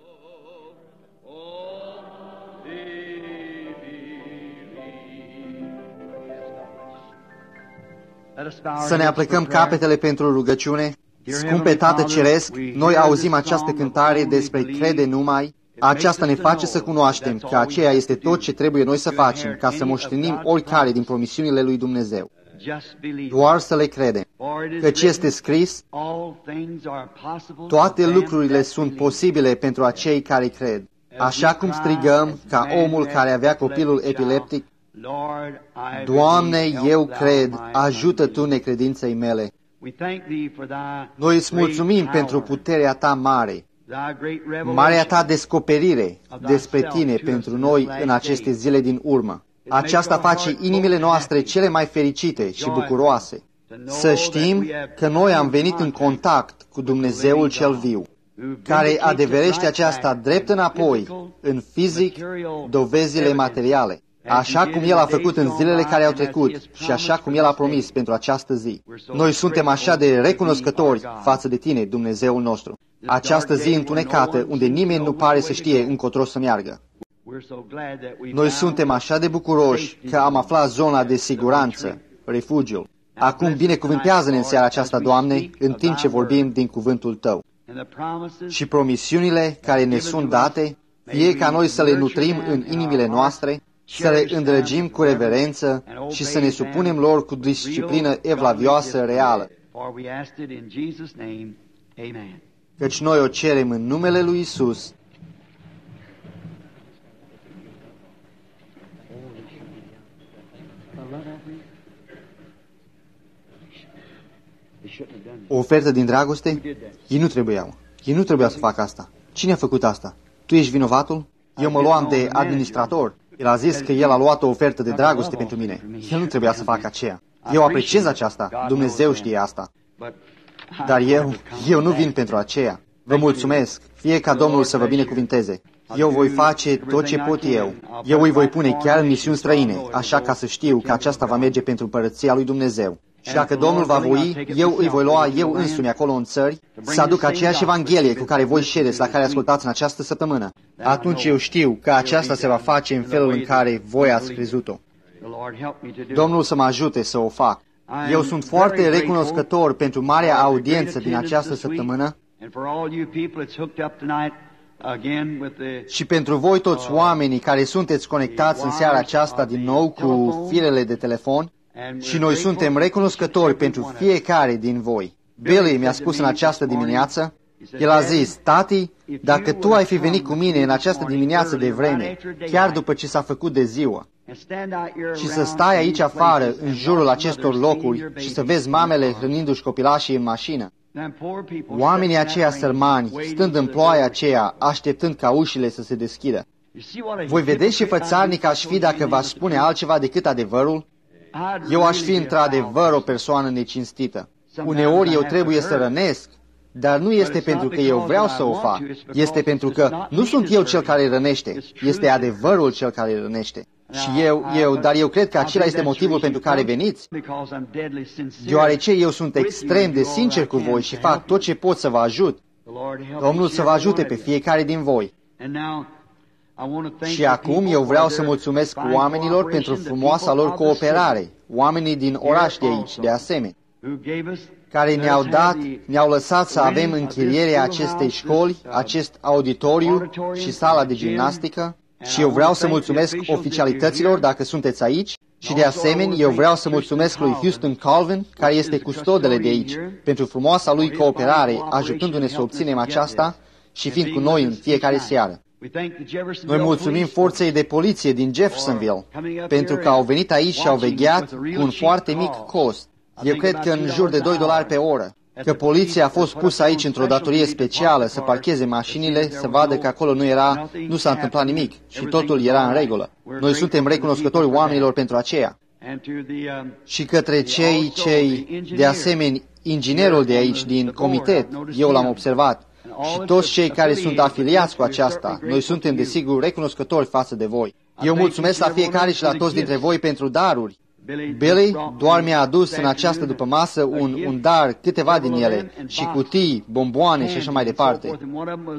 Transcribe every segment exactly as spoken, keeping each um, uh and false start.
Să ne aplecăm capetele pentru rugăciune. Scumpe Tată Ceresc, noi auzim această cântare despre crede numai. Aceasta ne face să cunoaștem că aceea este tot ce trebuie noi să facem ca să moștenim oricare din promisiunile lui Dumnezeu. Doar să le credem, căci este scris, toate lucrurile sunt posibile pentru acei care cred. Așa cum strigăm ca omul care avea copilul epileptic, Doamne, eu cred, ajută Tu necredinței mele. Noi îți mulțumim pentru puterea Ta mare, marea Ta descoperire despre Tine pentru noi în aceste zile din urmă. Aceasta face inimile noastre cele mai fericite și bucuroase. Să știm că noi am venit în contact cu Dumnezeul cel viu, care adeverește aceasta drept înapoi, în fizic, dovezile materiale, așa cum El a făcut în zilele care au trecut și așa cum El a promis pentru această zi. Noi suntem așa de recunoscători față de Tine, Dumnezeul nostru. Această zi întunecată, unde nimeni nu pare să știe încotro să meargă. Noi suntem așa de bucuroși că am aflat zona de siguranță, refugiul. Acum binecuvântează-ne în seara aceasta, Doamne, în timp ce vorbim din cuvântul Tău. Și promisiunile care ne sunt date, fie ca noi să le nutrim în inimile noastre, să le îndrăgim cu reverență și să ne supunem lor cu disciplină evlavioasă reală. Căci noi o cerem în numele lui Isus. O ofertă din dragoste? Ei nu trebuiau. Ei nu trebuia să facă asta. Cine a făcut asta? Tu ești vinovatul? Eu mă luam de administrator. El a zis că el a luat o ofertă de dragoste pentru mine. El nu trebuia să facă aceea. Eu apreciez aceasta. Dumnezeu știe asta. Dar eu, eu nu vin pentru aceea. Vă mulțumesc. Fie ca Domnul să vă binecuvinteze. Eu voi face tot ce pot eu. Eu îi voi pune chiar în misiuni străine, așa ca să știu că aceasta va merge pentru împărăția lui Dumnezeu. Și dacă Domnul va voi, eu îi voi lua eu însumi acolo în țări, să aduc aceeași Evanghelie cu care voi ședeți, la care ascultați în această săptămână. Atunci eu știu că aceasta se va face în felul în care voi ați crezut-o. Domnul să mă ajute să o fac. Eu sunt foarte recunoscător pentru marea audiență din această săptămână și pentru voi toți oamenii care sunteți conectați în seara aceasta din nou cu firele de telefon. Și noi suntem recunoscători pentru fiecare din voi. Billy mi-a spus în această dimineață, el a zis, tati, dacă tu ai fi venit cu mine în această dimineață de vreme, chiar după ce s-a făcut de ziua, și să stai aici afară, în jurul acestor locuri, și să vezi mamele hrănindu-și copilașii în mașină, oamenii aceia sărmani, stând în ploaia aceea, așteptând ca ușile să se deschidă. Voi vedeți ce fățarnic aș fi dacă v-aș spune altceva decât adevărul? Eu aș fi într-adevăr o persoană necinstită. Uneori eu trebuie să rănesc, dar nu este pentru că eu vreau să o fac. Este pentru că nu sunt eu cel care rănește, este adevărul cel care rănește. Și eu, eu, dar eu cred că acela este motivul pentru care veniți, deoarece eu sunt extrem de sincer cu voi și fac tot ce pot să vă ajut. Domnul să vă ajute pe fiecare din voi. Și acum eu vreau să mulțumesc oamenilor pentru frumoasa lor cooperare, oamenii din oraș de aici, de asemenea, care ne-au dat, ne-au lăsat să avem închirierea acestei școli, acest auditoriu și sala de gimnastică. Și eu vreau să mulțumesc oficialităților dacă sunteți aici. Și de asemenea, eu vreau să mulțumesc lui Houston Calvin, care este custodele de aici, pentru frumoasa lui cooperare, ajutându-ne să obținem aceasta și fiind cu noi în fiecare seară. Noi mulțumim forței de poliție din Jeffersonville pentru că au venit aici și au vegheat cu un foarte mic cost. Eu cred că în jur de doi dolari pe oră. Că poliția a fost pusă aici într-o datorie specială să parcheze mașinile, să vadă că acolo nu era, nu s-a întâmplat nimic și totul era în regulă. Noi suntem recunoscători oamenilor pentru aceea. Și către cei, cei, de asemenea, inginerul de aici, din comitet, eu l-am observat, și toți cei care sunt afiliați cu aceasta, noi suntem desigur recunoscători față de voi. Eu mulțumesc la fiecare și la toți dintre voi pentru daruri. Billy doar mi-a adus în această dupămasă un, un dar, câteva din ele, și cutii, bomboane și așa mai departe.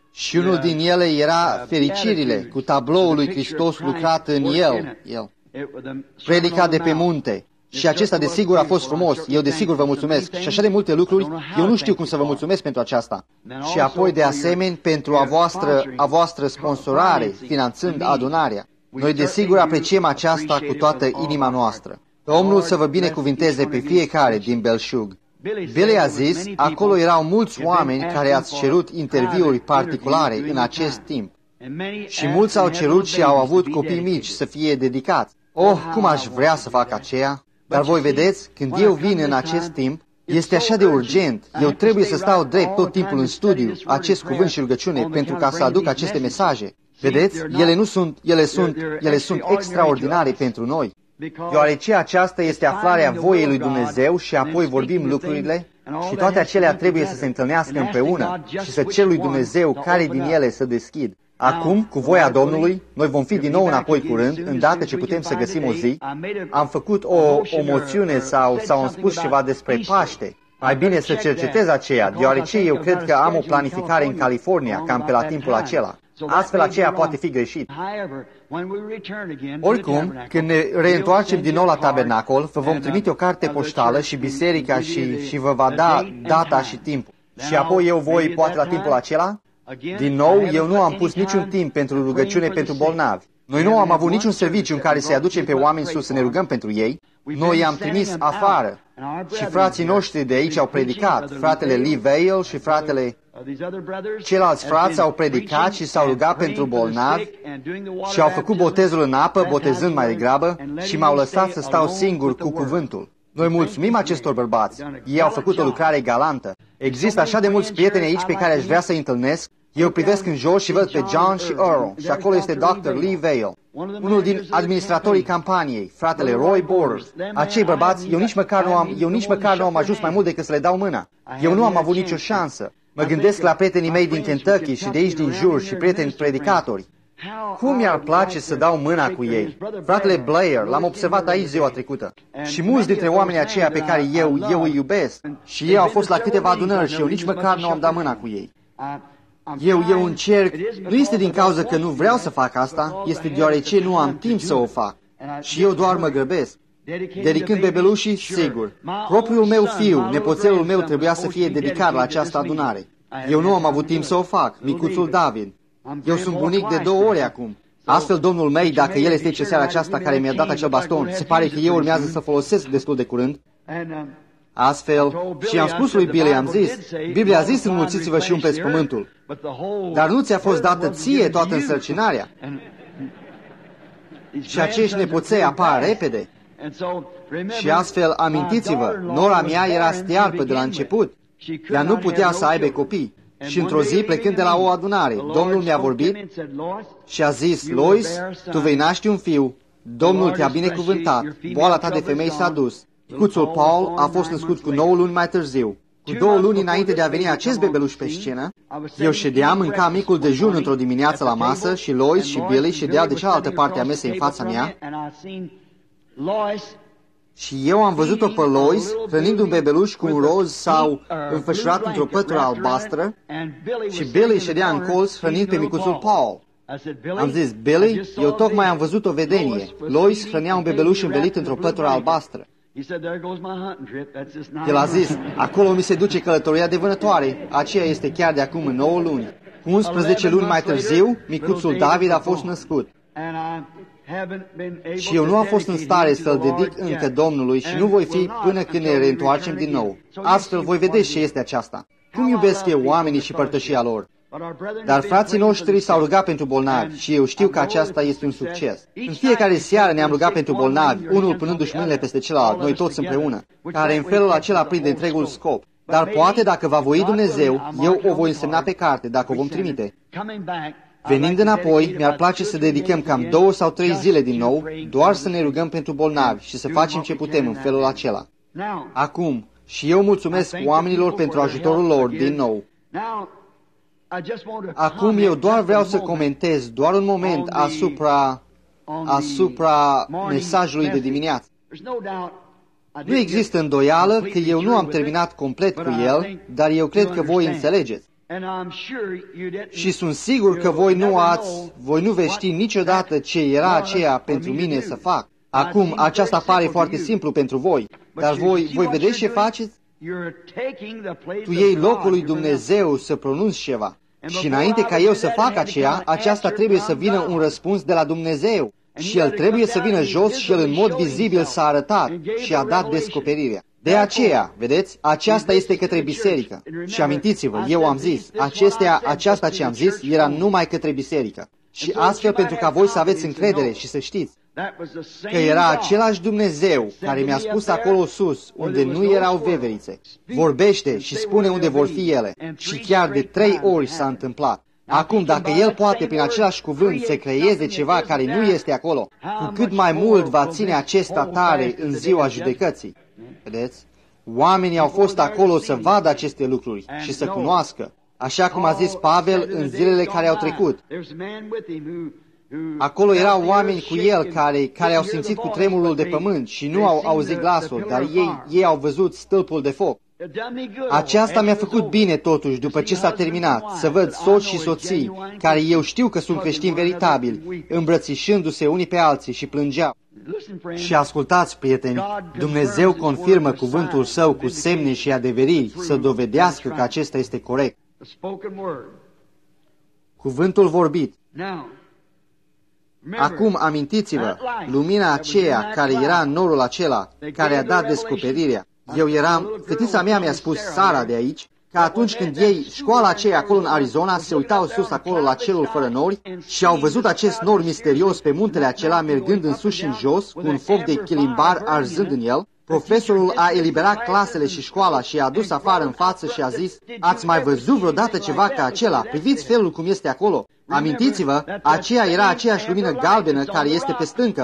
Și unul din ele era fericirile, cu tabloul lui Hristos lucrat în el. el. Predica de pe munte. Și acesta desigur a fost frumos. Eu desigur vă mulțumesc. Și așa de multe lucruri, eu nu știu cum să vă mulțumesc pentru aceasta. Și apoi de asemenea pentru a voastră, a voastră sponsorare, finanțând adunarea. Noi desigur apreciem aceasta cu toată inima noastră. Domnul să vă binecuvinteze pe fiecare din belșug. Billy a zis, acolo erau mulți oameni care ați cerut interviuri particulare în acest timp. Și mulți au cerut și au avut copii mici să fie dedicați. Oh, cum aș vrea să fac aceea! Dar voi vedeți, când eu vin în acest timp, este așa de urgent. Eu trebuie să stau drept tot timpul în studiu, acest cuvânt și rugăciune, pentru ca să aduc aceste mesaje. Vedeți, ele nu sunt, ele sunt, ele sunt extraordinare pentru noi. Deoarece aceasta este aflarea voiei lui Dumnezeu și apoi vorbim lucrurile și toate acelea trebuie să se întâlnească împreună și să cer lui Dumnezeu care din ele să deschid. Acum, cu voia Domnului, noi vom fi din nou înapoi curând, îndată ce putem să găsim o zi. Am făcut o, o moțiune sau s-au spus ceva despre Paște. Mai bine să cercetez aceea, deoarece eu cred că am o planificare în California, cam pe la timpul acela. Astfel aceea poate fi greșit. Oricum, când ne reîntoarcem din nou la tabernacol, vă vom trimite o carte poștală și biserica și, și vă va da data și timpul. Și apoi eu voi, poate la timpul acela, din nou, eu nu am pus niciun timp pentru rugăciune pentru bolnavi. Noi nu am avut niciun serviciu în care să-i aducem pe oameni sus să ne rugăm pentru ei. Noi i-am trimis afară și frații noștri de aici au predicat. Fratele Lee Vail și fratele ceilalți frați au predicat și s-au rugat pentru bolnavi și au făcut botezul în apă, botezând mai degrabă, și m-au lăsat să stau singur cu cuvântul. Noi mulțumim acestor bărbați. Ei au făcut o lucrare galantă. Există așa de mulți prieteni aici pe care aș vrea să-i întâlnesc. Eu privesc în jos și văd pe John și Earl și acolo este doctor Lee Vail, unul din administratorii campaniei, fratele Roy Borders. Acei bărbați, eu nici măcar nu am, eu nici măcar nu am ajuns mai mult decât să le dau mâna. Eu nu am avut nicio șansă. Mă gândesc la prietenii mei din Kentucky și de aici din jur și prieteni predicatori. Cum mi-ar place să dau mâna cu ei? Fratele Blair, l-am observat aici ziua trecută. Și mulți dintre oamenii aceia pe care eu, eu îi iubesc. Și ei au fost la câteva adunări și eu nici măcar nu am dat mâna cu ei. Eu, eu încerc, nu este din cauza că nu vreau să fac asta, este deoarece nu am timp să o fac. Și eu doar mă grăbesc. Dedicând bebelușii, sigur. Propriul meu fiu, nepoțelul meu, trebuia să fie dedicat la această adunare. Eu nu am avut timp să o fac, micuțul David. Eu sunt bunic de două ori acum. Astfel, domnul meu, dacă el este aici seara aceasta care mi-a dat acel baston, se pare că eu urmează să folosesc destul de curând. Astfel, și am spus lui Billy, am zis, Biblia a zis înmulțiți-vă și umpleți pământul. Dar nu ți-a fost dată ție toată însărcinarea. Și acești nepoței apar repede. Și astfel, amintiți-vă, nora mea era stearpă de la început. Ea nu putea să aibă copii. Și într-o zi, plecând de la o adunare, Domnul mi-a vorbit și a zis, Lois, tu vei naște un fiu, Domnul te-a binecuvântat, boala ta de femei s-a dus. Micuțul Paul a fost născut cu nouă luni mai târziu. Cu două luni înainte de a veni acest bebeluș pe scenă, eu ședeam, mânca micul dejun într-o dimineață la masă și Lois și Billy ședeau de cealaltă parte a mesei în fața mea. Și eu am văzut-o pe Lois hrănind un bebeluș cu un roz sau înfășurat într-o pătură albastră și Billy ședea în colț hrănind pe micuțul Paul. Am zis, Billy, eu tocmai am văzut o vedenie. Lois hrănea un bebeluș învelit într-o pătură albastră. El a zis, acolo mi se duce călătoria de vânătoare, aceea este chiar de acum în nouă luni. Cu unsprezece luni mai târziu, micuțul David a fost născut. Și eu nu am fost în stare să-l dedic încă Domnului și nu voi fi până când ne reîntoarcem din nou. Astfel voi vedeți ce este aceasta. Cum iubesc eu oamenii și părtășia lor. Dar frații noștri s-au rugat pentru bolnavi și eu știu că aceasta este un succes. În fiecare seară ne-am rugat pentru bolnavi, unul punându-și mâinile peste celălalt, noi toți împreună, care în felul acela prinde întregul scop. Dar poate, dacă va voi Dumnezeu, eu o voi însemna pe carte, dacă o vom trimite. Venind înapoi, mi-ar place să dedicăm cam două sau trei zile din nou, doar să ne rugăm pentru bolnavi și să facem ce putem în felul acela. Acum, și eu mulțumesc oamenilor pentru ajutorul lor din nou. Acum eu doar vreau să comentez doar un moment asupra, asupra mesajului de dimineață. Nu există îndoială că eu nu am terminat complet cu el, dar eu cred că voi înțelegeți. Și sunt sigur că voi nu ați, voi nu veți ști niciodată ce era aceea pentru mine să fac. Acum, aceasta pare foarte simplu pentru voi, dar voi, voi vedeți ce faceți? Tu iei locul lui Dumnezeu să pronunți ceva. Și înainte ca eu să fac aceea, aceasta trebuie să vină un răspuns de la Dumnezeu. Și El trebuie să vină jos și El în mod vizibil s-a arătat și a dat descoperirea. De aceea, vedeți, aceasta este către biserică. Și amintiți-vă, eu am zis, acestea, aceasta ce am zis era numai către biserică. Și astfel, pentru ca voi să aveți încredere și să știți că era același Dumnezeu care mi-a spus acolo sus, unde nu erau veverițe, vorbește și spune unde vor fi ele. Și chiar de trei ori s-a întâmplat. Acum, dacă El poate prin același cuvânt să creeze ceva care nu este acolo, cu cât mai mult va ține acesta tare în ziua judecății. Vedeți? Oamenii au fost acolo să vadă aceste lucruri și să cunoască. Așa cum a zis Pavel în zilele care au trecut. Acolo erau oameni cu el care, care au simțit cu tremurul de pământ și nu au auzit glasul, dar ei, ei au văzut stâlpul de foc. Aceasta mi-a făcut bine totuși după ce s-a terminat, să văd soți și soții, care eu știu că sunt creștini veritabili, îmbrățișându-se unii pe alții și plângeau. Și ascultați, prieteni, Dumnezeu confirmă cuvântul Său cu semne și adeveriri să dovedească că acesta este corect. Cuvântul vorbit. Acum amintiți-vă, lumina aceea care era în norul acela, care a dat descoperirea. Eu eram, fetița mea mi-a spus, Sara de aici, că atunci când ei, școala aceea acolo în Arizona, se uitau sus acolo la cerul fără nori și au văzut acest nor misterios pe muntele acela mergând în sus și în jos, cu un foc de chilimbar arzând în el, profesorul a eliberat clasele și școala și i-a adus afară în față și a zis, ați mai văzut vreodată ceva ca acela? Priviți felul cum este acolo. Amintiți-vă, aceea era aceeași lumină galbenă care este pe stâncă.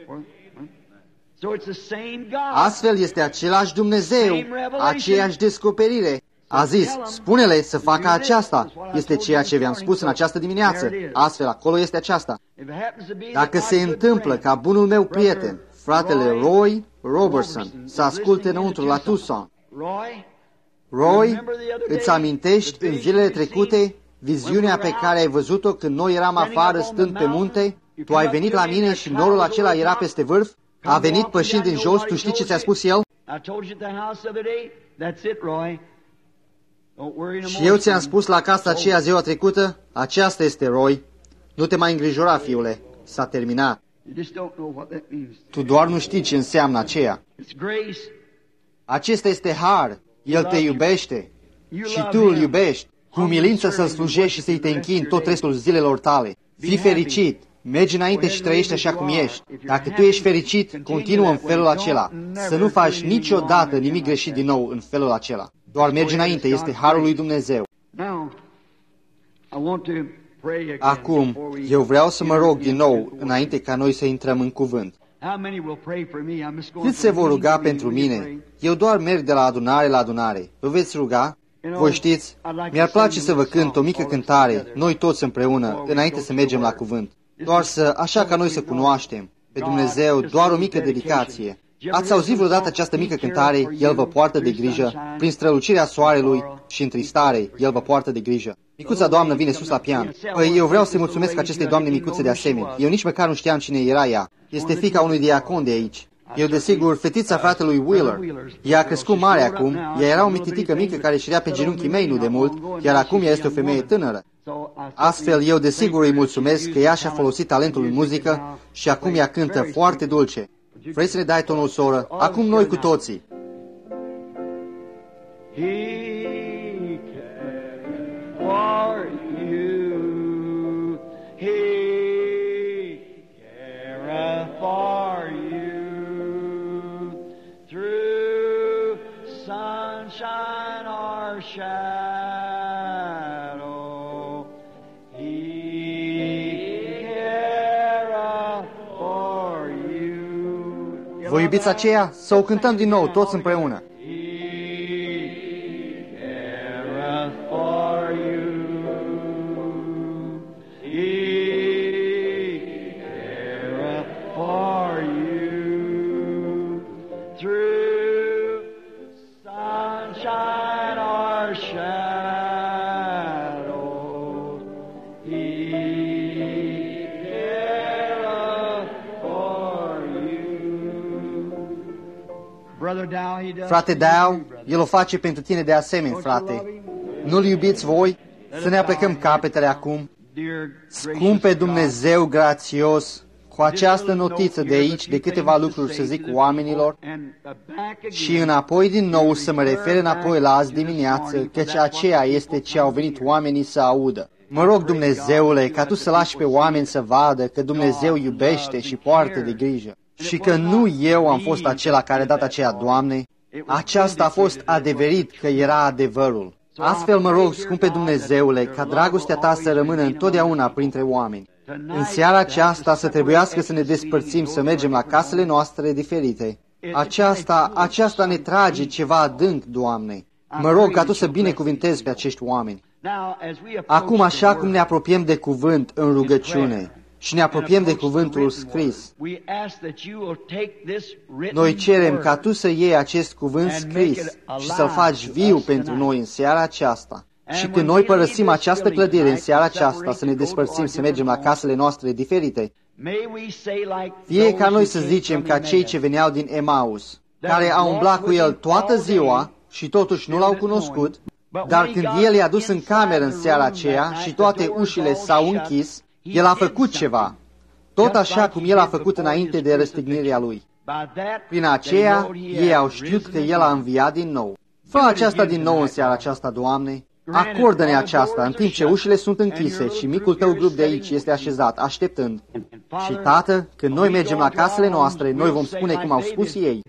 Astfel este același Dumnezeu, aceeași descoperire. A zis, spune-le să facă aceasta. Este ceea ce vi-am spus în această dimineață. Astfel, acolo este aceasta. Dacă se întâmplă ca bunul meu prieten, fratele Roy Robertson, să asculte înăuntru la Tucson. Roy, îți amintești în zilele trecute viziunea pe care ai văzut-o când noi eram afară stând pe munte? Tu ai venit la mine și norul acela era peste vârf? A venit pășind din jos, tu știi ce ți-a spus el? Și eu ți-am spus la casa aceea ziua trecută, aceasta este, Roy. Nu te mai îngrijora, fiule, s-a terminat. Tu doar nu știi ce înseamnă aceea. Acesta este har, El te iubește și tu îl iubești, cu umilință să-L slujești și să-i te închini tot restul zilelor tale. Fii fericit! Mergi înainte și trăiești așa cum ești. Dacă tu ești fericit, continuă în felul acela. Să nu faci niciodată nimic greșit din nou în felul acela. Doar mergi înainte, este harul lui Dumnezeu. Acum, eu vreau să mă rog din nou, înainte ca noi să intrăm în cuvânt. Cât se vor ruga pentru mine? Eu doar merg de la adunare la adunare. Vă veți ruga? Voi știți, mi-ar place să vă cânt o mică cântare, noi toți împreună, înainte să mergem la cuvânt. Doar să, așa ca noi să cunoaștem pe Dumnezeu, doar o mică dedicație. Ați auzit vreodată această mică cântare, El vă poartă de grijă, prin strălucirea soarelui și întristare, El vă poartă de grijă. Micuța doamnă vine sus la pian. Păi eu vreau să-i mulțumesc acestei doamne micuțe de asemenea. Eu nici măcar nu știam cine era ea. Este fiica unui diacon de aici. Eu, desigur, fetița fratelui Wheeler. Ea a crescut mare acum, ea era o mititică mică care ședea pe genunchii mei nu de mult, iar acum ea este o femeie tânără. Astfel, eu desigur îi mulțumesc că ea și-a folosit talentul în muzică și acum ea cântă foarte dulce. Vrei să ne dai tonul, soră? Acum noi cu toții. He cares for you. He cares for you. Through sunshine or shadow. He cares for you. Vă iubiți aceea? Să o cântăm din nou, toți împreună. Sunshine or shadow. Frate Dow, El o face pentru tine de asemenea, frate. Nu-L iubiți voi? Să ne aplecăm capetele acum. Scumpe Dumnezeu grațios, cu această notiță de aici, de câteva lucruri să zic oamenilor, și înapoi din nou să mă refer înapoi la azi dimineață, căci aceea este ce au venit oamenii să audă. Mă rog, Dumnezeule, ca Tu să lași pe oameni să vadă că Dumnezeu iubește și poartă de grijă și că nu eu am fost acela care a dat aceea, Doamne. Aceasta a fost adeverit că era adevărul. Astfel mă rog, scumpe Dumnezeule, ca dragostea Ta să rămână întotdeauna printre oameni. În seara aceasta să trebuiască să ne despărțim, să mergem la casele noastre diferite. Aceasta, aceasta ne trage ceva adânc, Doamne. Mă rog ca Tu să binecuvintezi pe acești oameni. Acum, așa cum ne apropiem de cuvânt în rugăciune și ne apropiem de cuvântul scris, noi cerem ca Tu să iei acest cuvânt scris și să-l faci viu pentru noi în seara aceasta. Și când noi părăsim această clădire în seara aceasta, să ne despărțim, să mergem la casele noastre diferite, fie ca noi să zicem ca cei ce veneau din Emaus, care au umblat cu El toată ziua și totuși nu L-au cunoscut, dar când El i-a dus în cameră în seara aceea și toate ușile s-au închis, El a făcut ceva, tot așa cum El a făcut înainte de răstignirea Lui. Prin aceea, ei au știut că El a înviat din nou. Fă aceasta din nou în seara aceasta, Doamne. Acordă-ne aceasta în timp ce ușile sunt închise și micul Tău grup de aici este așezat, așteptând. Și, Tată, când noi mergem la casele noastre, noi vom spune cum au spus ei.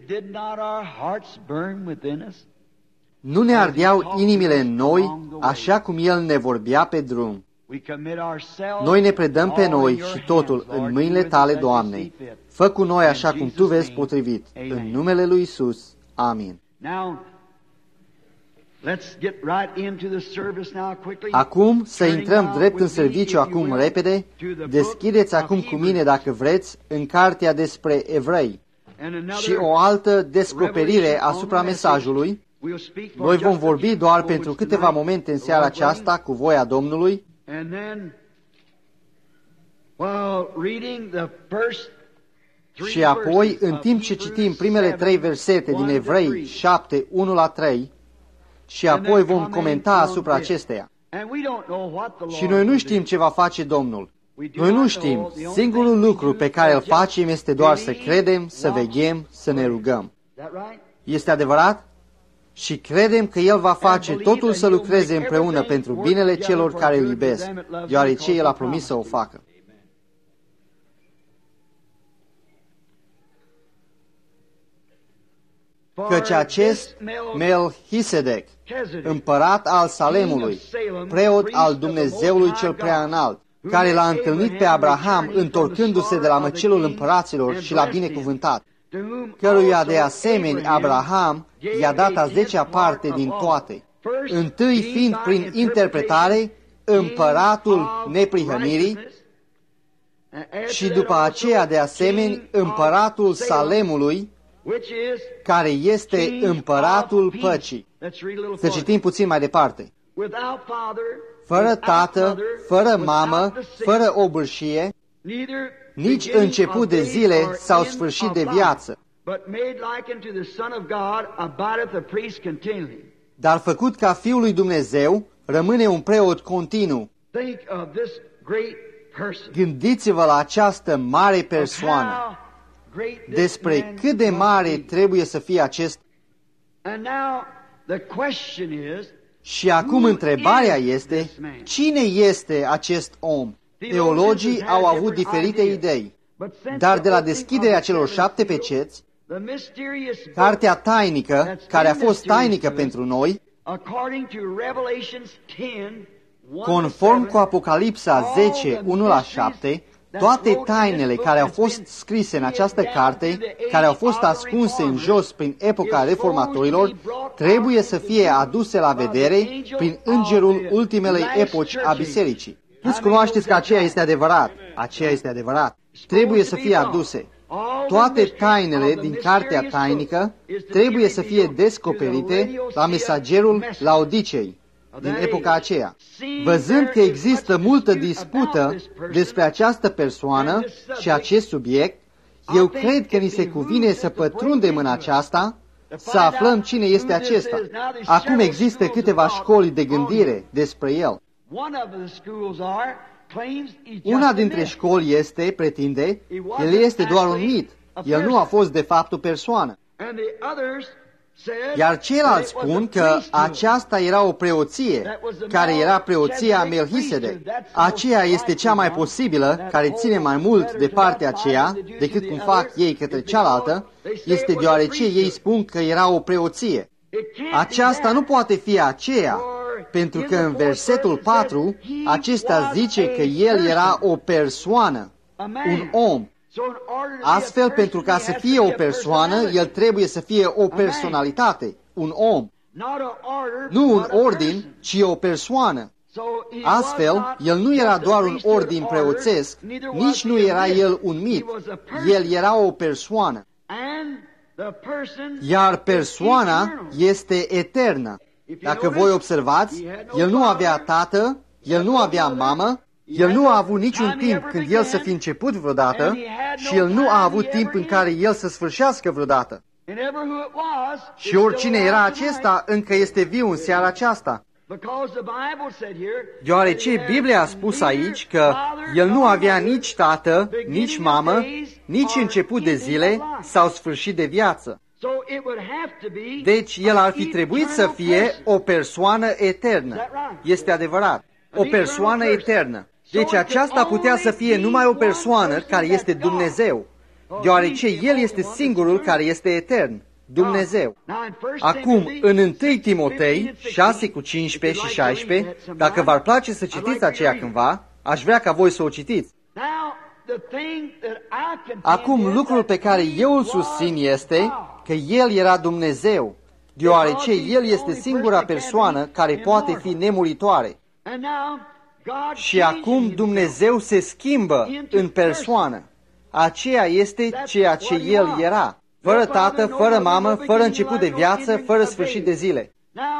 Nu ne ardeau inimile în noi, așa cum El ne vorbea pe drum. Noi ne predăm pe noi și totul în mâinile Tale, Doamne. Fă cu noi așa cum Tu vezi potrivit. În numele lui Iisus. Amin. Acum să intrăm drept în serviciu, acum repede. Deschideți acum cu mine, dacă vreți, în cartea despre evrei și o altă descoperire asupra mesajului. Noi vom vorbi doar pentru câteva momente în seara aceasta cu voia Domnului. Și apoi, în timp ce citim primele trei versete din Evrei șapte, unu la trei, și apoi vom comenta asupra acesteia. Și noi nu știm ce va face Domnul. Noi nu știm. Singurul lucru pe care îl facem este doar să credem, să veghem, să ne rugăm. Este adevărat? Și credem că El va face totul să lucreze împreună pentru binele celor care îl iubesc, deoarece El a promis să o facă. Căci acest Melchisedec, împărat al Salemului, preot al Dumnezeului cel prea înalt, care l-a întâlnit pe Abraham întorcându-se de la măcelul împăraților și l-a binecuvântat, căruia de asemenea Abraham i-a dat a zecea parte din toate, întâi fiind prin interpretare împăratul neprihănirii și după aceea de asemenea împăratul Salemului, care este împăratul păcii. Să citim puțin mai departe. Fără tată, fără mamă, fără obârșie, nici început de zile sau sfârșit de viață, dar făcut ca Fiul lui Dumnezeu, rămâne un preot continuu. Gândiți-vă la această mare persoană. Despre cât de mare trebuie să fie acest. Și acum întrebarea este, cine este acest om? Teologii au avut diferite idei, dar de la deschiderea celor șapte peceți, cartea tainică, care a fost tainică pentru noi, conform cu Apocalipsa zece, unu la șapte, toate tainele care au fost scrise în această carte, care au fost ascunse în jos prin epoca reformatorilor, trebuie să fie aduse la vedere prin îngerul ultimelei epoci a bisericii. Câți cunoașteți că aceea este adevărat? Aceea este adevărat. Trebuie să fie aduse. Toate tainele din cartea tainică trebuie să fie descoperite la mesagerul Laodicei din epoca aceea. Văzând că există multă dispută despre această persoană și acest subiect, eu cred că ni se cuvine să pătrundem în aceasta să aflăm cine este acesta. Acum există câteva școli de gândire despre el. Una dintre școli este, pretinde, el este doar un mit. El nu a fost de fapt o persoană. Iar ceilalți spun că aceasta era o preoție, care era preoția Melchisedec. Aceea este cea mai posibilă, care ține mai mult de partea aceea decât cum fac ei către cealaltă, este deoarece ei spun că era o preoție. Aceasta nu poate fi aceea, pentru că în versetul patru, acesta zice că el era o persoană, un om. Astfel, pentru ca să fie o persoană, el trebuie să fie o personalitate, un om. Nu un ordin, ci o persoană. Astfel, el nu era doar un ordin preoțesc, nici nu era el un mit. El era o persoană. Iar persoana este eternă. Dacă voi observați, el nu avea tată, el nu avea mamă, el nu a avut niciun timp când el să fi început vreodată și el nu a avut timp în care el să sfârșească vreodată. Și oricine era acesta, încă este viu în seara aceasta. Deoarece Biblia a spus aici că el nu avea nici tată, nici mamă, nici început de zile sau sfârșit de viață. Deci el ar fi trebuit să fie o persoană eternă. Este adevărat, o persoană eternă. Deci aceasta putea să fie numai o persoană care este Dumnezeu, deoarece El este singurul care este etern, Dumnezeu. Acum, în întâi Timotei șase cu cincisprezece și șaisprezece, dacă v-ar place să citiți aceea cândva, aș vrea ca voi să o citiți. Acum, lucrul pe care eu îl susțin este că El era Dumnezeu, deoarece El este singura persoană care poate fi nemuritoare. Și acum Dumnezeu se schimbă în persoană. Aceea este ceea ce El era, fără tată, fără mamă, fără început de viață, fără sfârșit de zile.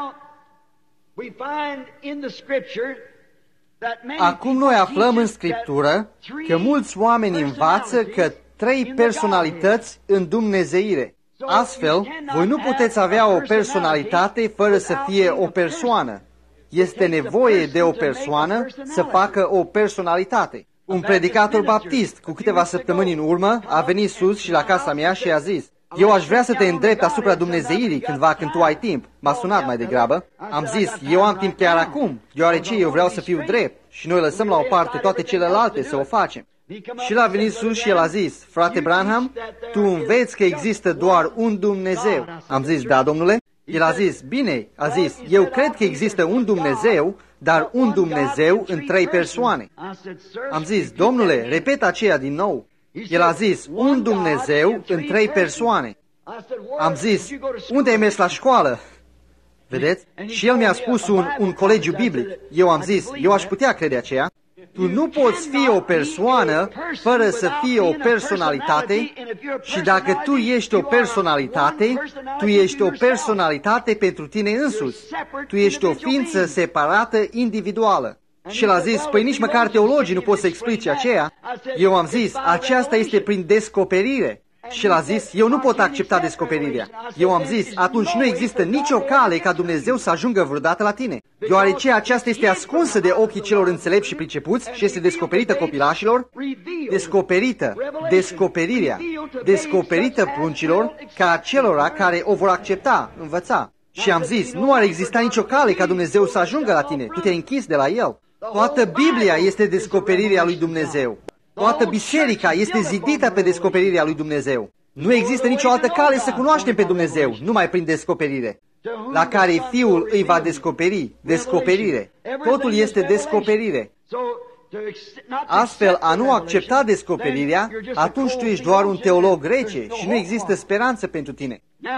Acum noi aflăm în Scriptură că mulți oameni învață că trei personalități în dumnezeire. Astfel, voi nu puteți avea o personalitate fără să fie o persoană. Este nevoie de o persoană să facă o personalitate. Un predicator baptist, cu câteva săptămâni în urmă, a venit sus și la casa mea și a zis: eu aș vrea să te îndrept asupra dumnezeirii cândva când tu ai timp. M-a sunat mai degrabă. Am zis, eu am timp chiar acum, deoarece eu vreau să fiu drept și noi lăsăm la o parte toate celelalte să o facem. Și el a venit sus și el a zis: frate Branham, tu înveți că există doar un Dumnezeu. Am zis, da, domnule. El a zis, bine, a zis, eu cred că există un Dumnezeu, dar un Dumnezeu în trei persoane. Am zis, domnule, repet aceea din nou. El a zis, un Dumnezeu în trei persoane. Am zis, unde ai mers la școală? Vedeți? Și el mi-a spus un, un colegiu biblic. Eu am zis, eu aș putea crede aceea. Tu nu poți fi o persoană fără să fii o personalitate și dacă tu ești o personalitate, tu ești o personalitate pentru tine însuți. Tu ești o ființă separată, individuală. Și el a zis, păi nici măcar teologii nu pot să explice aceea. Eu am zis, aceasta este prin descoperire. Și el a zis, eu nu pot accepta descoperirea. Eu am zis, atunci nu există nicio cale ca Dumnezeu să ajungă vreodată la tine, deoarece aceasta este ascunsă de ochii celor înțelepți și pricepuți și este descoperită copilașilor, descoperită, descoperirea, descoperită pruncilor ca acelora care o vor accepta, învăța. Și am zis, nu ar exista nicio cale ca Dumnezeu să ajungă la tine, tu te-ai închis de la El. Toată Biblia este descoperirea lui Dumnezeu. Toată biserica este zidită pe descoperirea lui Dumnezeu. Nu există nicio altă cale să cunoaștem pe Dumnezeu, numai prin descoperire, la care Fiul îi va descoperi, descoperire. Totul este descoperire. Astfel, a nu accepta descoperirea, atunci tu ești doar un teolog rece și nu există speranță pentru tine.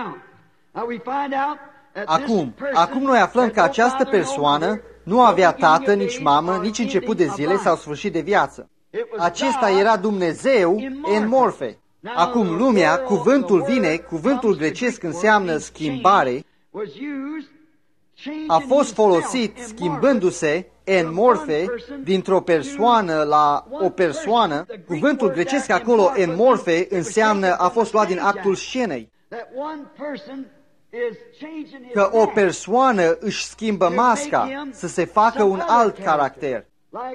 Acum, acum noi aflăm că această persoană nu avea tată, nici mamă, nici început de zile sau sfârșit de viață. Acesta era Dumnezeu în morfe. Acum lumea, cuvântul vine, cuvântul grecesc înseamnă schimbare, a fost folosit schimbându-se în morfe dintr-o persoană la o persoană. Cuvântul grecesc acolo în morfe înseamnă a fost luat din actul scenei. că o persoană își schimbă masca să se facă un alt caracter.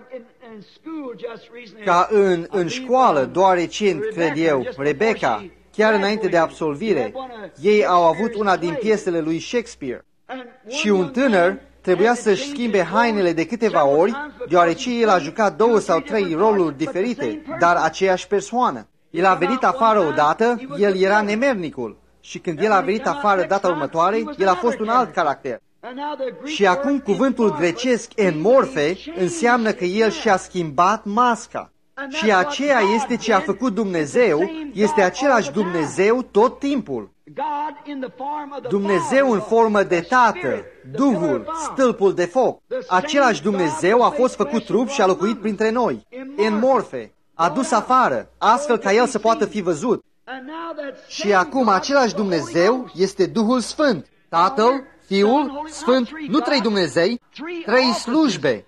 Ca în, în școală, doar recent, cred eu, Rebecca, chiar înainte de absolvire, ei au avut una din piesele lui Shakespeare. Și un tânăr trebuia să-și schimbe hainele de câteva ori, deoarece el a jucat două sau trei roluri diferite, dar aceeași persoană. El a venit afară odată, el era nemernicul. Și când el a venit afară data următoare, el a fost un alt caracter. Și acum cuvântul grecesc enmorfe înseamnă că el și-a schimbat masca. Și aceea este ce a făcut Dumnezeu, este același Dumnezeu tot timpul. Dumnezeu în formă de Tată, Duhul, stâlpul de foc. Același Dumnezeu a fost făcut trup și a locuit printre noi. Enmorfe, adus afară, astfel ca El să poată fi văzut. Și acum același Dumnezeu este Duhul Sfânt, Tatăl, Fiul, Sfânt, nu trei Dumnezei, trei slujbe,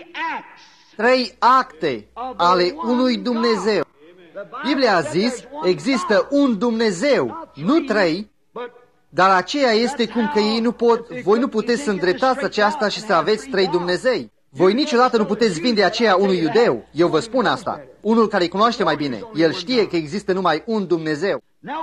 trei acte ale unui Dumnezeu. Biblia a zis, există un Dumnezeu, nu trei, dar aceea este cum că ei nu pot, voi nu puteți să îndreptați aceasta și să aveți trei Dumnezei. Voi niciodată nu puteți vinde aceea unui iudeu, eu vă spun asta, unul care îi cunoaște mai bine. El știe că există numai un Dumnezeu.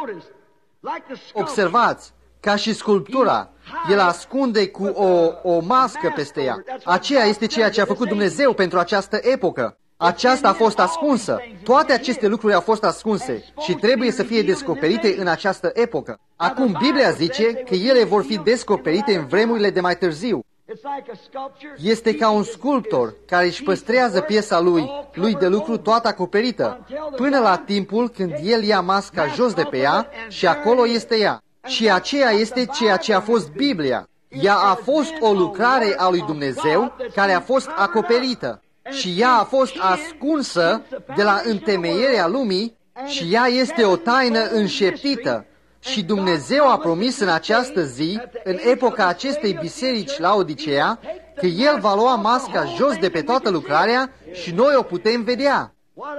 Observați, ca și sculptura, el ascunde cu o, o mască peste ea. Aceea este ceea ce a făcut Dumnezeu pentru această epocă. Aceasta a fost ascunsă. Toate aceste lucruri au fost ascunse și trebuie să fie descoperite în această epocă. Acum Biblia zice că ele vor fi descoperite în vremurile de mai târziu. Este ca un sculptor care își păstrează piesa lui, lui de lucru toată acoperită, până la timpul când el ia masca jos de pe ea și acolo este ea. Și aceea este ceea ce a fost Biblia. Ea a fost o lucrare a lui Dumnezeu care a fost acoperită. Și ea a fost ascunsă de la întemeierea lumii și ea este o taină înșeptită. Și Dumnezeu a promis în această zi, în epoca acestei biserici la Odiseea, că El va lua masca jos de pe toată lucrarea și noi o putem vedea.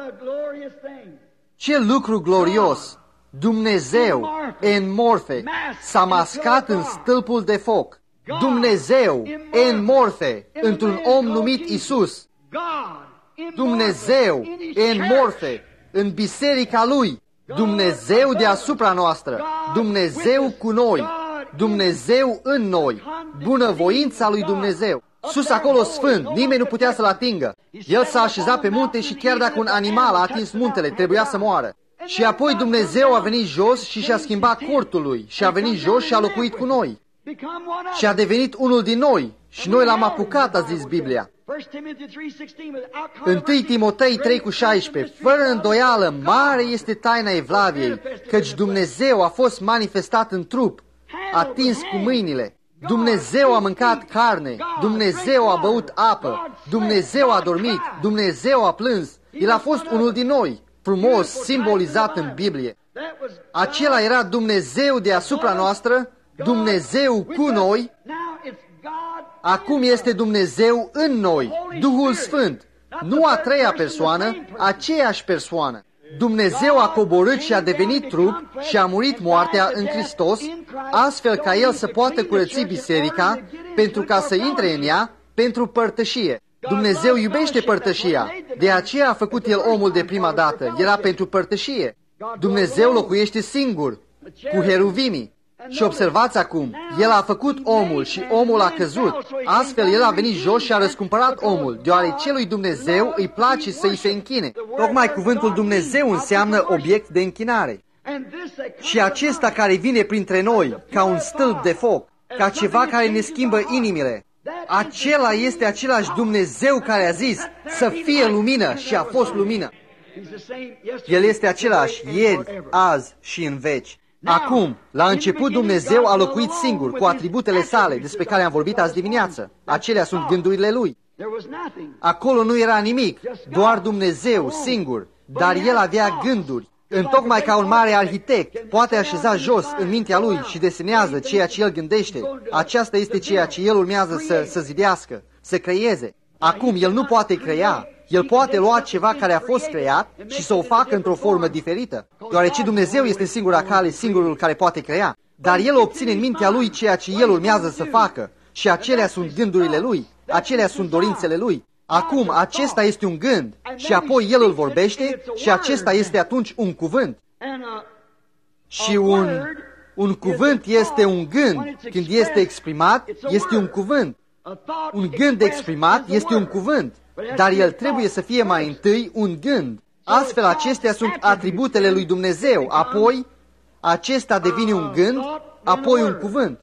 Ce lucru glorios! Dumnezeu, enmorfe, s-a mascat în stâlpul de foc. Dumnezeu, enmorfe, într-un om numit Isus. Dumnezeu, enmorfe, în biserica Lui. Dumnezeu deasupra noastră, Dumnezeu cu noi, Dumnezeu în noi, bunăvoința lui Dumnezeu. Sus acolo sfânt, nimeni nu putea să-L atingă. El s-a așezat pe munte și chiar dacă un animal a atins muntele, trebuia să moară. Și apoi Dumnezeu a venit jos și și-a schimbat cortul Lui și a venit jos și a locuit cu noi. Și a devenit unul din noi și noi L-am apucat, a zis Biblia. întâi Timotei trei cu șaisprezece, fără îndoială, mare este taina Evlaviei, căci Dumnezeu a fost manifestat în trup, atins cu mâinile. Dumnezeu a mâncat carne, Dumnezeu a băut apă, Dumnezeu a dormit, Dumnezeu a plâns. El a fost unul din noi, frumos, simbolizat în Biblie. Acela era Dumnezeu deasupra noastră, Dumnezeu cu noi. Acum este Dumnezeu în noi, Duhul Sfânt, nu a treia persoană, aceeași persoană. Dumnezeu a coborât și a devenit trup și a murit moartea în Hristos, astfel ca El să poată curăți biserica, pentru ca să intre în ea, pentru părtășie. Dumnezeu iubește părtășia, de aceea a făcut El omul de prima dată, era pentru părtășie. Dumnezeu locuiește singur, cu heruvimii. Și observați acum, El a făcut omul și omul a căzut. Astfel El a venit jos și a răscumpărat omul, deoarece lui Dumnezeu îi place să-i se închine. Tocmai cuvântul Dumnezeu înseamnă obiect de închinare. Și acesta care vine printre noi, ca un stâlp de foc, ca ceva care ne schimbă inimile, acela este același Dumnezeu care a zis să fie lumină și a fost lumină. El este același ieri, azi și în veci. Acum, la început Dumnezeu a locuit singur, cu atributele sale, despre care am vorbit azi dimineață. Acelea sunt gândurile Lui. Acolo nu era nimic, doar Dumnezeu singur, dar El avea gânduri. Întocmai ca un mare arhitect poate așeza jos în mintea lui și desenează ceea ce el gândește. Aceasta este ceea ce el urmează să, să zidească, să creeze. Acum, el nu poate crea. El poate lua ceva care a fost creat și să o facă într-o formă diferită, deoarece Dumnezeu este singura cale, singurul care poate crea. dar el obține în mintea lui ceea ce el urmează să facă și acelea sunt gândurile lui, acelea sunt dorințele lui. Acum, acesta este un gând și apoi el îl vorbește și acesta este atunci un cuvânt. Și un, un cuvânt este un gând. Când este exprimat, este un cuvânt. Un gând exprimat este un cuvânt, dar el trebuie să fie mai întâi un gând. Astfel, acestea sunt atributele lui Dumnezeu. Apoi, acesta devine un gând, apoi un cuvânt.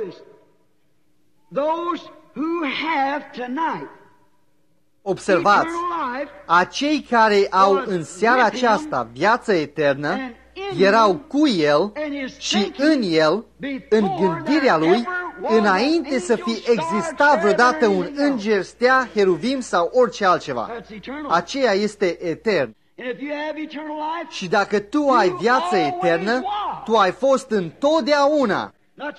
Observați, acei care au în seara aceasta viață eternă, erau cu El și în El, în gândirea Lui, înainte să fi existat vreodată un înger, stea, heruvim sau orice altceva. Aceea este etern. Și dacă tu ai viață eternă, tu ai fost întotdeauna.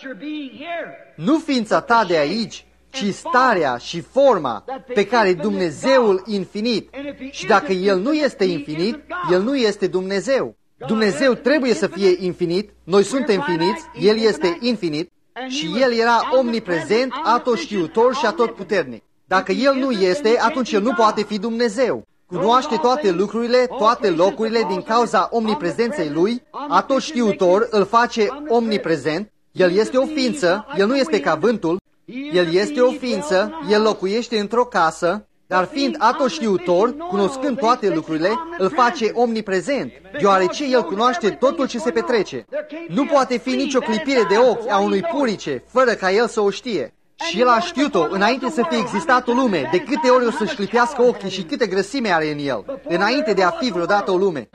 Nu ființa ta de aici, ci starea și forma pe care Dumnezeul infinit. Și dacă El nu este infinit, El nu este Dumnezeu. Dumnezeu trebuie să fie infinit, noi suntem finiți, El este infinit și El era omniprezent, atotștiutor și atotputernic. Dacă El nu este, atunci El nu poate fi Dumnezeu. Cunoaște toate lucrurile, toate locurile din cauza omniprezenței Lui, atotștiutor îl face omniprezent, El este o ființă, El nu este ca vântul, El este o ființă, El locuiește într-o casă, dar fiind atotștiutor, cunoscând toate lucrurile, îl face omniprezent, deoarece El cunoaște totul ce se petrece. Nu poate fi nicio clipire de ochi a unui purice, fără ca El să o știe. Și El a știut-o înainte să fie existat o lume, de câte ori o să-și clipească ochii și câte grăsime are în El, înainte de a fi vreodată o lume.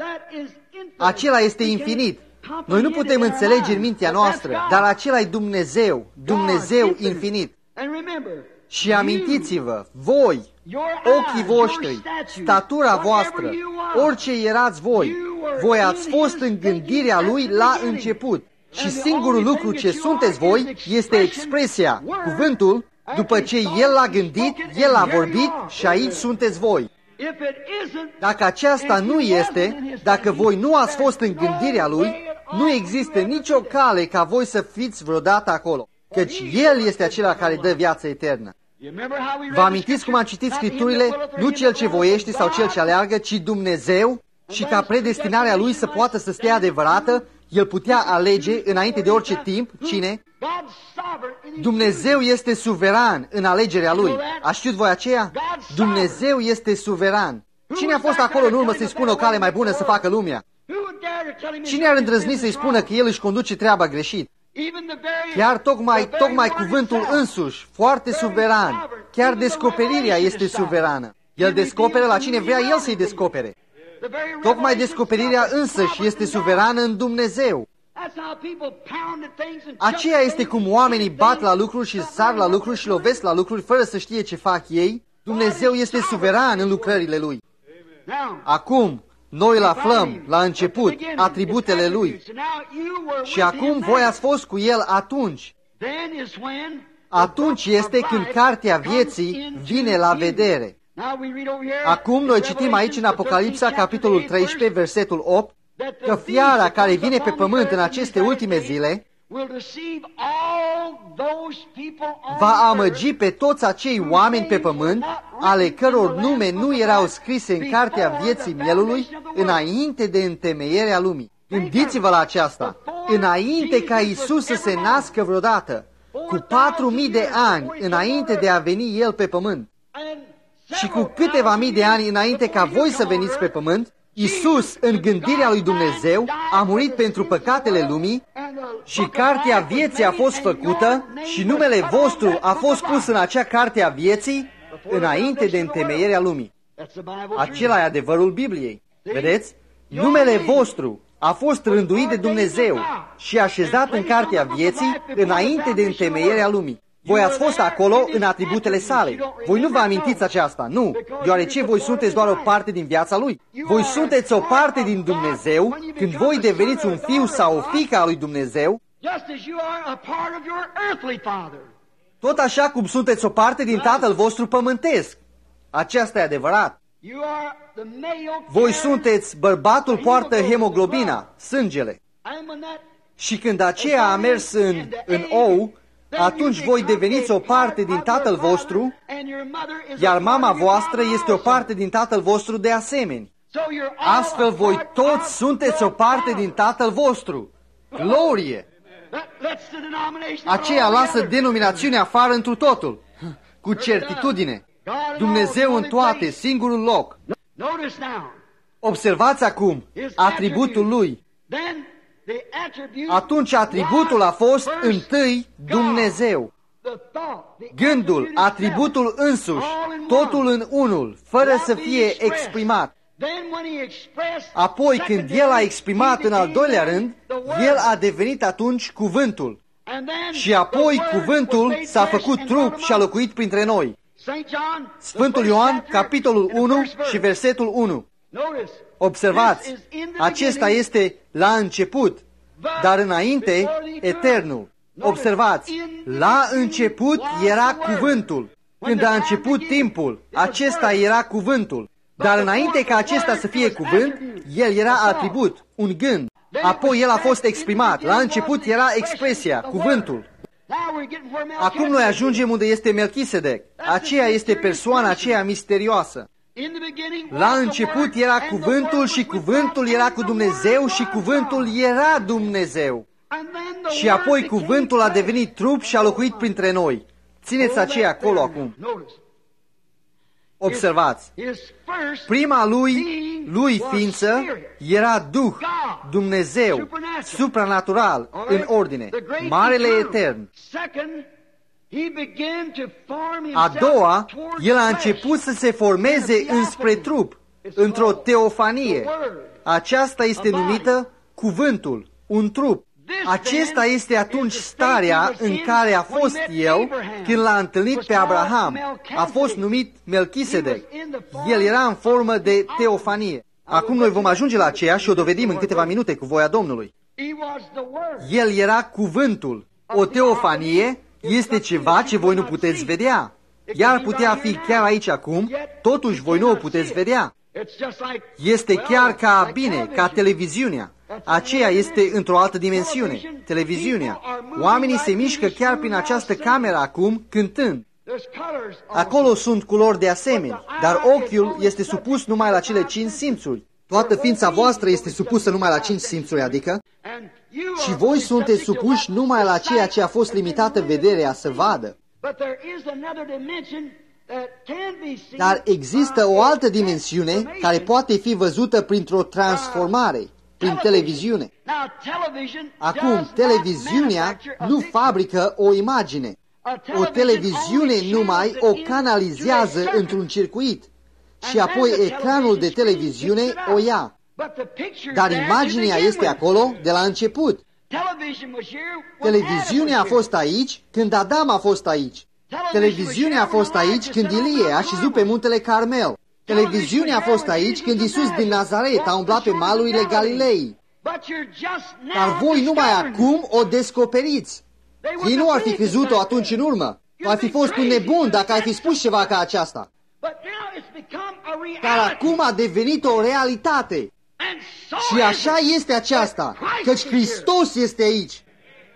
Acela este infinit. Noi nu putem înțelege în mintea noastră, dar acela e Dumnezeu, Dumnezeu infinit. Și amintiți-vă, voi, ochii voștri, statura voastră, orice erați voi, voi ați fost în gândirea Lui la început. Și singurul lucru ce sunteți voi este expresia, cuvântul, după ce El l-a gândit, El l-a vorbit și aici sunteți voi. Dacă aceasta nu este, dacă voi nu ați fost în gândirea Lui, nu există nicio cale ca voi să fiți vreodată acolo, căci El este acela care dă viață eternă. Vă amintiți cum am citit Scripturile? Nu cel ce voiește sau cel ce aleargă, ci Dumnezeu, și ca predestinarea Lui să poată să stea adevărată, El putea alege înainte de orice timp. Cine? Dumnezeu este suveran în alegerea Lui. A știut voi aceea? Dumnezeu este suveran. Cine a fost acolo în urmă să-i spună o cale mai bună să facă lumea? Cine ar îndrăzni să-i spună că El își conduce treaba greșit? Chiar tocmai, tocmai cuvântul însuși, foarte suveran, chiar descoperirea este suverană. El descoperă la cine vrea El să-i descopere. Tocmai descoperirea însăși este suverană în Dumnezeu. Aceea este cum oamenii bat la lucruri și sar la lucruri și lovesc la lucruri fără să știe ce fac ei. Dumnezeu este suveran în lucrările Lui. Acum, noi îl aflăm la început, atributele Lui. Și acum voi ați fost cu El atunci. Atunci este când cartea vieții vine la vedere. Acum noi citim aici în Apocalipsa, capitolul treisprezece, versetul opt, că fiara care vine pe pământ în aceste ultime zile va amăgi pe toți acei oameni pe pământ, ale căror nume nu erau scrise în cartea vieții mielului înainte de întemeierea lumii. Gândiți-vă la aceasta, înainte ca Iisus să se nască vreodată, cu patru mii de ani înainte de a veni El pe pământ, și cu câteva mii de ani înainte ca voi să veniți pe pământ, Iisus, în gândirea lui Dumnezeu, a murit pentru păcatele lumii și cartea vieții a fost făcută și numele vostru a fost pus în acea carte a vieții înainte de întemeierea lumii. Acela e adevărul Bibliei. Vedeți? Numele vostru a fost rânduit de Dumnezeu și așezat în cartea vieții înainte de întemeierea lumii. Voi ați fost acolo în atributele sale. Voi nu vă amintiți aceasta, nu, deoarece voi sunteți doar o parte din viața Lui. Voi sunteți o parte din Dumnezeu când voi deveniți un fiu sau o fiică a lui Dumnezeu, tot așa cum sunteți o parte din Tatăl vostru pământesc. Aceasta e adevărat. Voi sunteți bărbatul poartă hemoglobina, sângele. Și când aceea a mers în, în ou, atunci voi deveniți o parte din tatăl vostru, iar mama voastră este o parte din tatăl vostru de asemenea. Astfel voi toți sunteți o parte din tatăl vostru. Glorie! Aceea lasă denominațiunea afară întru totul, cu certitudine. Dumnezeu în toate, singurul loc. Observați acum atributul lui. Atunci atributul a fost întâi Dumnezeu. Gândul, atributul însuși, totul în unul, fără să fie exprimat. Apoi, când El a exprimat în al doilea rând, El a devenit atunci cuvântul. Și apoi cuvântul s-a făcut trup și a locuit printre noi. Sfântul Ioan, capitolul unu și versetul unu. Observați, acesta este la început, dar înainte eternul. Observați, la început era cuvântul. Când a început timpul, acesta era cuvântul. Dar înainte ca acesta să fie cuvânt, el era atribut, un gând. Apoi el a fost exprimat. La început era expresia, cuvântul. Acum noi ajungem unde este Melchisedec. Aceea este persoana aceea misterioasă. La început era cuvântul și cuvântul era cu Dumnezeu și cuvântul era Dumnezeu. Și apoi cuvântul a devenit trup și a locuit printre noi. Țineți aceea acolo acum. Observați, prima lui, lui ființă era Duh, Dumnezeu, supranatural, în ordine, Marele Etern. A doua, el a început să se formeze înspre trup, într-o teofanie. Aceasta este numită cuvântul, un trup. Acesta este atunci starea în care a fost el când l-a întâlnit pe Abraham. A fost numit Melchisedec. El era în formă de teofanie. Acum noi vom ajunge la aceea și o dovedim în câteva minute cu voia Domnului. El era cuvântul. O teofanie este ceva ce voi nu puteți vedea. Iar putea fi chiar aici acum, totuși voi nu o puteți vedea. Este chiar ca bine, ca televiziunea. Aceea este într-o altă dimensiune, televiziunea. Oamenii se mișcă chiar prin această cameră acum, cântând. Acolo sunt culori de asemenea, dar ochiul este supus numai la cele cinci simțuri. Toată ființa voastră este supusă numai la cinci simțuri, adică, și voi sunteți supuși numai la ceea ce a fost limitată vederea să vadă. Dar există o altă dimensiune care poate fi văzută printr-o transformare, prin televiziune. Acum, televiziunea nu fabrică o imagine. O televiziune numai o canalizează într-un circuit și apoi ecranul de televiziune o ia. Dar imaginea este acolo de la început. Televiziunea a fost aici când Adam a fost aici. Televiziunea a fost aici când Ilie a șezut pe muntele Carmel. Televiziunea a fost aici când Iisus din Nazaret a umblat pe malurile Galilei. Dar voi numai acum o descoperiți. Ei nu ar fi crezut-o atunci în urmă. Ar fi fost un nebun dacă ai fi spus ceva ca aceasta. Dar acum a devenit o realitate. Și așa este aceasta, căci Hristos este aici.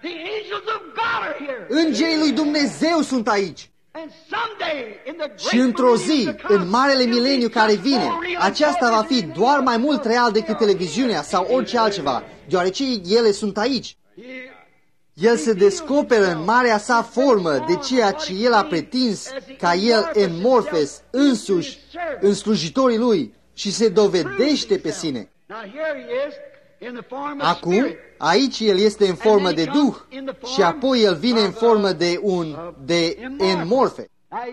Îngerii lui Dumnezeu sunt aici. Și într-o zi, în marele mileniu care vine, aceasta va fi doar mai mult real decât televiziunea sau orice altceva, deoarece ele sunt aici. El se descoperă în marea sa formă de ceea ce el a pretins ca el în Morphes însuși în slujitorii lui și se dovedește pe sine. Acum, aici el este în formă de Duh și apoi el vine în formă de un de enmorfe.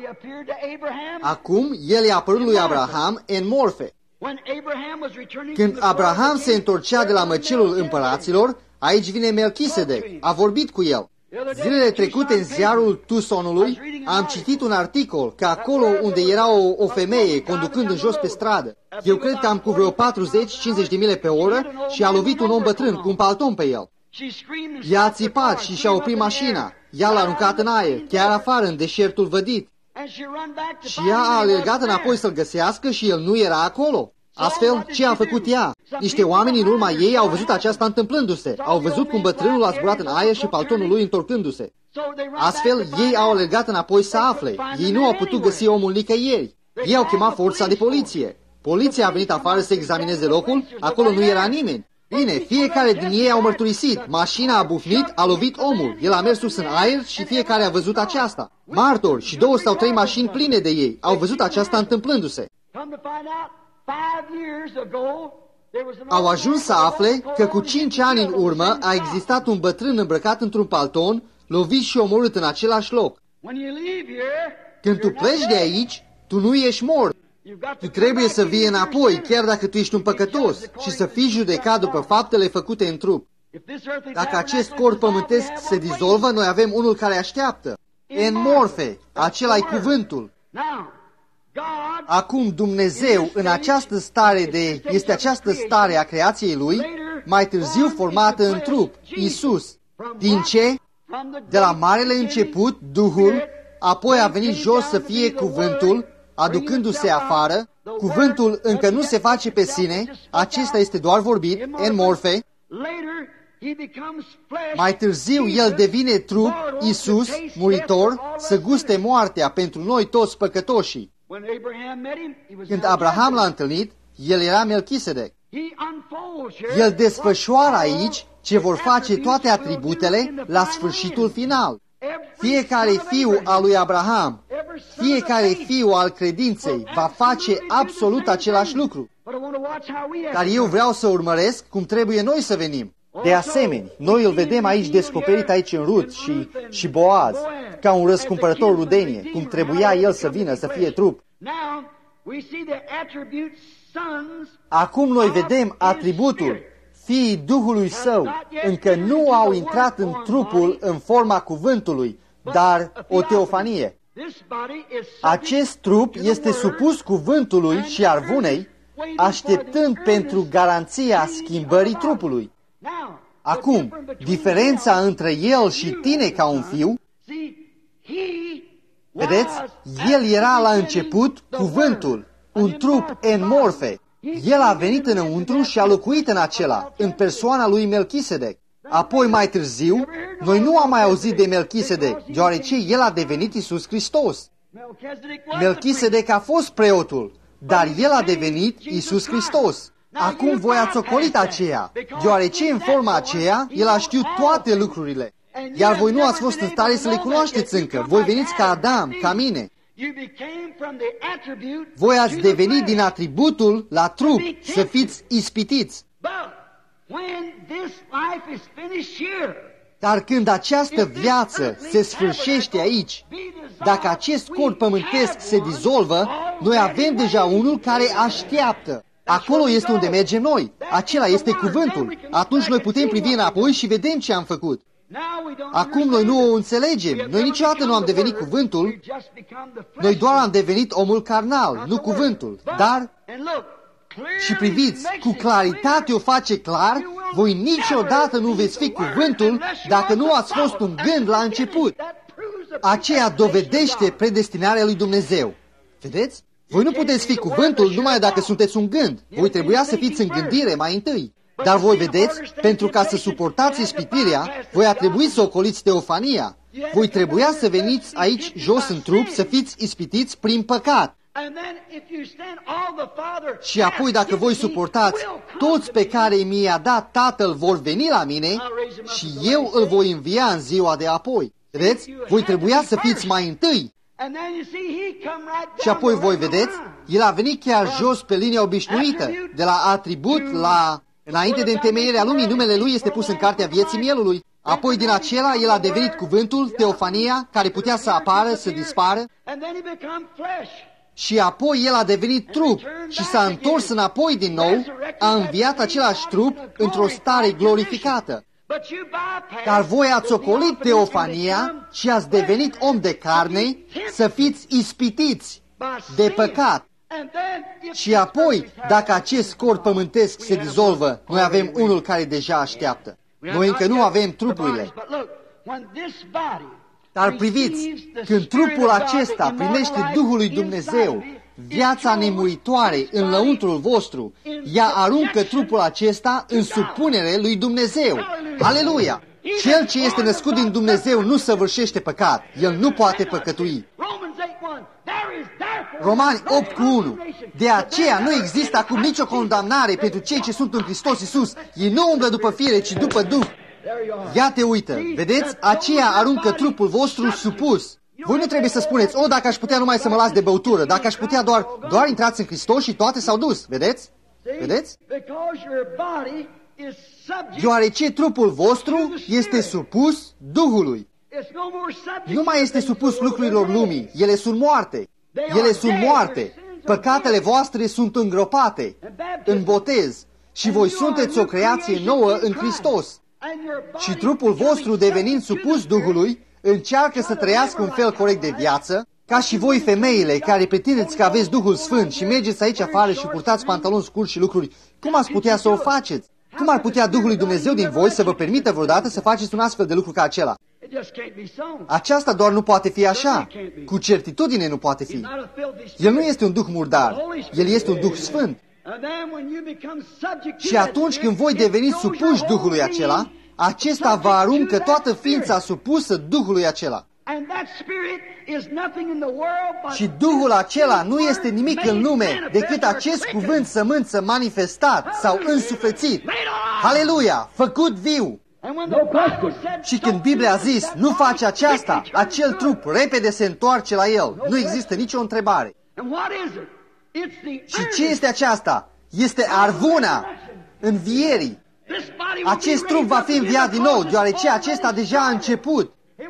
Acum, el i-a apărut lui Abraham enmorfe. Când Abraham se întorcea de la măcelul împăraților, aici vine Melchisedec, a vorbit cu el. Zilele trecute în ziarul Tucsonului am citit un articol că acolo unde era o, o femeie conducând în jos pe stradă, eu cred că am cu vreo patruzeci cincizeci de mile pe oră și a lovit un om bătrân cu un palton pe el. Ea a țipat și și-a oprit mașina, ea l-a aruncat în aer, chiar afară în deșertul vădit. Și ea a alergat înapoi să-l găsească și el nu era acolo. Astfel, ce a făcut ea? Niște oameni în urma ei au văzut aceasta întâmplându-se. Au văzut cum bătrânul a zburat în aer și paltonul lui întorcându-se. Astfel, ei au alergat înapoi să afle. Ei nu au putut găsi omul nicăieri. Ei au chemat forța de poliție. Poliția a venit afară să examineze locul. Acolo nu era nimeni. Bine, fiecare din ei au mărturisit. Mașina a bufnit, a lovit omul. El a mers sus în aer și fiecare a văzut aceasta. Martori și două sau trei mașini pline de ei au văzut aceasta întâmplându-se. Au ajuns să afle că cu cinci ani în urmă a existat un bătrân îmbrăcat într-un palton, lovit și omorât în același loc. Când tu pleci de aici, tu nu ești mort. Tu trebuie să vii înapoi, chiar dacă tu ești un păcătos, și să fii judecat după faptele făcute în trup. Dacă acest corp pământesc se dizolvă, noi avem unul care așteaptă. En morfe, acela-i cuvântul. Acum Dumnezeu, în această stare de, este această stare a creației Lui, mai târziu formată în trup, Iisus. Din ce? De la marele început, Duhul, apoi a venit jos să fie cuvântul, aducându-se afară. Cuvântul încă nu se face pe sine, acesta este doar vorbit, en morfe. Mai târziu el devine trup, Iisus, muritor, să guste moartea pentru noi toți păcătoșii. Când Abraham l-a întâlnit, el era Melchisedec. El desfășoară aici ce vor face toate atributele la sfârșitul final. Fiecare fiu al lui Abraham, fiecare fiu al credinței va face absolut același lucru. Dar eu vreau să urmăresc cum trebuie noi să venim. De asemenea, noi îl vedem aici descoperit aici în Rut și, și Boaz, ca un răscumpărător rudenie, cum trebuia el să vină să fie trup. Acum noi vedem atributul. Fiii Duhului Său încă nu au intrat în trupul în forma cuvântului, dar o teofanie. Acest trup este supus cuvântului și arvunei, așteptând pentru garanția schimbării trupului. Acum, diferența între el și tine ca un fiu, vedeți, el era la început cuvântul, un trup en morfe. El a venit înăuntru și a locuit în acela, în persoana lui Melchisedec. Apoi, mai târziu, noi nu am mai auzit de Melchisedec, deoarece el a devenit Iisus Hristos. Melchisedec a fost preotul, dar el a devenit Iisus Hristos. Acum voi ați ocolit aceea, deoarece în forma aceea el a știut toate lucrurile. Iar voi nu ați fost în stare să le cunoașteți încă. Voi veniți ca Adam, ca mine. Voi ați devenit din atributul la trup, să fiți ispitiți. Dar când această viață se sfârșește aici, dacă acest corp pământesc se dizolvă, noi avem deja unul care așteaptă. Acolo este unde mergem noi. Acela este cuvântul. Atunci noi putem privi înapoi și vedem ce am făcut. Acum noi nu o înțelegem. Noi niciodată nu am devenit cuvântul. Noi doar am devenit omul carnal, nu cuvântul. Dar, și priviți, cu claritate o face clar, voi niciodată nu veți fi cuvântul dacă nu ați fost un gând la început. Aceea dovedește predestinarea lui Dumnezeu. Vedeți? Voi nu puteți fi cuvântul numai dacă sunteți un gând. Voi trebuia să fiți în gândire mai întâi. Dar voi vedeți, pentru ca să suportați ispitirea, voi a trebuit să ocoliți teofania. Voi trebuia să veniți aici jos în trup, să fiți ispitiți prin păcat. Și apoi dacă voi suportați, toți pe care mi-a dat Tatăl vor veni la mine și eu îl voi învia în ziua de apoi. Vedeți? Voi trebuia să fiți mai întâi. Și apoi voi vedeți, el a venit chiar jos pe linia obișnuită, de la atribut la... Înainte de întemeierea lumii, numele lui este pus în cartea vieții mielului. Apoi din acela, el a devenit cuvântul, teofania, care putea să apară, să dispară. Și apoi el a devenit trup și s-a întors înapoi din nou, a înviat același trup într-o stare glorificată. Dar voi ați ocolit teofania și ați devenit om de carne să fiți ispitiți de păcat. Și apoi, dacă acest corp pământesc se dizolvă, noi avem unul care deja așteaptă. Noi încă nu avem trupurile. Dar priviți, când trupul acesta primește Duhul lui Dumnezeu, viața nemuitoare în lăuntrul vostru, ea aruncă trupul acesta în supunere lui Dumnezeu. Aleluia! Cel ce este născut din Dumnezeu nu săvârșește păcat. El nu poate păcătui. Romani opt cu unu. De aceea nu există acum nicio condamnare pentru cei ce sunt în Hristos Iisus. Ei nu umblă după fire, ci după Duh. Ia te uită, vedeți? Aceea aruncă trupul vostru supus. Voi nu trebuie să spuneți, o, dacă aș putea numai să mă las de băutură, dacă aș putea doar, doar intrați în Hristos și toate s-au dus. Vedeți? Vedeți? Deoarece trupul vostru este supus Duhului. Nu mai este supus lucrurilor lumii. Ele sunt moarte. Ele sunt moarte. Păcatele voastre sunt îngropate în botez și voi sunteți o creație nouă în Hristos. Și trupul vostru, devenind supus Duhului, încearcă să trăiască un fel corect de viață, ca și voi femeile care pretindeți că aveți Duhul Sfânt și mergeți aici afară și purtați pantaloni scurți și lucruri. Cum ați putea să o faceți? Cum ar putea Duhul lui Dumnezeu din voi să vă permită vreodată să faceți un astfel de lucru ca acela? Aceasta doar nu poate fi așa. Cu certitudine nu poate fi. El nu este un duh murdar. El este un duh sfânt. Și atunci când voi deveniți supuși Duhului acela, acesta vă aruncă toată ființa supusă Duhului acela. Și Duhul acela nu este nimic în lume decât acest cuvânt sămânță manifestat sau însuflețit. Haleluia! Făcut viu! Și când Biblia a zis, nu face aceasta, acel trup repede se întoarce la el. Nu există nicio întrebare. Și ce este aceasta? Este arvuna învierii. Acest trup va fi înviat din nou, deoarece acesta deja a început.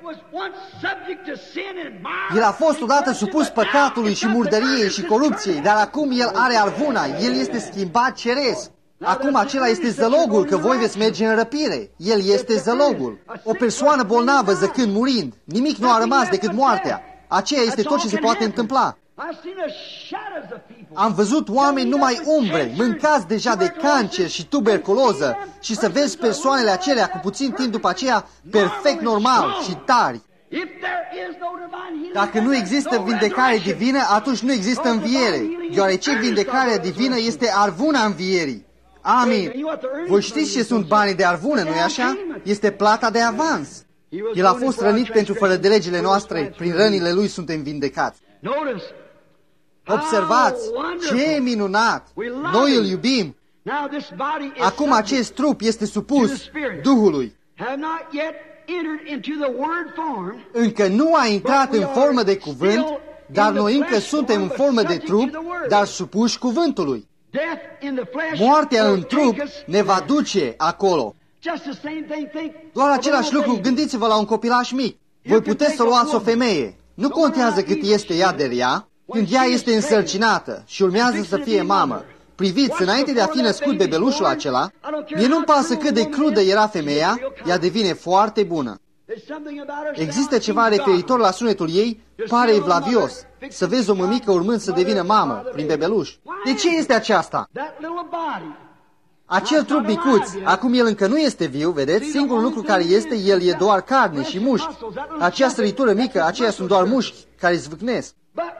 El a fost odată supus păcatului și murdăriei și corupției, dar acum el are arvuna, el este schimbat ceresc. Acum acela este zălogul că voi veți merge în răpire. El este zălogul. O persoană bolnavă zăcând murind, nimic nu a rămas decât moartea. Aceea este tot ce se poate întâmpla. Am văzut oameni numai umbre, mâncați deja de cancer și tuberculoză, și să vezi persoanele acelea cu puțin timp după aceea perfect normal și tari. Dacă nu există vindecare divină, atunci nu există înviere, deoarece vindecarea divină este arvuna învierii. Amin. Voi știți ce sunt banii de arvună, nu-i așa? Este plata de avans. El a fost rănit pentru fără de legile noastre, prin rănile lui suntem vindecați. Observați, ce minunat! Noi îl iubim. Acum acest trup este supus Duhului. Încă nu a intrat în formă de cuvânt, dar noi încă suntem în formă de trup, dar supuși cuvântului. Moartea în trup ne va duce acolo. Doar același lucru, gândiți-vă la un copilaș mic. Voi puteți să luați o femeie. Nu contează cât este ea de rea, când ea este însărcinată și urmează să fie mamă. Priviți, înainte de a fi născut bebelușul acela, mie nu-mi pasă cât de crudă era femeia, ea devine foarte bună. Există ceva referitor la sunetul ei, pare evlavios. Să vezi o mămică urmând să devină mamă, prin bebeluș. De ce este aceasta? Acel trup micuț, acum el încă nu este viu, vedeți? Singurul lucru care este, el e doar carne și mușchi. Acea săritură mică, aceia sunt doar mușchi care zvâcnesc.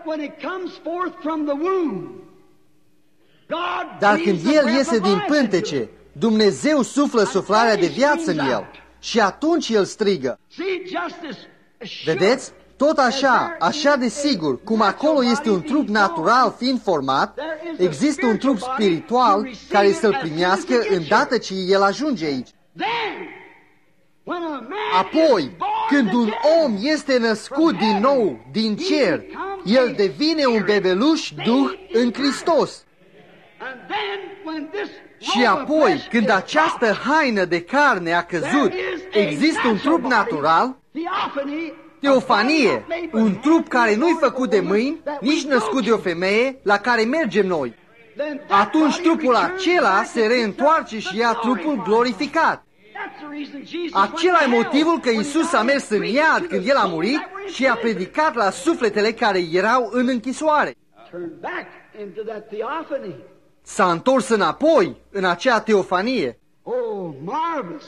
Dar când el iese din pântece, Dumnezeu suflă suflarea de viață în el și atunci el strigă. Vedeți? Tot așa, așa de sigur, cum acolo este un trup natural fiind format, există un trup spiritual care să-l primească îndată ce el ajunge aici. Apoi, când un om este născut din nou din cer, el devine un bebeluș Duh în Hristos. Și apoi, când această haină de carne a căzut, există un trup natural, teofanie, un trup care nu-i făcut de mâini, nici născut de o femeie, la care mergem noi. Atunci trupul acela se reîntoarce și ia trupul glorificat. Acela e motivul că Iisus a mers în iad când El a murit și a predicat la sufletele care erau în închisoare. S-a întors înapoi în acea teofanie.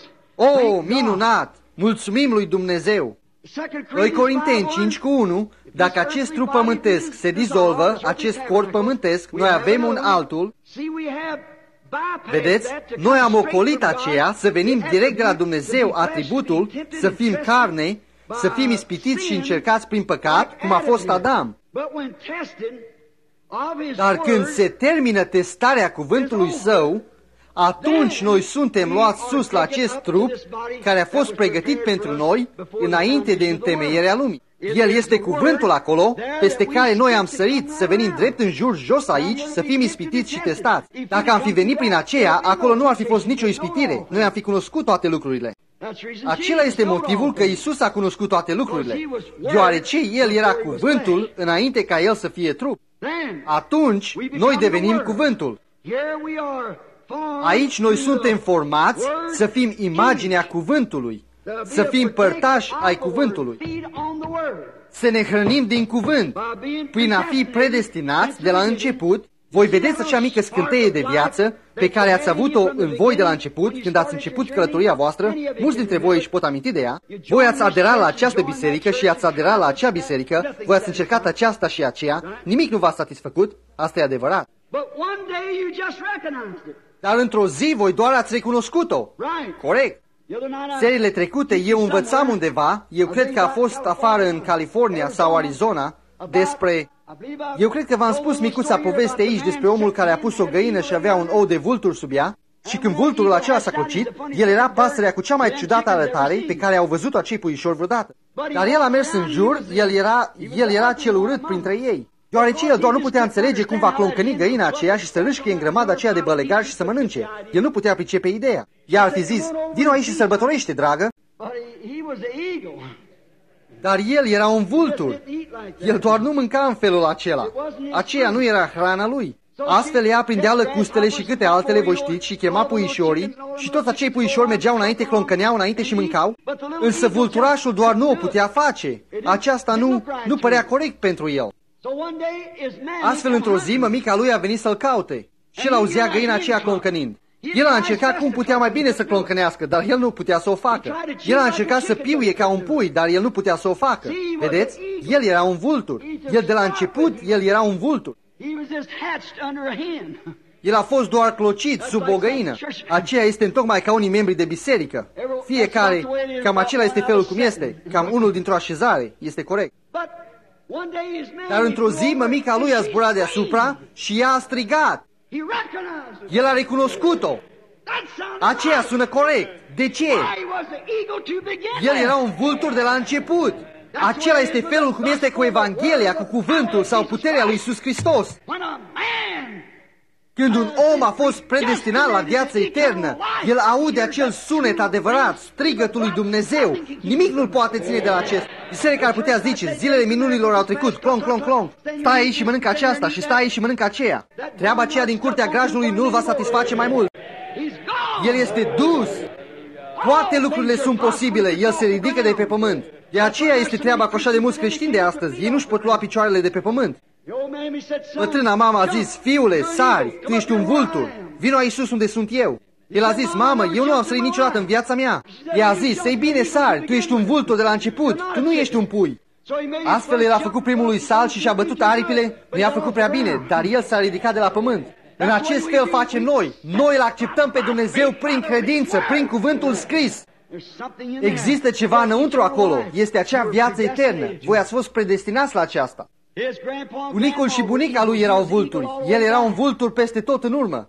Oh, minunat! Mulțumim lui Dumnezeu! doi Corinteni cinci cu unu Dacă acest trup pământesc se dizolvă, acest corp pământesc, noi avem un altul. Vedeți? Noi am ocolit aceea să venim direct de la Dumnezeu, atributul, să fim carne, să fim ispitiți și încercați prin păcat, cum a fost Adam. Dar când se termină testarea cuvântului Său, atunci noi suntem luați sus la acest trup care a fost pregătit pentru noi înainte de întemeierea lumii. El este cuvântul acolo, peste care noi am sărit să venim drept în jur, jos aici, să fim ispitiți și testați. Dacă am fi venit prin aceea, acolo nu ar fi fost nicio ispitire. Noi am fi cunoscut toate lucrurile. Acela este motivul că Iisus a cunoscut toate lucrurile, deoarece El era cuvântul înainte ca El să fie trup. Atunci, noi devenim cuvântul. Aici noi suntem formați să fim imaginea cuvântului, să fim părtași ai cuvântului, să ne hrănim din cuvânt, prin a fi predestinați de la început. Voi vedeți acea mică scânteie de viață pe care ați avut-o în voi de la început, când ați început călătoria voastră. Mulți dintre voi își pot aminti de ea. Voi ați aderat la această biserică și ați aderat la acea biserică. Voi ați încercat aceasta și aceea. Nimic nu v-a satisfăcut. Asta e adevărat. Dar într-o zi voi doar ați recunoscut-o. Corect. Serile trecute eu învățam undeva, eu cred că a fost afară în California sau Arizona, despre... Eu cred că v-am spus micuța poveste aici despre omul care a pus o găină și avea un ou de vultur sub ea, și când vulturul acela s-a clocit, el era pasărea cu cea mai ciudată arătare pe care au văzut-o acei puișori vreodată. Dar el a mers în jur, el era, el era cel urât printre ei, deoarece el doar nu putea înțelege cum va cloncăni găina aceea și să râșche în grămada aceea de bălegar și să mănânce. El nu putea pricepe ideea. Ea ar fi zis, vino aici și sărbătorește, dragă. Dar el era un vultur. El doar nu mânca în felul acela. Aceea nu era hrana lui. Astfel ea prindea lăcustele și câte altele, voi știți, și chema puișorii, și toți acei puișori mergeau înainte, cloncăneau înainte și mâncau, însă vulturașul doar nu o putea face. Aceasta nu, nu părea corect pentru el. Astfel, într-o zi, mămica lui a venit să-l caute și el auzea găina aceea cloncănind. El a încercat cum putea mai bine să cloncănească, dar el nu putea să o facă. El a încercat să piuie ca un pui, dar el nu putea să o facă. Vedeți? El era un vultur. El de la început, el era un vultur. El a fost doar clocit sub o găină. Aceea este întocmai ca unii membri de biserică. Fiecare, cam acela este felul cum este. Cam unul dintr-o așezare. Este corect. Dar într-o zi, mămica lui a zburat deasupra și ea a strigat. El a recunoscut-o. Aceea sună corect. De ce? El era un vultur de la început. Acela este felul cum este cu Evanghelia, cu cuvântul sau puterea lui Iisus Hristos. Când un om a fost predestinat la viață eternă, el aude acel sunet adevărat, strigătul lui Dumnezeu. Nimic nu-l poate ține de la acest. Biserica ar putea zice, zilele minunilor au trecut, clonc, clonc, clonc. Stai aici și mănâncă aceasta și stai aici și mănâncă aceea. Treaba aceea din curtea grajdului nu-l va satisface mai mult. El este dus. Toate lucrurile sunt posibile. El se ridică de pe pământ. De aceea este treaba cu așa de mulți creștini de astăzi. Ei nu-și pot lua picioarele de pe pământ. Bătrâna mama a zis, fiule, sari, tu ești un vultur. Vino aici sus unde sunt eu. El a zis, mamă, eu nu am sărit niciodată în viața mea. Ea a zis, ei bine, sari, tu ești un vultur de la început, tu nu ești un pui. Astfel el a făcut primul lui salt și și-a bătut aripile, nu i-a făcut prea bine, dar el s-a ridicat de la pământ. În acest fel facem noi. Noi îl acceptăm pe Dumnezeu prin credință, prin cuvântul scris. Există ceva înăuntru acolo. Este acea viață eternă. Voi ați fost predestinați la aceasta. Bunicul și bunica lui erau vulturi. El era un vultur peste tot în urmă.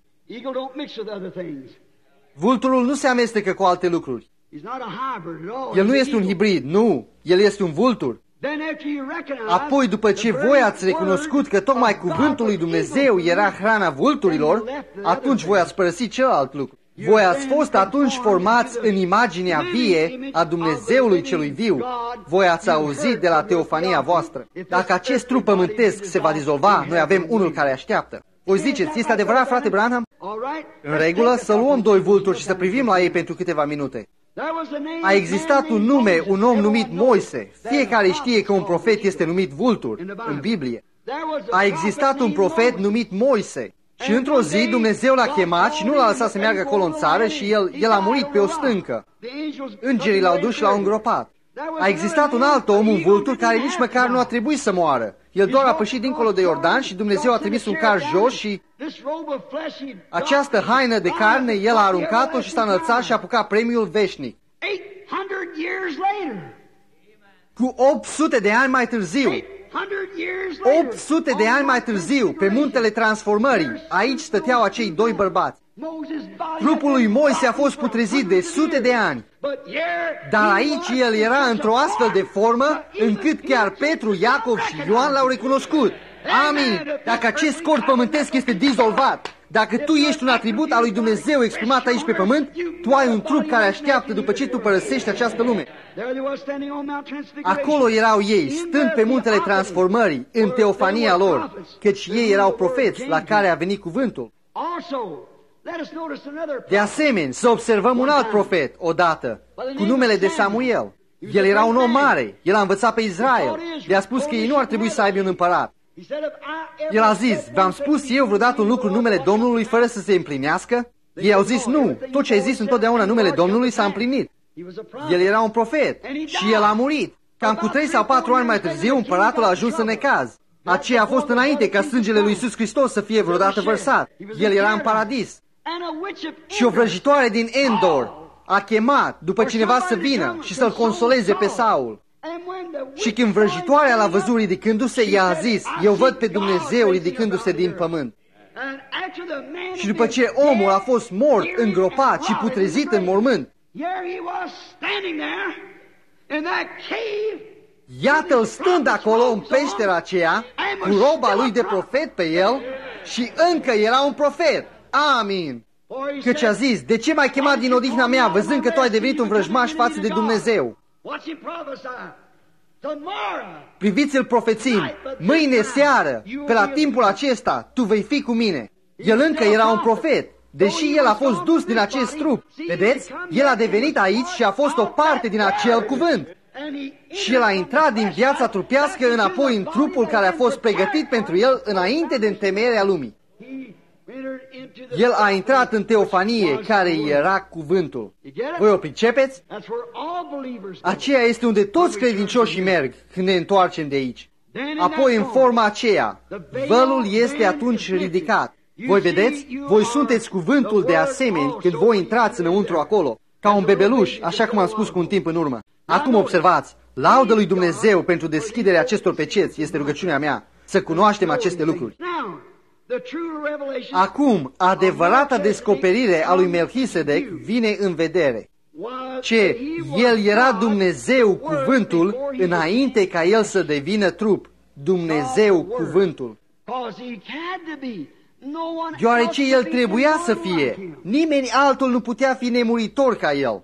Vulturul nu se amestecă cu alte lucruri. El nu este un hibrid, nu. El este un vultur. Apoi, după ce voi ați recunoscut că tocmai cuvântul lui Dumnezeu era hrana vulturilor, atunci voi ați părăsit celălalt lucru. Voi ați fost atunci formați în imaginea vie a Dumnezeului celui viu. Voi ați auzit de la teofania voastră. Dacă acest trup pământesc se va dizolva, noi avem unul care așteaptă. Voi ziceți, este adevărat, frate Branham? În regulă, să luăm doi vulturi și să privim la ei pentru câteva minute. A existat un nume, un om numit Moise. Fiecare știe că un profet este numit vultur în Biblie. A existat un profet numit Moise. Și într-o zi Dumnezeu l-a chemat și nu l-a lăsat să meargă acolo în țară și el, el a murit pe o stâncă. Îngerii l-au dus și l-au îngropat. A existat un alt om, un vultur, care nici măcar nu a trebuit să moară. El doar a pășit dincolo de Iordan și Dumnezeu a trimis un car jos și această haină de carne, el a aruncat-o și s-a înălțat și a apucat premiul veșnic. Cu opt sute de ani mai târziu, opt sute de ani mai târziu, pe muntele transformării, aici stăteau acei doi bărbați. Trupul lui Moise a fost putrezit de sute de ani, dar aici el era într-o astfel de formă încât chiar Petru, Iacov și Ioan l-au recunoscut. Amin! Dacă acest corp pământesc este dizolvat, dacă tu ești un atribut al lui Dumnezeu exprimat aici pe pământ, tu ai un trup care așteaptă după ce tu părăsești această lume. Acolo erau ei, stând pe muntele transformării, în teofania lor, căci ei erau profeți la care a venit cuvântul. De asemenea, să observăm un alt profet, odată, cu numele de Samuel. El era un om mare, el a învățat pe Israel, le-a spus că ei nu ar trebui să aibă un împărat. El a zis, v-am spus eu vreodată un lucru în numele Domnului fără să se împlinească? Ei au zis, nu, tot ce ai zis întotdeauna în numele Domnului s-a împlinit. El era un profet și el a murit. Cam cu trei sau patru ani mai târziu, împăratul a ajuns în necaz. Aceea a fost înainte ca sângele lui Iisus Hristos să fie vreodată vărsat. El era în paradis. Și o vrăjitoare din Endor a chemat după cineva să vină și să-l consoleze pe Saul. Și când vrăjitoarea l-a văzut ridicându-se, ea a zis, eu văd pe Dumnezeu ridicându-se din pământ. Și după ce omul a fost mort, îngropat și putrezit în mormânt, iată-l stând acolo în peștera aceea, cu roba lui de profet pe el, și încă era un profet. Amin! Căci a zis, de ce m-ai chemat din odihna mea, văzând că tu ai devenit un vrăjmaș față de Dumnezeu? Priviți-l profețind, mâine seară, pe la timpul acesta, tu vei fi cu mine. El încă era un profet, deși el a fost dus din acest trup. Vedeți? El a devenit aici și a fost o parte din acel cuvânt. Și el a intrat din viața trupească înapoi în trupul care a fost pregătit pentru el înainte de întemeierea lumii. El a intrat în teofanie, care era cuvântul. Voi o pricepeți? Aceea este unde toți credincioșii merg când ne întoarcem de aici. Apoi, în forma aceea, vălul este atunci ridicat. Voi vedeți? Voi sunteți cuvântul de asemenea când voi intrați înăuntru acolo, ca un bebeluș, așa cum am spus cu un timp în urmă. Acum observați, laudă lui Dumnezeu pentru deschiderea acestor peceți, este rugăciunea mea, să cunoaștem aceste lucruri. Acum, adevărata descoperire a lui Melchisedec vine în vedere. Ce? El era Dumnezeu cuvântul înainte ca el să devină trup. Dumnezeu cuvântul. Deoarece el trebuia să fie. Nimeni altul nu putea fi nemuritor ca el.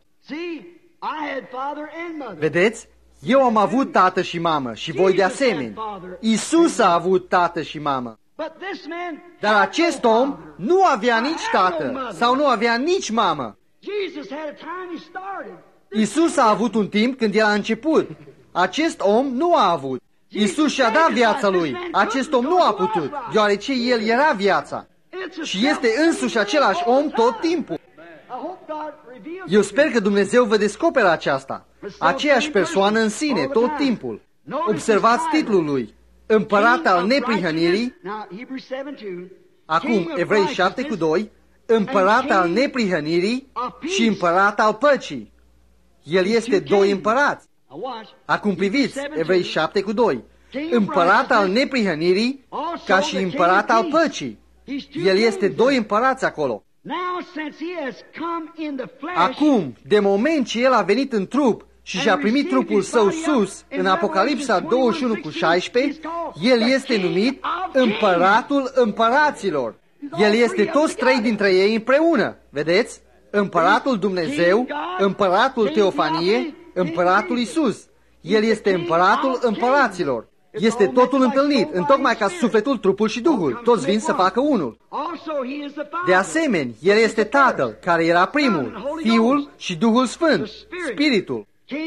Vedeți? Eu am avut tată și mamă și voi de asemenea. Iisus a avut tată și mamă. Dar acest om nu avea nici tată sau nu avea nici mamă. Iisus a avut un timp când el a început. Acest om nu a avut. Iisus și-a dat viața lui. Acest om nu a putut, deoarece el era viața. Și este însuși același om tot timpul. Eu sper că Dumnezeu vă descoperă aceasta. Aceeași persoană în sine, tot timpul. Observați titlul lui. Împărat al neprihănirii. Acum, Evrei șapte cu doi. Împărat al neprihănirii și împărat al păcii. El este doi împărați. Acum priviți, Evrei șapte cu doi. Împărat al neprihănirii ca și împărat al păcii. El este doi împărați acolo. Acum, de moment ce el a venit în trup și și-a primit trupul său sus, în Apocalipsa douăzeci și unu cu șaisprezece, el este numit împăratul împăraților. El este toți trei dintre ei împreună. Vedeți? Împăratul Dumnezeu, împăratul Teofanie, împăratul Iisus. El este împăratul împăraților. Este totul întâlnit, întocmai ca sufletul, trupul și Duhul. Toți vin să facă unul. De asemenea, El este Tatăl, care era primul, Fiul și Duhul Sfânt, Spiritul.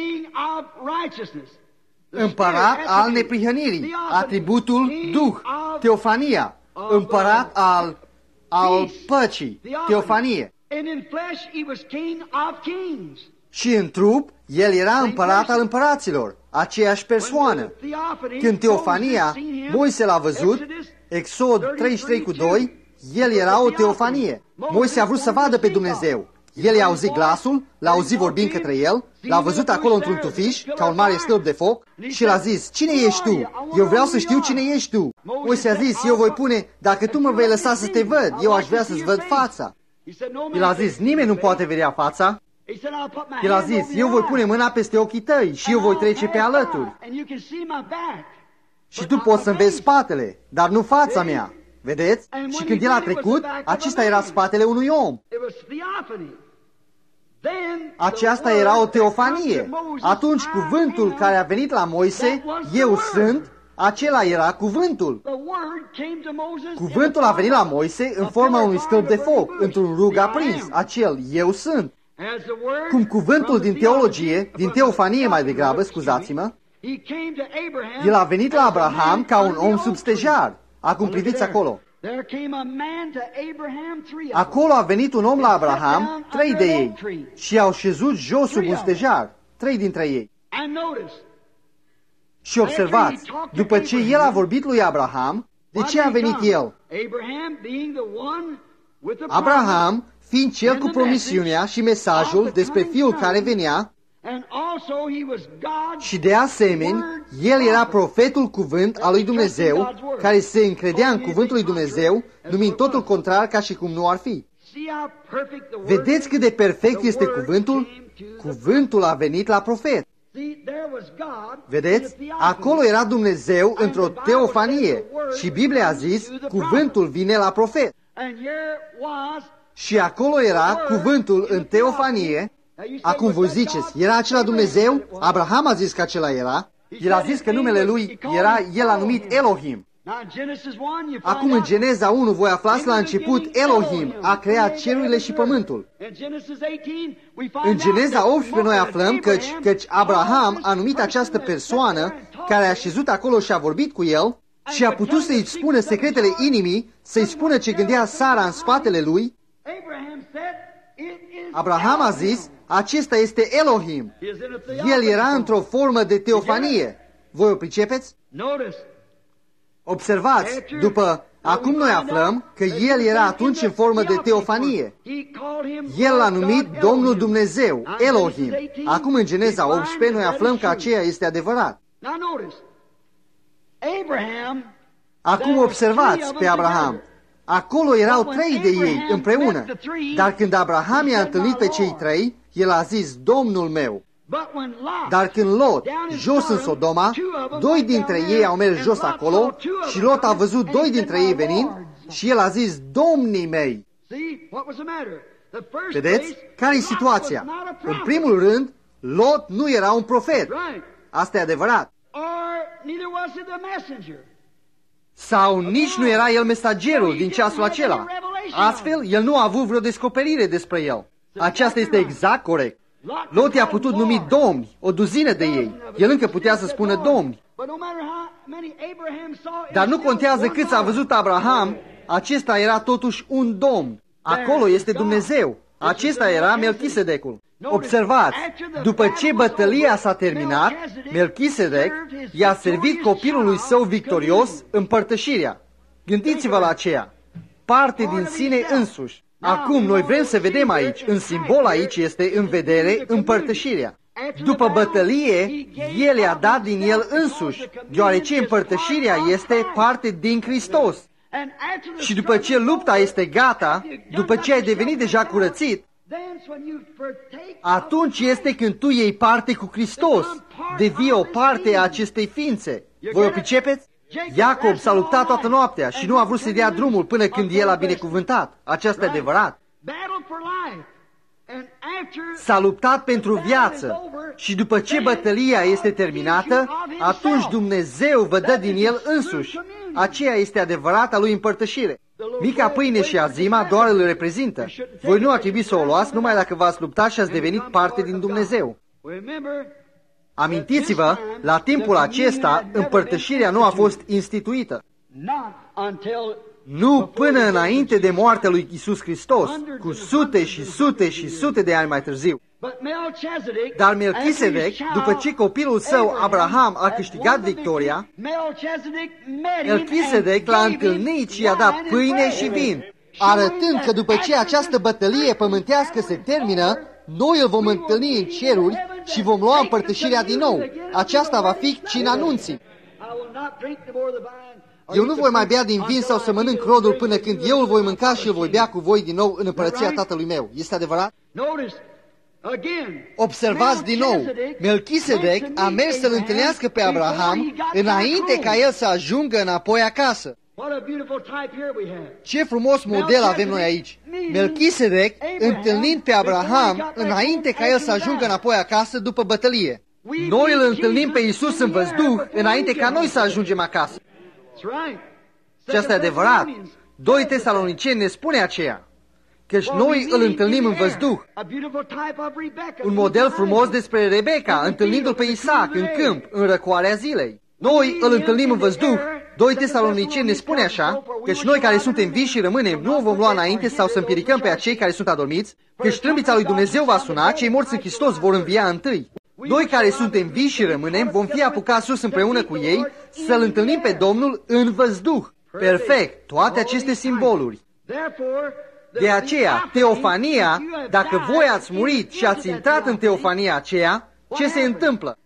Împărat al neprihănirii, atributul Duh, Teofania, împărat al, al păcii, Teofanie. Și în trup, el era împărat al împăraților, aceeași persoană. Când teofania, Moise l-a văzut, Exod treizeci și trei cu doi, el era o teofanie. Moise a vrut să vadă pe Dumnezeu. El i-a auzit glasul, l-a auzit vorbind către el, l-a văzut acolo într-un tufiș, ca un mare stâlp de foc, și l-a zis, cine ești tu? Eu vreau să știu cine ești tu. Moise a zis, eu voi pune, dacă tu mă vei lăsa să te văd, eu aș vrea să-ți văd fața. El a zis, nimeni nu poate vedea fața. El a zis, eu voi pune mâna peste ochii tăi și eu voi trece pe alături. Și tu poți să-mi vezi spatele, dar nu fața mea. Vedeți? Și când el a trecut, acesta era spatele unui om. Aceasta era o teofanie. Atunci cuvântul care a venit la Moise, eu sunt, acela era cuvântul. Cuvântul a venit la Moise în forma unui stâlp de foc, într-un rug aprins, acel eu sunt. Cum cuvântul din teologie, din teofanie mai degrabă, scuzați-mă, el a venit la Abraham ca un om sub stejar. Acum priviți acolo. Acolo a venit un om la Abraham, trei de ei, și au șezut jos sub un stejar, trei dintre ei. Și observați, după ce el a vorbit lui Abraham, de ce a venit el? Abraham, fiind cel cu promisiunea și mesajul despre fiul care venea, și de asemenea, el era profetul cuvânt al lui Dumnezeu, care se încredea în cuvântul lui Dumnezeu, numind totul contrar ca și cum nu ar fi. Vedeți cât de perfect este cuvântul? Cuvântul a venit la profet. Vedeți? Acolo era Dumnezeu într-o teofanie și Biblia a zis, cuvântul vine la profet. Și acolo era cuvântul în teofanie. Acum voi ziceți, era acela Dumnezeu? Abraham a zis că acela era. El a zis că numele lui era, el a numit Elohim. Acum în Geneza unu voi aflați la început Elohim a creat cerurile și pământul. În Geneza optsprezece noi aflăm căci, căci Abraham a numit această persoană care a șezut acolo și a vorbit cu el și a putut să-i spună secretele inimii, să-i spună ce gândea Sara în spatele lui. Abraham a zis, acesta este Elohim. El era într-o formă de teofanie. Voi o pricepeți? Observați, după, acum noi aflăm că el era atunci în formă de teofanie. El l-a numit Domnul Dumnezeu, Elohim. Acum în Geneza optsprezece noi aflăm că aceea este adevărat. Acum observați pe Abraham. Acolo erau trei de ei împreună. Dar când Abraham i-a întâlnit pe cei trei, el a zis, Domnul meu. Dar când Lot, jos în Sodoma, doi dintre ei au mers jos acolo și Lot a văzut doi dintre ei venind și el a zis, Domnii mei. Vedeți? Care e situația? În primul rând, Lot nu era un profet. Asta e adevărat. Sau nici nu era el mesagerul din ceasul acela. Astfel, el nu a avut vreo descoperire despre el. Aceasta este exact corect. Lot i-a putut numi domni, o duzină de ei. El încă putea să spună domni. Dar nu contează câți a văzut Abraham, acesta era totuși un domn. Acolo este Dumnezeu. Acesta era Melchisedecul. Observați, după ce bătălia s-a terminat, Melchisedec i-a servit copilului său victorios împărtășirea. Gândiți-vă la aceea. Parte din sine însuși. Acum noi vrem să vedem aici, în simbol aici este în vedere împărtășirea. După bătălie, el i-a dat din el însuși, deoarece împărtășirea este parte din Hristos. Și după ce lupta este gata, după ce ai devenit deja curățit, atunci este când tu iei parte cu Hristos, devii o parte a acestei ființe. Voi o pricepeți? Iacob s-a luptat toată noaptea și nu a vrut să dea drumul până când el a binecuvântat. Aceasta e adevărat. S-a luptat pentru viață și după ce bătălia este terminată, atunci Dumnezeu vă dă din el însuși. Aceea este adevărata lui împărtășire. Mica pâine și azima doar îl reprezintă. Voi nu ar trebui să o luați numai dacă v-ați luptat și ați devenit parte din Dumnezeu. Amintiți-vă, la timpul acesta, împărtășirea nu a fost instituită. Nu până înainte de moartea lui Iisus Hristos, cu sute și sute și sute de ani mai târziu. Dar Melchisedec, după ce copilul său Abraham a câștigat victoria, Melchisedec l-a întâlnit și i-a dat pâine și vin, arătând că după ce această bătălie pământească se termină, noi îl vom întâlni în ceruri și vom lua împărtășirea din nou. Aceasta va fi cina anunții. Eu nu voi mai bea din vin sau să mănânc rodul până când eu îl voi mânca și îl voi bea cu voi din nou în împărăția Tatălui meu. Este adevărat? Observați din nou, Melchisedec a mers să-l întâlnească pe Abraham înainte ca el să ajungă înapoi acasă. Ce frumos model avem noi aici! Melchisedec întâlnind pe Abraham înainte ca el să ajungă înapoi acasă după bătălie. Noi îl întâlnim pe Iisus în văzduh înainte ca noi să ajungem acasă. Și asta e adevărat. doi Tesaloniceni ne spune aceea. Căci noi îl întâlnim în văzduh. Un model frumos despre Rebecca, întâlnindu-l pe Isaac în câmp, în răcoarea zilei. Noi îl întâlnim în văzduh. doi Tesaloniceni ne spune așa, căci noi care suntem vii și rămânem, nu o vom lua înainte sau să împiricăm pe acei care sunt adormiți, căci trâmbița lui Dumnezeu va suna, cei morți în Hristos vor învia întâi. Noi care suntem vii și rămânem, vom fi apucați sus împreună cu ei să-L întâlnim pe Domnul în văzduh. Perfect, toate aceste simboluri. De aceea, teofania, dacă voi ați murit și ați intrat în teofania aceea, ce se întâmplă?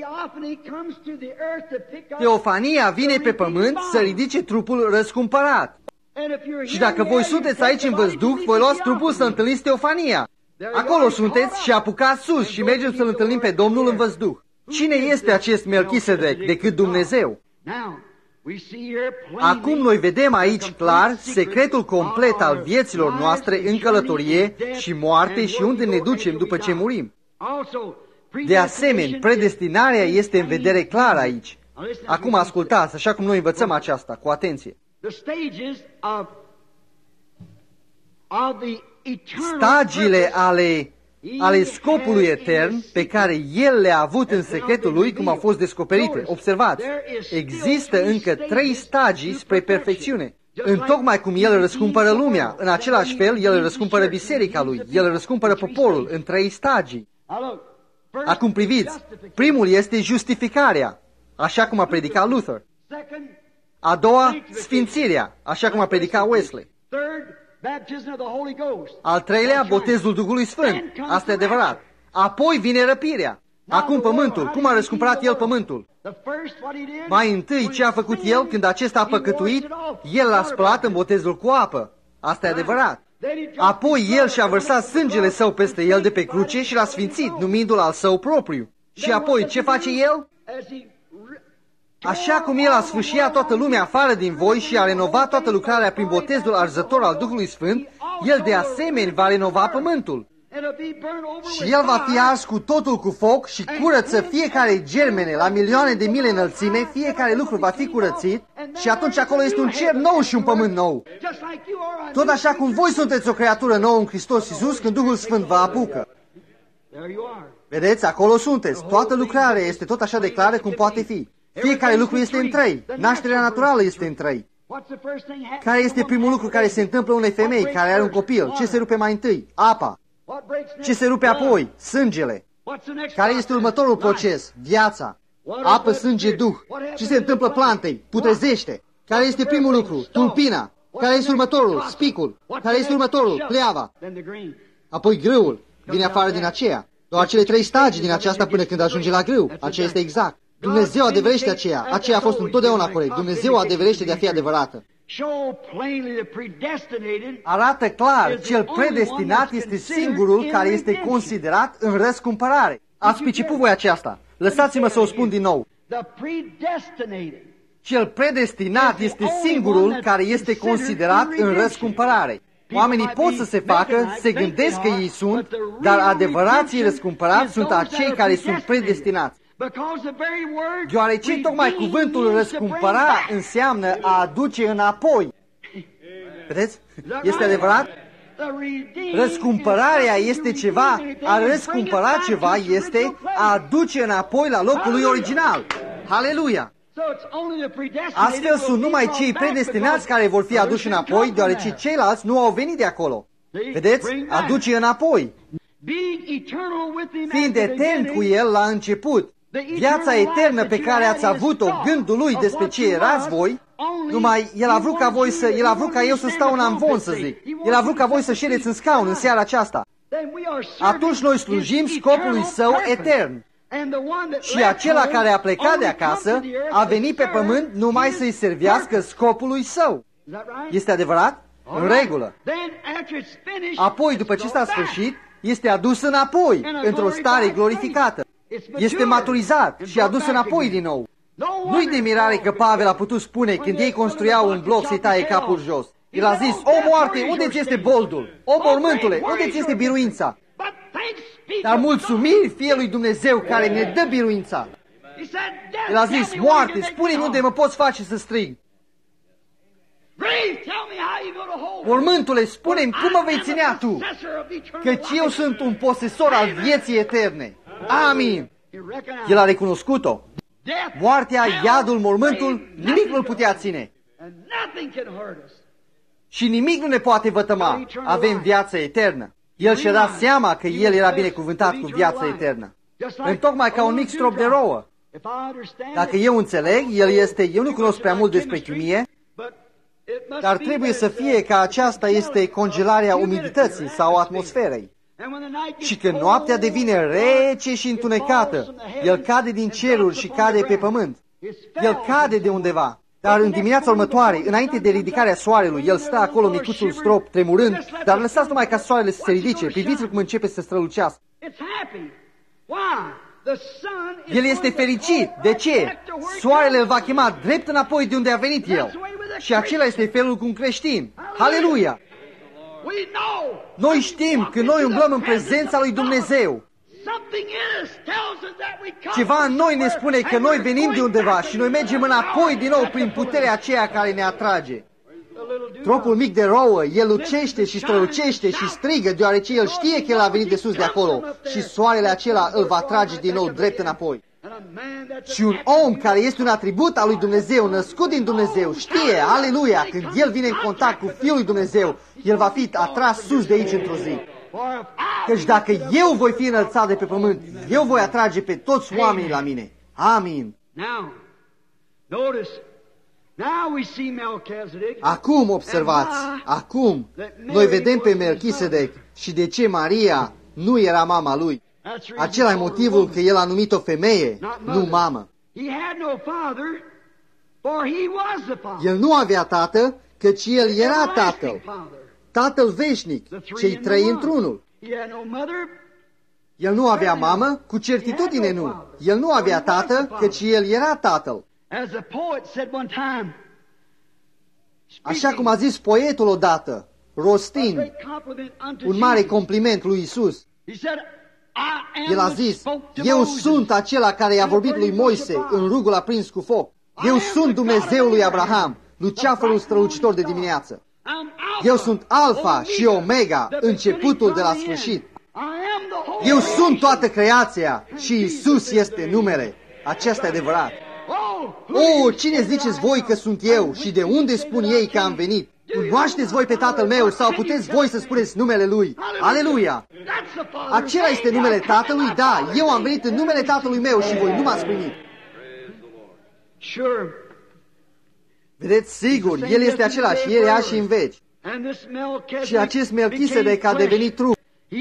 Teofania vine pe pământ să ridice trupul răscumpărat. Și dacă voi sunteți aici în văzduh, voi luați trupul să întâlniți teofania. Acolo sunteți și apucați sus și mergem să-L întâlnim pe Domnul în văzduh. Cine este acest Melchisedec decât Dumnezeu? Acum noi vedem aici clar secretul complet al vieților noastre în călătorie și moarte și unde ne ducem după ce murim. De asemenea, predestinarea este în vedere clară aici. Acum ascultați, așa cum noi învățăm aceasta, cu atenție. Stagiile ale, ale scopului etern pe care El le-a avut în secretul Lui, cum au fost descoperite. Observați, există încă trei stagii spre perfecțiune. Întocmai cum El răscumpără lumea, în același fel El răscumpără biserica Lui, El răscumpără poporul în trei stagii. Acum priviți, primul este justificarea, așa cum a predicat Luther. A doua, sfințirea, așa cum a predicat Wesley. Al treilea, botezul Duhului Sfânt. Asta e adevărat. Apoi vine răpirea. Acum pământul. Cum a răscumpărat El pământul? Mai întâi, ce a făcut El când acesta a păcătuit? El l-a spălat în botezul cu apă. Asta e adevărat. Apoi El și-a vărsat sângele Său peste El de pe cruce și l-a sfințit, numindu-l al Său propriu. Și apoi, ce face El? Așa cum El a sfâșiat toată lumea afară din voi și a renovat toată lucrarea prin botezul arzător al Duhului Sfânt, El de asemenea va renova pământul. Și El va fi ars cu totul cu foc și curăță fiecare germene la milioane de mile înălțime, fiecare lucru va fi curățit și atunci acolo este un cer nou și un pământ nou. Tot așa cum voi sunteți o creatură nouă în Hristos Iisus când Duhul Sfânt vă apucă. Vedeți, acolo sunteți. Toată lucrarea este tot așa de clară cum poate fi. Fiecare lucru este în trei. Nașterea naturală este în trei. Care este primul lucru care se întâmplă unei femei care are un copil? Ce se rupe mai întâi? Apa. Ce se rupe apoi? Sângele. Care este următorul proces? Viața. Apă, sânge, duh. Ce se întâmplă plantei? Putrezește. Care este primul lucru? Tulpina. Care este următorul? Spicul. Care este următorul? Pleava. Apoi grâul. Vine afară din aceea. Doar cele trei stagii din aceasta până când ajunge la grâu. Aceea este exact. Dumnezeu adeverește aceea. Aceea a fost întotdeauna corect. Dumnezeu adeverește de a fi adevărată. Arată clar, cel predestinat este singurul care este considerat în răscumpărare. Ați priceput voi aceasta. Lăsați-mă să o spun din nou. Cel predestinat este singurul care este considerat în răscumpărare. Oamenii pot să se facă, se gândesc că ei sunt, dar adevărații răscumpărați sunt acei care sunt predestinați. Deoarece tocmai cuvântul răscumpăra înseamnă a aduce înapoi. Vedeți? Este adevărat? Răscumpărarea este ceva, a răscumpăra ceva este a aduce înapoi la locul lui original. Haleluia! Astfel sunt numai cei predestinați care vor fi aduși înapoi, deoarece ceilalți nu au venit de acolo. Vedeți? Aduce înapoi. Fiind etern cu El la început, viața eternă pe care ați avut-o, gândul Lui despre ce erați voi, numai El a vrut ca voi să, El a vrut ca eu să stau în amvon, să zic. El a vrut ca voi să ședeți în scaun în seara aceasta. Atunci noi slujim scopului Său etern. Și acela care a plecat de acasă a venit pe pământ numai să-i servească scopului Său. Este adevărat? În regulă. Apoi, după ce s-a sfârșit, este adus înapoi, într-o stare glorificată. Este maturizat și adus înapoi din nou. Nu-i de mirare că Pavel a putut spune, când ei construiau un bloc să-i taie capul jos. El a zis, o moarte, unde ți este boldul? O mormântule, unde ți este biruința? Dar mulțumiri fie lui Dumnezeu care ne dă biruința. El a zis, moarte, spune-mi unde mă poți face să strig. Mormântule, spune-mi cum mă vei ținea tu, căci eu sunt un posesor al vieții eterne. Amin. El a recunoscut-o. Moartea, iadul, mormântul, nimic nu-l putea ține. Și nimic nu ne poate vătăma. Avem viață eternă. El și-a dat seama că El era binecuvântat cu viața eternă. Întocmai ca un mic strop de rouă. Dacă eu înțeleg, El este, eu nu cunosc prea mult despre chimie, dar trebuie să fie că aceasta este congelarea umidității sau atmosferei. Și când noaptea devine rece și întunecată, El cade din ceruri și cade pe pământ. El cade de undeva. Dar în dimineața următoare, înainte de ridicarea soarelui, El stă acolo, micuțul strop, tremurând, dar lăsați numai ca soarele să se ridice, priviți-l cum începe să strălucească. El este fericit. De ce? Soarele îl va chema drept înapoi de unde a venit El. Și acela este felul cum creștin. Haleluia! Noi știm că noi umblăm în prezența lui Dumnezeu. Ceva în noi ne spune că noi venim de undeva și noi mergem înapoi din nou prin puterea aceea care ne atrage. Tropul mic de rouă, el lucește și strălucește și strigă, deoarece el știe că el a venit de sus de acolo și soarele acela îl va trage din nou drept înapoi. Și un om care este un atribut al lui Dumnezeu, născut din Dumnezeu, știe, aleluia, când el vine în contact cu Fiul lui Dumnezeu, el va fi atras sus de aici într-o zi. Căci dacă eu voi fi înălțat de pe pământ, eu voi atrage pe toți oamenii la mine. Amin. Acum observați, acum noi vedem pe Melchisedec și de ce Maria nu era mama lui. Acela e motivul că el a numit-o femeie, nu mamă. El nu avea tată, căci el era tatăl, tatăl veșnic, cei trei într-unul. El nu avea mamă, cu certitudine nu. El nu avea tată, căci el era tatăl. Așa cum a zis poetul odată, rostind un mare compliment lui Isus. El a zis, eu sunt acela care i-a vorbit lui Moise în rugul aprins cu foc. Eu sunt Dumnezeul lui Abraham, luceafărul strălucitor de dimineață. Eu sunt Alfa și Omega, începutul de la sfârșit. Eu sunt toată creația și Isus este numele. Aceasta e adevărat. Oh, cine ziceți voi că sunt eu și de unde spun ei că am venit? Cunoașteți voi pe Tatăl meu sau puteți voi să spuneți numele Lui? Aleluia! Acela este numele Tatălui? Da, eu am venit în numele Tatălui meu și voi nu m-ați primit. Vedeți, sigur, El este același ieri, azi și în veci. Și acest Melchisedec a devenit trup.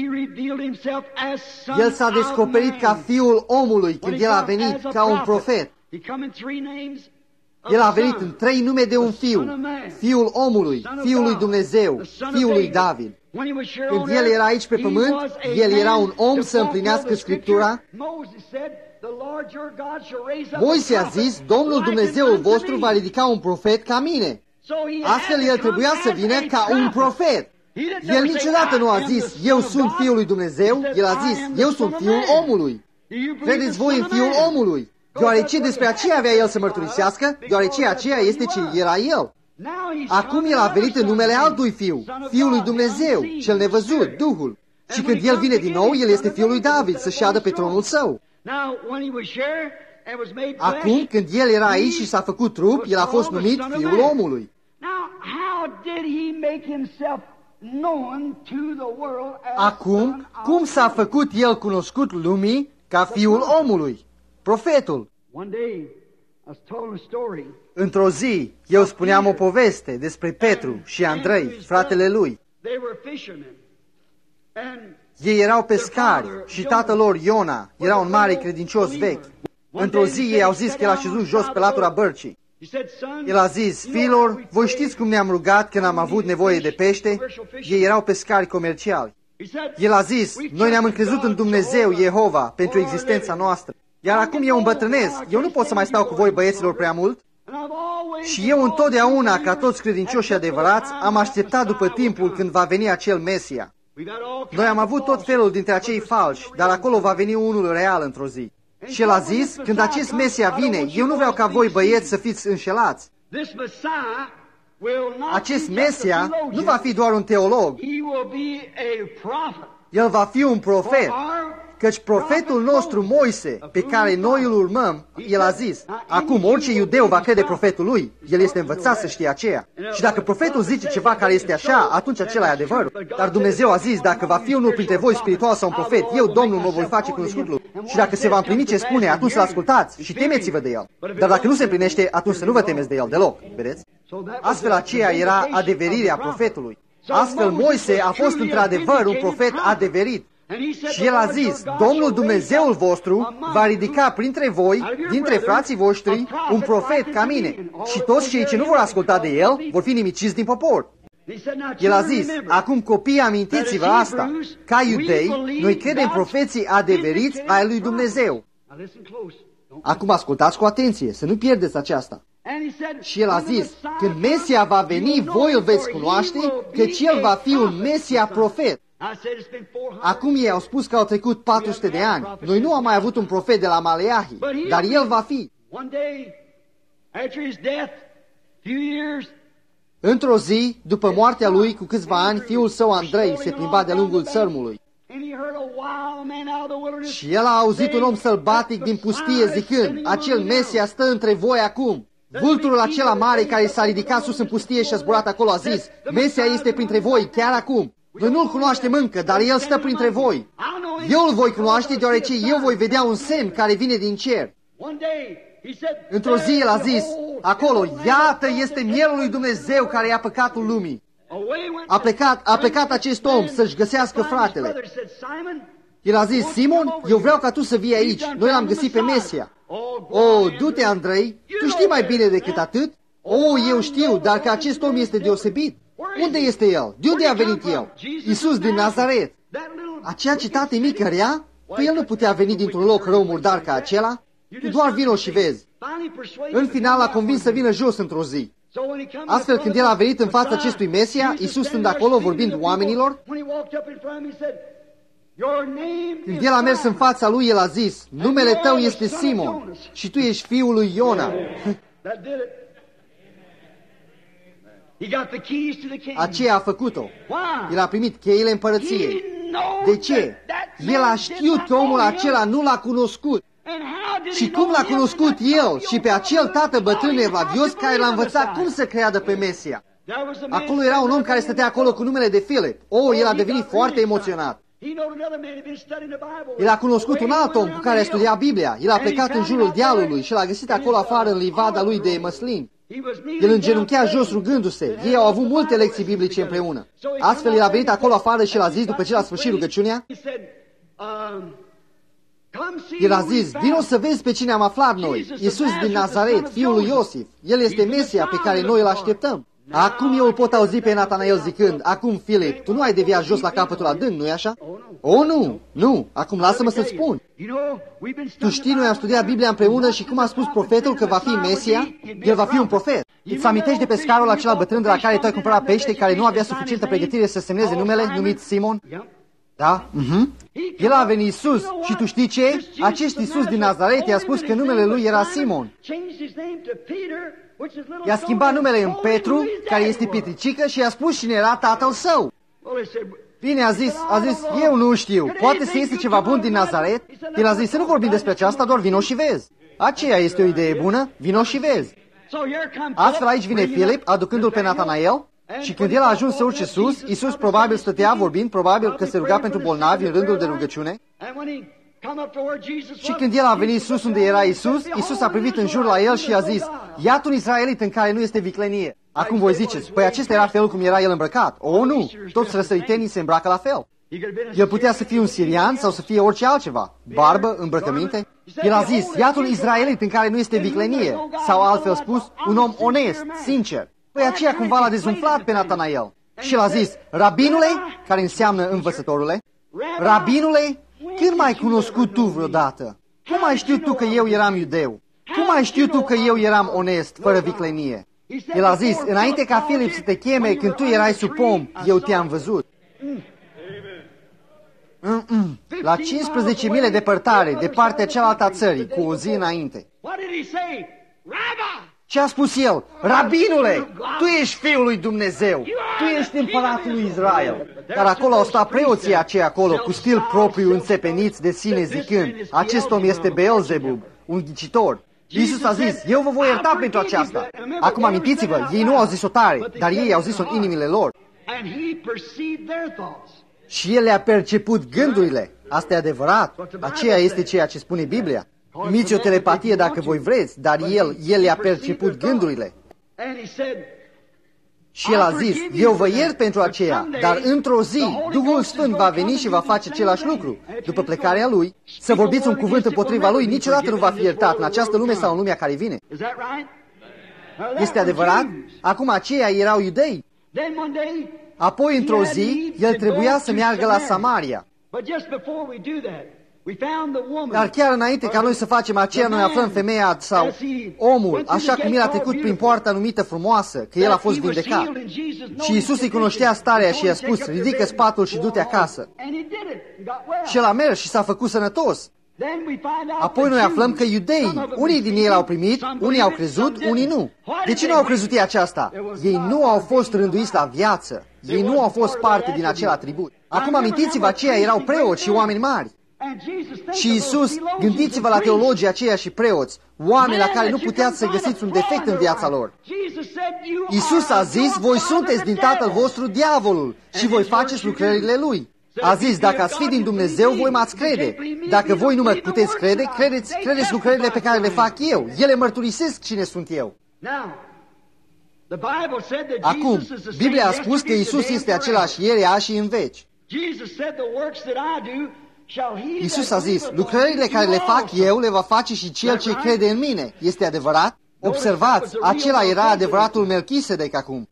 El s-a descoperit ca Fiul omului când El a venit ca un profet. El a venit în trei nume de un fiu, Fiul omului, Fiul lui Dumnezeu, Fiul lui David. Când El era aici pe pământ, El era un om să împlinească Scriptura. Moise a zis, Domnul Dumnezeul vostru va ridica un profet ca mine. Astfel El trebuia să vină ca un profet. El niciodată nu a zis, eu sunt Fiul lui Dumnezeu, El a zis, eu sunt Fiul omului. Credeți voi în Fiul omului? Deoarece despre aceea avea El să mărturisească, deoarece aceea este ce era El. Acum El a venit în numele altui Fiu, Fiul lui Dumnezeu, cel nevăzut, Duhul. Și când El vine din nou, El este Fiul lui David, să șadă pe tronul Său. Acum, când El era aici și s-a făcut trup, El a fost numit Fiul omului. Acum, cum s-a făcut El cunoscut lumii ca Fiul omului? Profetul. Într-o zi, eu spuneam o poveste despre Petru și Andrei, fratele lui. Ei erau pescari și tatăl lor, Iona, era un mare credincios vechi. Într-o zi ei au zis că el a șezut jos pe latura bărcii. El a zis, fiilor, voi știți cum ne-am rugat când am avut nevoie de pește? Ei erau pescari comerciali. El a zis, noi ne-am încrezut în Dumnezeu, Jehova, pentru existența noastră. Iar acum eu îmbătrânesc, eu nu pot să mai stau cu voi, băieților, prea mult. Și eu întotdeauna, ca toți credincioși adevărați, am așteptat după timpul când va veni acel Mesia. Noi am avut tot felul dintre acei falși, dar acolo va veni unul real într-o zi. Și el a zis, când acest Mesia vine, eu nu vreau ca voi, băieți, să fiți înșelați. Acest Mesia nu va fi doar un teolog. El va fi un profet. Căci profetul nostru Moise, pe care noi îl urmăm, el a zis, acum orice iudeu va crede profetul lui, el este învățat să știe aceea. Și dacă profetul zice ceva care este așa, atunci acela e adevărul. Dar Dumnezeu a zis, dacă va fi unul printre voi spiritual sau un profet, eu, Domnul, mă voi face cunoscut lui. Și dacă se va împlini ce spune, atunci să-l ascultați și temeți-vă de el. Dar dacă nu se împlinește, atunci să nu vă temeți de el deloc, vedeți? Astfel aceea era adeverirea profetului. Astfel Moise a fost într-adevăr un profet adeverit. Și el a zis, Domnul Dumnezeul vostru va ridica printre voi, dintre frații voștri, un profet ca mine. Și toți cei ce nu vor asculta de el vor fi nimiciți din popor. El a zis, acum copii, amintiți-vă asta, ca iudei, noi credem profeții adeveriți ai lui Dumnezeu. Acum ascultați cu atenție, să nu pierdeți aceasta. Și el a zis, când Mesia va veni, voi îl veți cunoaște, căci el va fi un Mesia profet. Acum ei au spus că au trecut patru sute de ani. Noi nu am mai avut un profet de la Maleahi, dar el va fi. Într-o zi, după moartea lui, cu câțiva ani, fiul său Andrei se plimba de-a lungul țărmului. Și el a auzit un om sălbatic din pustie zicând, acel Mesia stă între voi acum. Vulturul acela mare care s-a ridicat sus în pustie și a zburat acolo a zis, Mesia este printre voi chiar acum. Noi nu-l cunoaștem încă, dar el stă printre voi. Eu îl voi cunoaște deoarece eu voi vedea un semn care vine din cer. Într-o zi el a zis, acolo, iată este mielul lui Dumnezeu care ia păcatul lumii. A plecat, a plecat acest om să-și găsească fratele. El a zis, Simon, eu vreau ca tu să vii aici, noi l-am găsit pe Mesia. O, du-te, Andrei, tu știi mai bine decât atât? O, eu știu, dar că acest om este deosebit. Unde este el? De unde a venit el? Iisus din Nazaret. Acea cetate mică rea? Păi el nu putea veni dintr-un loc rău murdar ca acela? Tu doar vino și vezi. În final l-a convins să vină jos într-o zi. Astfel, când el a venit în fața acestui Mesia, Iisus stând acolo vorbind oamenilor, când el a mers în fața lui, el a zis, numele tău este Simon și tu ești fiul lui Iona. Aceea a făcut-o. El a primit cheile împărăției. De ce? El a știut că omul acela nu l-a cunoscut. Și cum l-a cunoscut el și pe acel tată bătrân evlavios care l-a învățat cum să creadă pe Mesia. Acolo era un om care stătea acolo cu numele de Filip. Oh, el a devenit foarte emoționat. El a cunoscut un alt om cu care a studiat Biblia. El a plecat în jurul dealului și l-a găsit acolo afară în livada lui de măslin. El îngenunchea jos rugându-se. Ei au avut multe lecții biblice împreună. Astfel, el a venit acolo afară și l-a zis, după ce l-a sfârșit rugăciunea, el a zis, vino să vezi pe cine am aflat noi, Iisus din Nazaret, fiul lui Iosif. El este Mesia pe care noi îl așteptăm. Acum eu îl pot auzi pe Natanael zicând, acum, Filip, tu nu ai deviat jos la capătul adânc, nu-i așa? O, nu, nu, acum lasă-mă să-ți spun. Tu știi, noi am studiat Biblia împreună și cum a spus profetul că va fi Mesia, el va fi un profet. Îți amintești de pescarul acela bătrân de la care tu ai cumpărat pește, care nu avea suficientă pregătire să semneze numele, numit Simon? Da? Uh-huh. El a venit Iisus și tu știi ce? Acest Iisus din Nazaret i-a spus că numele lui era Simon. I-a schimbat numele în Petru, care este pietricică, și i-a spus cine era tatăl său. Bine, a zis, a zis, eu nu știu, poate să iese ceva bun din Nazaret? El a zis, să nu vorbim despre aceasta, doar vino și vezi. Aceea este o idee bună, vino și vezi. Astfel aici vine Filip, aducându-l pe Natanael, și când el a ajuns să urce sus, Iisus probabil stătea vorbind, probabil că se ruga pentru bolnavi în rândul de rugăciune. Și când el a venit sus unde era Iisus, Iisus a privit în jur la el și a zis, iată un israelit în care nu este viclenie. Acum voi ziceți, păi acesta era felul cum era el îmbrăcat. O, nu, toți răsăritenii se îmbracă la fel. El putea să fie un sirian sau să fie orice altceva, barbă, îmbrăcăminte. El a zis, iată un israelit în care nu este viclenie, sau altfel spus, un om onest, sincer. Păi aceea cumva l-a dezumflat pe Natanael. Și el a zis, rabinule, care înseamnă învățătorule, rabinule, când m-ai cunoscut tu vreodată? Cum ai știut tu că eu eram iudeu? Cum ai știut tu că eu eram onest, fără viclenie? El a zis, înainte ca Filip să te cheme, când tu erai sub pom, eu te-am văzut. Mm-mm. La cincisprezece mile depărtare, de partea cealaltă a țării, cu o zi înainte. Ce a spus el? Rabinule, tu ești Fiul lui Dumnezeu, tu ești împăratul lui Israel. Dar acolo au stat preoții aceia acolo, cu stil propriu înțepeniți de sine, zicând, acest om este Beelzebub, un ghicitor. Iisus a zis, eu vă voi ierta pentru aceasta. Acum amintiți-vă, ei nu au zis-o tare, dar ei au zis-o în inimile lor. Și el le-a perceput gândurile. Asta e adevărat. Aceea este ceea ce spune Biblia. Numiți o telepatie dacă voi vreți, dar el, el le-a perceput gândurile. Și el a zis, eu vă iert pentru aceea, dar într-o zi Duhul Sfânt va veni și va face același lucru. După plecarea lui, să vorbiți un cuvânt împotriva lui, niciodată nu va fi iertat în această lume sau în lumea care vine. Este adevărat? Acum aceia erau iudei. Apoi, într-o zi, el trebuia să meargă la Samaria. Dar chiar înainte ca noi să facem aceea, noi aflăm femeia sau omul, așa cum el a trecut prin poarta numită frumoasă, că el a fost vindecat. Și Iisus îi cunoștea starea și i-a spus, ridică spatul și du-te acasă. Și el a mers și s-a făcut sănătos. Apoi noi aflăm că iudeii, unii din ei l-au primit, unii au crezut, unii nu. De ce nu au crezut ei aceasta? Ei nu au fost rânduiți la viață. Ei nu au fost parte din acel atribut. Acum amintiți-vă, aceia erau preoți și oameni mari. Și Iisus, gândiți-vă la teologii aceia și preoți, oameni la care nu puteați să găsiți un defect în viața lor. Iisus a zis, voi sunteți din tatăl vostru diavolul și voi faceți lucrările lui. A zis, dacă ați fi din Dumnezeu, voi m-ați crede. Dacă voi nu mă puteți crede, credeți, credeți lucrările pe care le fac eu. Ele mărturisesc cine sunt eu. Acum, Biblia a spus că Iisus este același ieri, azi și în veci. Iisus a zis, lucrările care le fac eu, le va face și cel ce crede în mine. Este adevărat? Observați, acela era adevăratul Melchisedec acum.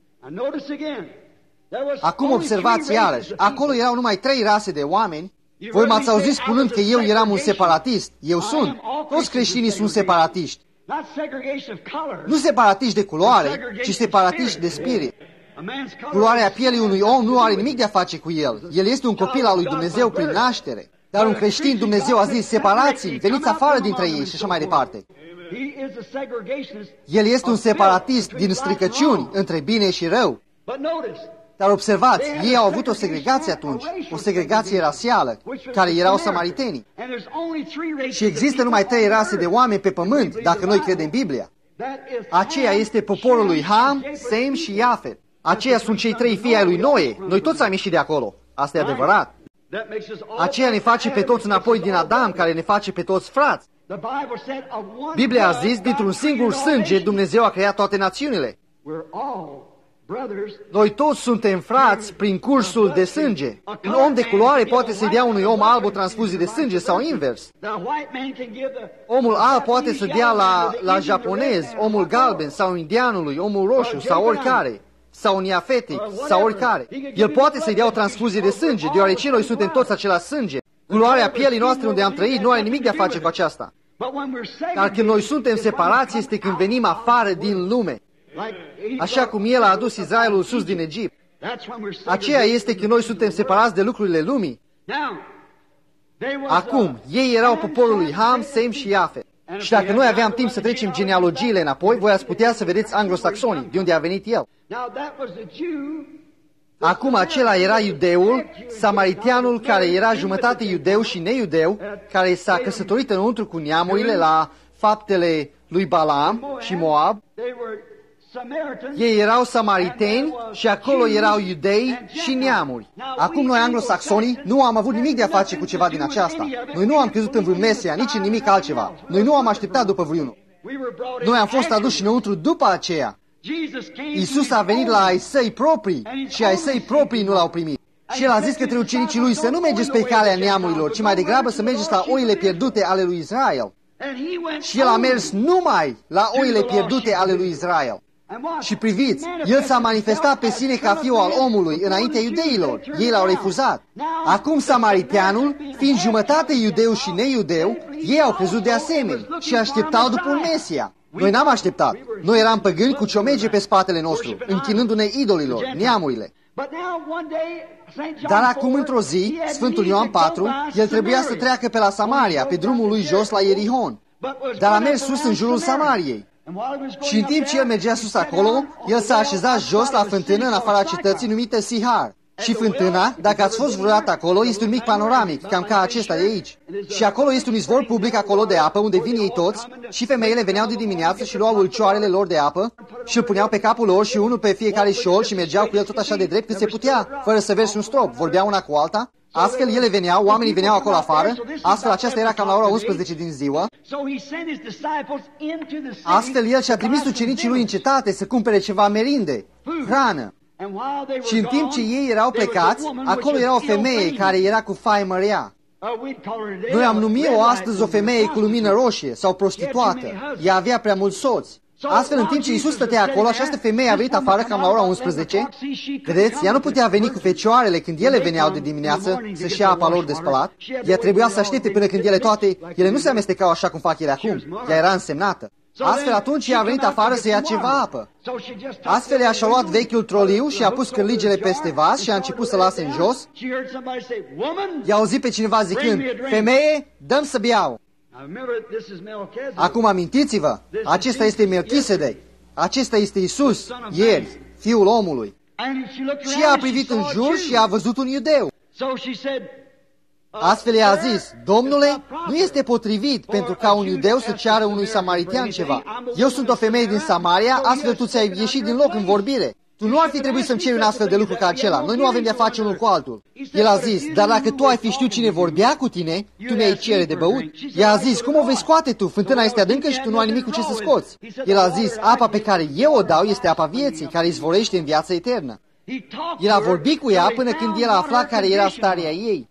Acum observați iarăși, acolo erau numai trei rase de oameni. Voi m-ați auzit spunând că eu eram un separatist. Eu sunt. Toți creștinii sunt separatiști. Nu separatiști de culoare, ci separatiști de spirit. Culoarea pielii unui om nu are nimic de a face cu el. El este un copil al lui Dumnezeu prin naștere. Dar un creștin, Dumnezeu a zis, separați-i, veniți afară dintre ei și așa mai departe. El este un separatist din stricăciuni între bine și rău. Dar observați, ei au avut o segregație atunci, o segregație rasială, care erau samaritenii. Și există numai trei rase de oameni pe pământ, dacă noi credem Biblia. Aceea este poporul lui Ham, Sem și Iafet. Aceia sunt cei trei fii ai lui Noe. Noi toți am ieșit de acolo. Asta e adevărat. Aceea ne face pe toți înapoi din Adam, care ne face pe toți frați. Biblia a zis, dintr-un singur sânge, Dumnezeu a creat toate națiunile. Noi toți suntem frați prin cursul de sânge. Un om de culoare poate să dea unui om alb o transfuzie de sânge sau invers. Omul alb poate să dea la, la japonez, omul galben sau indianului, omul roșu sau oricare, sau un iafetic sau oricare. El poate să-i dea o transfuzie de sânge, deoarece noi suntem toți același sânge. Culoarea pielii noastre unde am trăit nu are nimic de a face cu aceasta. Dar când noi suntem separați este când venim afară din lume. Așa cum El a adus Israelul sus din Egipt. Aceea este că noi suntem separați de lucrurile lumii. Acum, ei erau poporul lui Ham, Sem și Iafet. Și dacă noi aveam timp să trecem genealogiile înapoi, voi ați putea să vedeți anglosaxonii, de unde a venit el. Acum acela era iudeul, samariteanul care era jumătate iudeu și neiudeu, care s-a căsătorit înăuntru cu neamurile la faptele lui Balaam și Moab. Ei erau samariteni și acolo erau iudei și neamuri. Acum noi anglosaxonii nu am avut nimic de a face cu ceva din aceasta. Noi nu am crezut în vreun Mesia, nici în nimic altceva. Noi nu am așteptat după vreunul. Noi am fost aduși înăuntru după aceea. Iisus a venit la ai săi proprii și ai săi proprii nu l-au primit. Și el a zis către ucenicii lui să nu mergeți pe calea neamurilor, ci mai degrabă să mergeți la oile pierdute ale lui Israel. Și el a mers numai la oile pierdute ale lui Israel. Și priviți, el s-a manifestat pe sine ca fiul al omului înaintea iudeilor. Ei l-au refuzat. Acum samariteanul, fiind jumătate iudeu și neiudeu, ei au crezut de asemenea și așteptau după un Mesia. Noi n-am așteptat. Noi eram păgâni cu ciomege pe spatele nostru, închinându-ne idolilor, neamurile. Dar acum, într-o zi, Sfântul Ioan patru, el trebuia să treacă pe la Samaria, pe drumul lui jos la Ierihon. Dar a mers sus în jurul Samariei. Și în timp ce el mergea sus acolo, el s-a așezat jos la fântână în afara cetății numită Sihar. Și fântâna, dacă ați fost vreodată acolo, este un mic panoramic, cam ca acesta de aici. Și acolo este un izvor public acolo de apă, unde vin ei toți, și femeile veneau de dimineață și luau ulcioarele lor de apă și îl puneau pe capul lor și unul pe fiecare șol și mergeau cu el tot așa de drept cât se putea, fără să verse un strop. Vorbeau una cu alta. Astfel ele veneau, oamenii veneau acolo afară, astfel aceasta era cam la ora unsprezece din ziua. Astfel el și-a trimis ucenicii lui în cetate să cumpere ceva merinde, hrană. Și în timp ce ei erau plecați, acolo era o femeie care era cu faimă rea. Noi am numit-o astăzi o femeie cu lumină roșie sau prostituată. Ea avea prea mulți soți. Astfel, în timp ce Iisus stătea acolo, această femeie a venit afară cam la ora unsprezece. Vedeți, ea nu putea veni cu fecioarele când ele veneau de dimineață să-și ia apa lor de spălat. Ea trebuia să aștepte până când ele toate, ele nu se amestecau așa cum fac ele acum. Ea era însemnată. Astfel, atunci ea a venit afară să ia ceva apă. Astfel, ea și-a luat vechiul troliu și a pus cârligele peste vas și a început să lase în jos. I-a auzit pe cineva zicând, femeie, dă-mi să beau. Acum amintiți-vă, acesta este Melchisedec, acesta este Iisus, ieri, Fiul omului. Și ea a privit în jur și a văzut un iudeu. Astfel i-a zis, Domnule, nu este potrivit pentru ca un iudeu să ceară unui samaritean ceva. Eu sunt o femeie din Samaria, astfel tu ți-ai ieșit din loc în vorbire. Tu nu ar fi trebuit să-mi ceri un astfel de lucru ca acela. Noi nu avem de-a face unul cu altul. El a zis, dar dacă tu ai fi știut cine vorbea cu tine, tu mi-ai cere de băut. Ea a zis, cum o vei scoate tu? Fântâna este adâncă și tu nu ai nimic cu ce să scoți. El a zis, apa pe care eu o dau este apa vieții, care izvorește în viața eternă. El a vorbit cu ea până când el a aflat care era starea ei.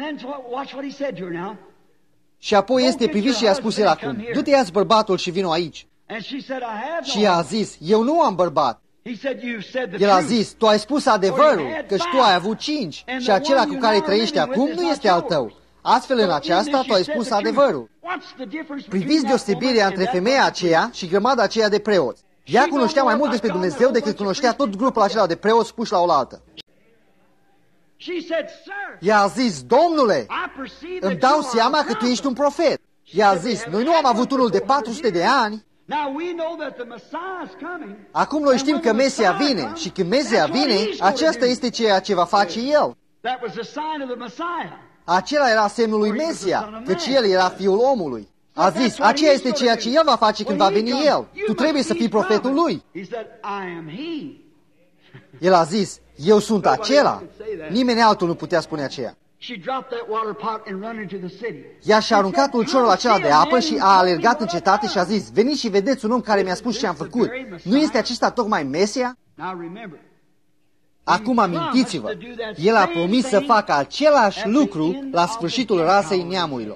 Și apoi este privit și i-a spus el acum, du-te, ia-ți bărbatul și vino aici. Și ea a zis, eu nu am bărbat. El a zis, tu ai spus adevărul, căci tu ai avut cinci și acela cu care trăiești acum nu este al tău. Astfel în aceasta tu ai spus adevărul. Priviți deosebirea între femeia aceea și grămada aceea de preoți. Ea cunoștea mai mult despre Dumnezeu decât cunoștea tot grupul acela de preoți puși la oaltă. Ea a zis, Domnule, îmi dau seama că tu ești un profet. Ea a zis, noi nu am avut unul de patru sute de ani. Acum noi știm că Mesia vine și când Mesia vine, aceasta este ceea ce va face El. Acela era semnul lui Mesia, căci El era Fiul omului. A zis, aceea este ceea ce El va face când va veni El. Tu trebuie să fii profetul Lui. El a zis, eu sunt acela. Nimeni altul nu putea spune aceea. Ea și-a aruncat ulciorul acela de apă și a alergat în cetate și a zis, veniți și vedeți un om care mi-a spus ce am făcut. Nu este acesta tocmai Mesia? Acum amintiți-vă, el a promis să facă același lucru la sfârșitul rasei neamurilor.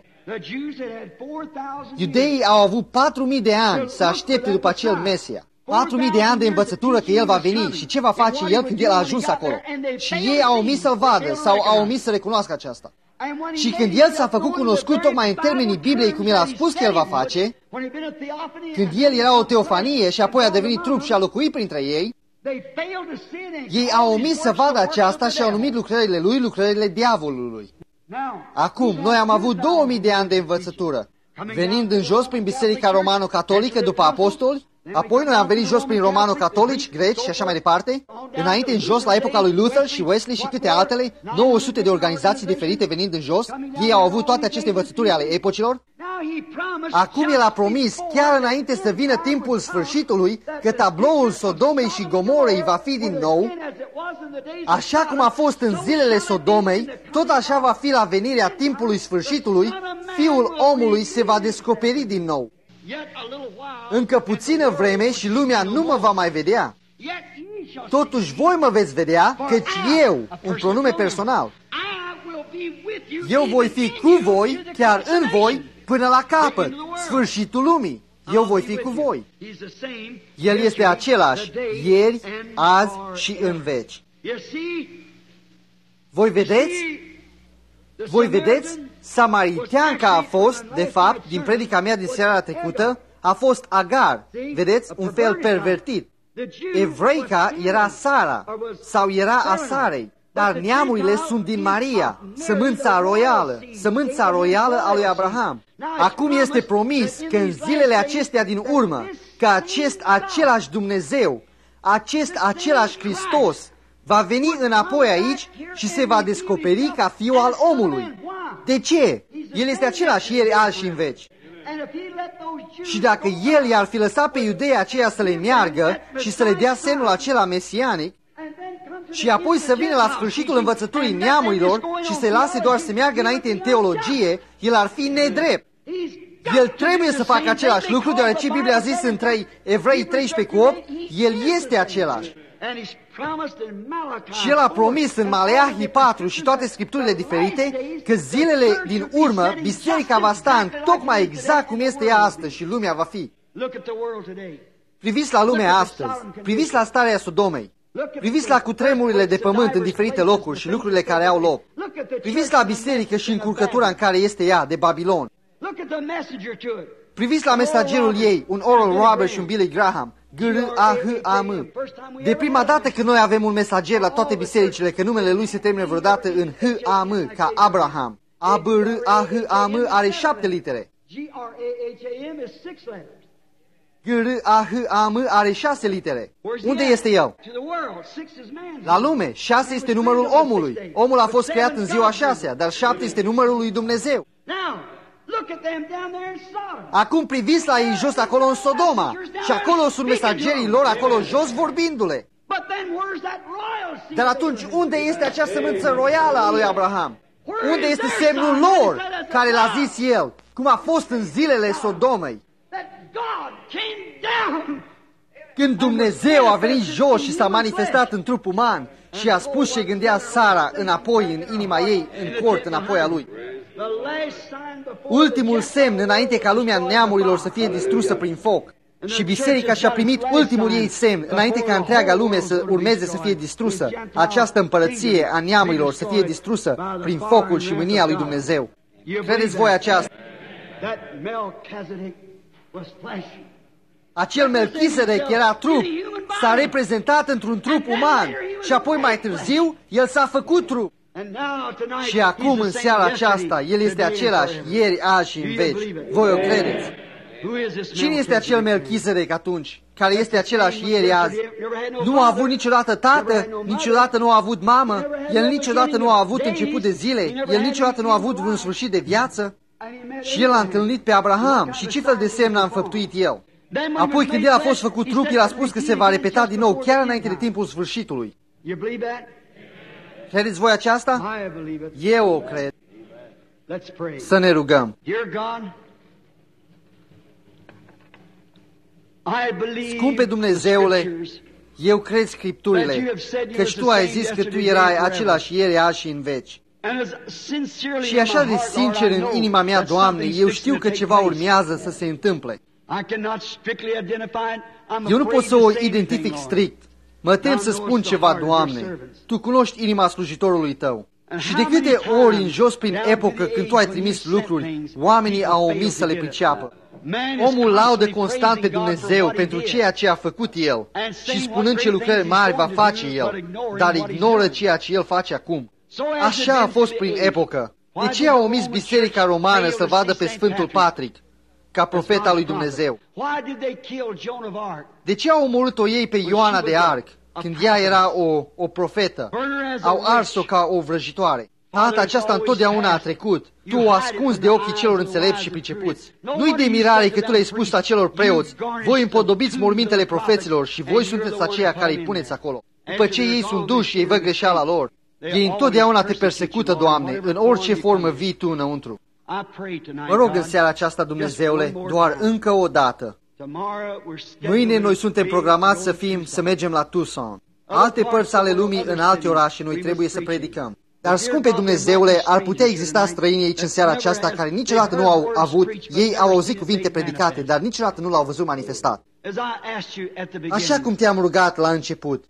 Iudeii au avut patru mii de ani să aștepte după acel Mesia. Patru mii de ani de învățătură că El va veni și ce va face El când El a ajuns acolo. Și ei au omis să-L vadă sau au omis să recunoască aceasta. Și când El s-a făcut cunoscut tocmai în termenii Bibliei cum El a spus că El va face, când El era o teofanie și apoi a devenit trup și a locuit printre ei, ei au omis să vadă aceasta și au numit lucrările Lui lucrările diavolului. Acum, noi am avut două mii de ani de învățătură, venind în jos prin Biserica Romano-Catolică după apostoli. Apoi noi am venit jos prin romano-catolici, greci și așa mai departe. Înainte în jos, la epoca lui Luther și Wesley și câte altele, nouă sute de organizații diferite venind în jos. Ei au avut toate aceste învățături ale epocilor. Acum El a promis, chiar înainte să vină timpul sfârșitului, că tabloul Sodomei și Gomorei va fi din nou, așa cum a fost în zilele Sodomei, tot așa va fi la venirea timpului sfârșitului, Fiul omului se va descoperi din nou. Încă puțină vreme și lumea nu mă va mai vedea. Totuși voi mă veți vedea, căci eu, un pronume personal, eu voi fi cu voi, chiar în voi, până la capăt, sfârșitul lumii. Eu voi fi cu voi. El este același, ieri, azi și în veci. Voi vedeți? Voi vedeți? Samariteanca a fost, de fapt, din predica mea din seara trecută, a fost Agar. Vedeți? Un fel pervertit. Evreica era Sara, sau era a Sarei. Dar neamurile sunt din Maria, sămânța royală, sămânța royală a lui Abraham. Acum este promis că în zilele acestea din urmă, că acest același Dumnezeu, acest același Hristos, va veni înapoi aici și se va descoperi ca Fiul al omului. De ce? El este același ieri, azi și în veci. Și dacă El i-ar fi lăsat pe iudeii aceia să le meargă și să le dea semnul acela mesianic, și apoi să vină la sfârșitul învățăturii neamurilor și să-i lase doar să meargă înainte în teologie, el ar fi nedrept. El trebuie să facă același lucru, deoarece Biblia a zis în Evrei treisprezece cu opt, el este același. Și el a promis în Maleahi patru și toate scripturile diferite că zilele din urmă, biserica va sta în tocmai exact cum este ea astăzi și lumea va fi. Priviți la lumea astăzi, priviți la starea Sodomei. Priviți la cutremurile de pământ în diferite locuri și lucrurile care au loc. Priviți la biserică și încurcătura în care este ea, de Babilon. Priviți la mesagerul ei, un Oral Roberts și un Billy Graham, G R A H A M. De prima dată când noi avem un mesager la toate bisericile, că numele lui se termină vreodată în H A M, ca Abraham. A B R A H A M are șapte litere. G R A H A M are șase litere. Unde este el? La lume. Șase este numărul omului. Omul a fost creat în ziua șasea, dar șapte este numărul lui Dumnezeu. Acum priviți la ei jos acolo în Sodoma. Și acolo sunt mesagerii lor acolo jos vorbindu-le. Dar atunci unde este acea sămânță royală a lui Abraham? Unde este semnul lor care l-a zis el, cum a fost în zilele Sodomei? Când Dumnezeu a venit jos și s-a manifestat în trup uman și a spus ce gândea Sara înapoi în inima ei, în cort, înapoi a lui. Ultimul semn înainte ca lumea neamurilor să fie distrusă prin foc. Și biserica și-a primit ultimul ei semn înainte ca întreaga lume să urmeze să fie distrusă. Această împărăție a neamurilor să fie distrusă prin focul și mânia lui Dumnezeu. Credeți voi aceasta? Acel Melchisedec era trup, s-a reprezentat într-un trup uman și apoi mai târziu el s-a făcut trup. Și acum în seara aceasta el este același ieri, azi și în veci. Voi o credeți? Cine este acel Melchisedec atunci, care este același ieri, azi? Nu a avut niciodată tată, niciodată nu a avut mamă, el niciodată nu a avut început de zile, el niciodată nu a avut un sfârșit de viață. Și el a întâlnit pe Abraham și ce fel de semn a înfăptuit el? Apoi când el a fost făcut trup, el a spus că se va repeta din nou, chiar înainte de timpul sfârșitului. Credeți voi aceasta? Eu o cred. Să ne rugăm. Scumpe Dumnezeule, eu cred Scripturile, căci Tu ai zis că Tu erai același ieri, azi și în veci. Și așa de sincer în inima mea, Doamne, eu știu că ceva urmează să se întâmple. Eu nu pot să o identific strict. Mă tem să spun ceva, Doamne. Tu cunoști inima slujitorului Tău. Și de câte ori în jos prin epocă, când Tu ai trimis lucruri, oamenii au omis să le priceapă. Omul laudă constant pe Dumnezeu pentru ceea ce a făcut El și spunând ce lucrări mari va face El, dar ignoră ceea ce El face acum. Așa a fost prin epocă. De ce a omis Biserica Romană să vadă pe Sfântul Patrick ca profeta lui Dumnezeu? De ce au omorât-o ei pe Ioana de Arc când ea era o, o profetă? Au ars-o ca o vrăjitoare. Tată, aceasta întotdeauna a trecut. Tu o ascunzi de ochii celor înțelepți și pricepuți. Nu-i de mirare că tu le-ai spus acelor preoți, voi împodobiți mormintele profeților și voi sunteți aceia care îi puneți acolo. După ce ei sunt duși și ei văd greșeala lor, ei întotdeauna te persecută, Doamne, în orice formă vii Tu înăuntru. Mă rog în seara aceasta, Dumnezeule, doar încă o dată. Mâine noi suntem programați să fim, să mergem la Tucson. Alte părți ale lumii, în alte orașe, noi trebuie să predicăm. Dar, scumpe Dumnezeule, ar putea exista străini aici în seara aceasta care niciodată nu au avut, ei au auzit cuvinte predicate, dar niciodată nu l-au văzut manifestat. Așa cum te-am rugat la început,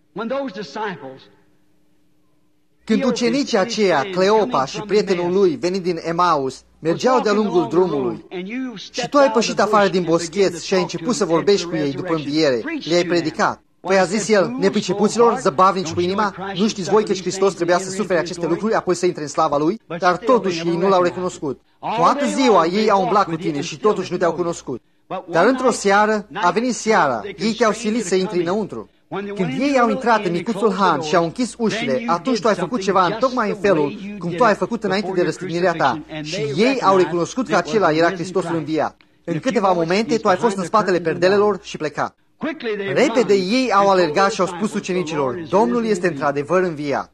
când ucenicii aceia, Cleopa și prietenul lui, venind din Emaus, mergeau de-a lungul drumului și tu ai pășit afară din boscheți și ai început să vorbești cu ei după înviere, le-ai predicat. Păi a zis el, nepricepuților, zăbavnici cu inima, nu știți voi că Hristos trebuia să sufere aceste lucruri, apoi să intre în slava Lui? Dar totuși ei nu L-au recunoscut. Toată ziua ei au umblat cu tine și totuși nu te-au cunoscut. Dar într-o seară, a venit seara, ei te-au silit să intri înăuntru. Când ei au intrat în micuțul han și au închis ușile, atunci tu ai făcut ceva în tocmai în felul cum tu ai făcut înainte de răstignirea ta. Și ei au recunoscut că acela era Hristosul înviat. În câteva momente tu ai fost în spatele perdelelor și plecat. Repede ei au alergat și au spus ucenicilor, Domnul este într-adevăr înviat.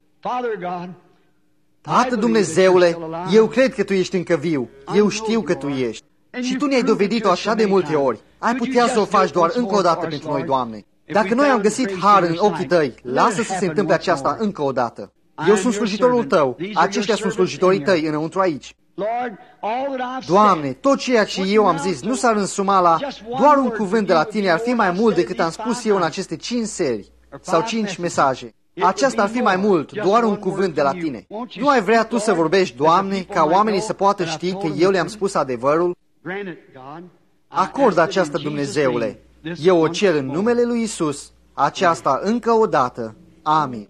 Tată Dumnezeule, eu cred că Tu ești încă viu, eu știu că Tu ești. Și Tu ne-ai dovedit-o așa de multe ori. Ai putea să o faci doar încă o dată pentru noi, Doamne. Dacă noi am găsit har în ochii Tăi, lasă să se întâmple aceasta încă o dată. Eu sunt slujitorul Tău, aceștia sunt slujitorii Tăi înăuntru aici. Doamne, tot ceea ce eu am zis nu s-ar însuma la doar un cuvânt de la Tine, ar fi mai mult decât am spus eu în aceste cinci serii sau cinci mesaje. Aceasta ar fi mai mult, doar un cuvânt de la Tine. Nu ai vrea Tu să vorbești, Doamne, ca oamenii să poată ști că eu le-am spus adevărul? Acordă aceasta, Dumnezeule. Eu o cer în numele lui Isus, aceasta încă o dată. Amin.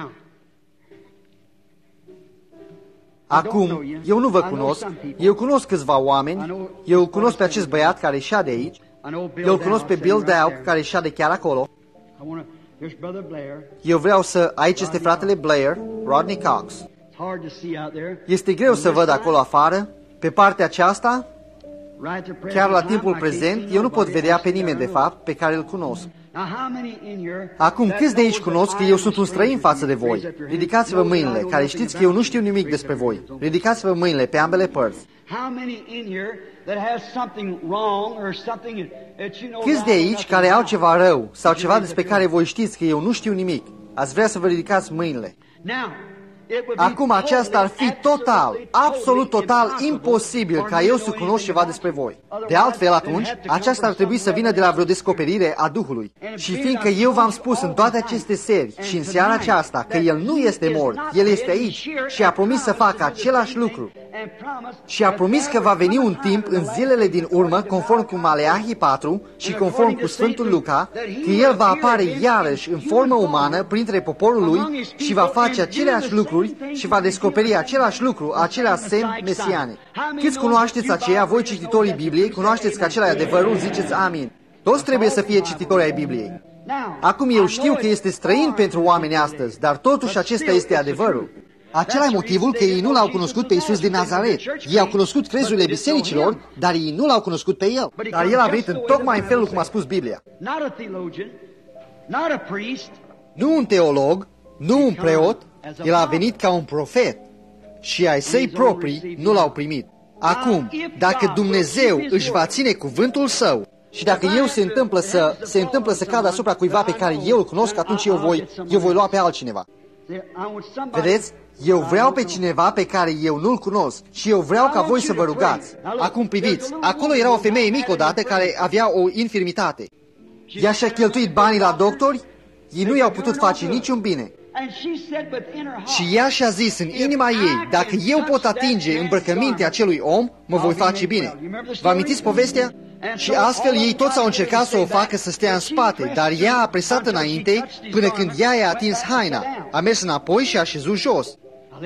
Acum, eu nu vă cunosc, eu cunosc câțiva oameni, eu cunosc pe acest băiat care șade aici, eu îl cunosc pe Bill Dalk care șade chiar acolo. Eu vreau să... Aici este fratele Blair, Rodney Cox. Este greu să văd acolo afară, pe partea aceasta, chiar la timpul prezent, eu nu pot vedea pe nimeni de fapt pe care îl cunosc. Acum, câți de aici cunosc că eu sunt un străin față de voi? Ridicați-vă mâinile, care știți că eu nu știu nimic despre voi. Ridicați-vă mâinile pe ambele părți. Câți de aici care au ceva rău sau ceva despre care voi știți că eu nu știu nimic? Ați vrea să vă ridicați mâinile. Acum, aceasta ar fi total, absolut total imposibil ca eu să cunosc ceva despre voi. De altfel, atunci, aceasta ar trebui să vină de la vreo descoperire a Duhului. Și fiindcă eu v-am spus în toate aceste seri și în seara aceasta că El nu este mort, El este aici și a promis să facă același lucru. Și a promis că va veni un timp în zilele din urmă, conform cu Maleahi patru și conform cu Sfântul Luca, că El va apare iarăși în formă umană printre poporul Lui și va face aceleași lucruri și va descoperi același lucru, aceleași semn mesiane. Câți cunoașteți aceea, voi cititorii Bibliei, cunoașteți că acela e adevărul, ziceți amin. Toți trebuie să fie cititori ai Bibliei. Acum eu știu că este străin pentru oameni astăzi, dar totuși acesta este adevărul. Acela e motivul că ei nu l-au cunoscut pe Iisus din Nazaret. Ei au cunoscut crezurile bisericilor, dar ei nu l-au cunoscut pe El. Dar El a venit în tocmai în felul cum a spus Biblia. Nu un teolog, nu un preot, El a venit ca un profet și ai săi proprii nu l-au primit. Acum, dacă Dumnezeu își va ține cuvântul Său și dacă eu se întâmplă să se întâmplă să cadă asupra cuiva pe care eu îl cunosc, atunci eu voi, eu voi lua pe altcineva. Vedeți? Eu vreau pe cineva pe care eu nu-l cunosc și eu vreau ca voi să vă rugați. Acum priviți, acolo era o femeie mică odată care avea o infirmitate. Ea și-a cheltuit banii la doctori, ei nu i-au putut face niciun bine. Și ea și-a zis în inima ei, dacă eu pot atinge îmbrăcămintea acelui om, mă voi face bine. Vă amintiți povestea? Și astfel ei toți au încercat să o facă să stea în spate, dar ea a presat înainte până când ea i-a atins haina. A mers înapoi și a așezut jos.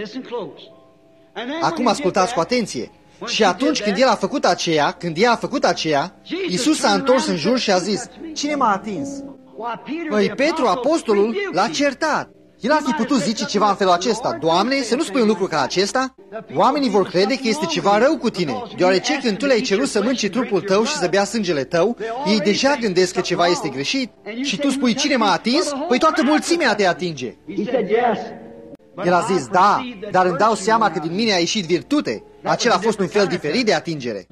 Acum ascultați cu atenție. Și atunci când el a făcut aceea, când ea a făcut aceea, Iisus s-a întors în jur și a zis, cine m-a atins? Păi Petru, apostolul, l-a certat. El ar fi putut zice ceva în felul acesta: Doamne, să nu spui un lucru ca acesta? Oamenii vor crede că este ceva rău cu tine, deoarece când tu le-ai cerut să mânci trupul tău și să bea sângele tău, ei deja gândesc că ceva este greșit. Și tu spui: cine m-a atins? Păi toată mulțimea te atinge. El a zis: da, dar îmi dau seama că din mine a ieșit virtute. Acela a fost un fel diferit de atingere.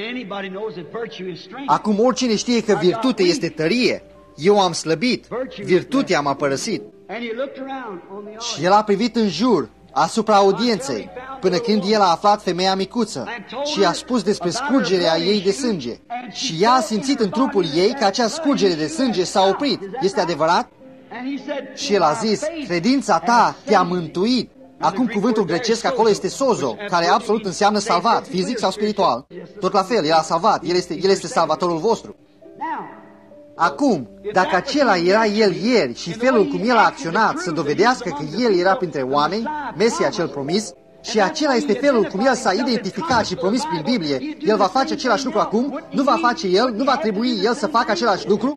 Acum oricine știe că virtute este tărie. Eu am slăbit, virtutea m-a părăsit. Și el a privit în jur, asupra audienței, până când el a aflat femeia micuță și i-a spus despre scurgerea ei de sânge. Și ea a simțit în trupul ei că acea scurgere de sânge s-a oprit. Este adevărat? Și el a zis: credința ta te-a mântuit. Acum cuvântul grecesc acolo este sozo, care absolut înseamnă salvat, fizic sau spiritual. Tot la fel, el a salvat, el este, el este salvatorul vostru. Acum, dacă acela era el ieri și felul cum el a acționat să dovedească că el era printre oameni, Mesia cel promis, și acela este felul cum el s-a identificat și promis prin Biblie, el va face același lucru acum? Nu va face el? Nu va trebui el să facă același lucru?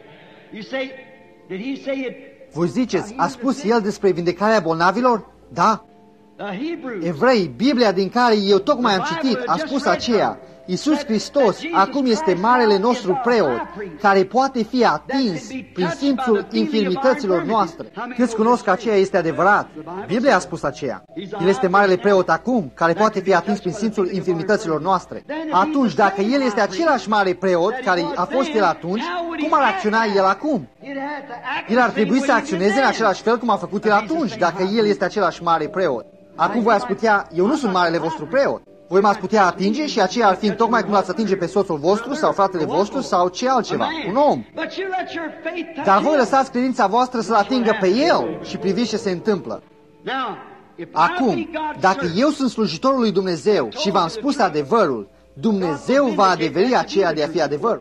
Voi ziceți, a spus el despre vindecarea bolnavilor? Da. Evrei, Biblia din care eu tocmai am citit, a spus aceea: Iisus Hristos acum este marele nostru preot, care poate fi atins prin simțul infirmităților noastre. Câți cunosc că aceea este adevărat? Biblia a spus aceea. El este marele preot acum, care poate fi atins prin simțul infirmităților noastre. Atunci, dacă El este același mare preot care a fost El atunci, cum ar acționa El acum? El ar trebui să acționeze în același fel cum a făcut El atunci, dacă El este același mare preot. Acum voi ați putea: eu nu sunt marele vostru preot. Voi m-ați putea atinge și aceea ar fi tocmai cum l-ați atinge pe soțul vostru sau fratele vostru sau ce altceva, un om. Dar voi lăsați credința voastră să-l atingă pe el și priviți ce se întâmplă. Acum, dacă eu sunt slujitorul lui Dumnezeu și v-am spus adevărul, Dumnezeu va adeveri aceea de a fi adevăr.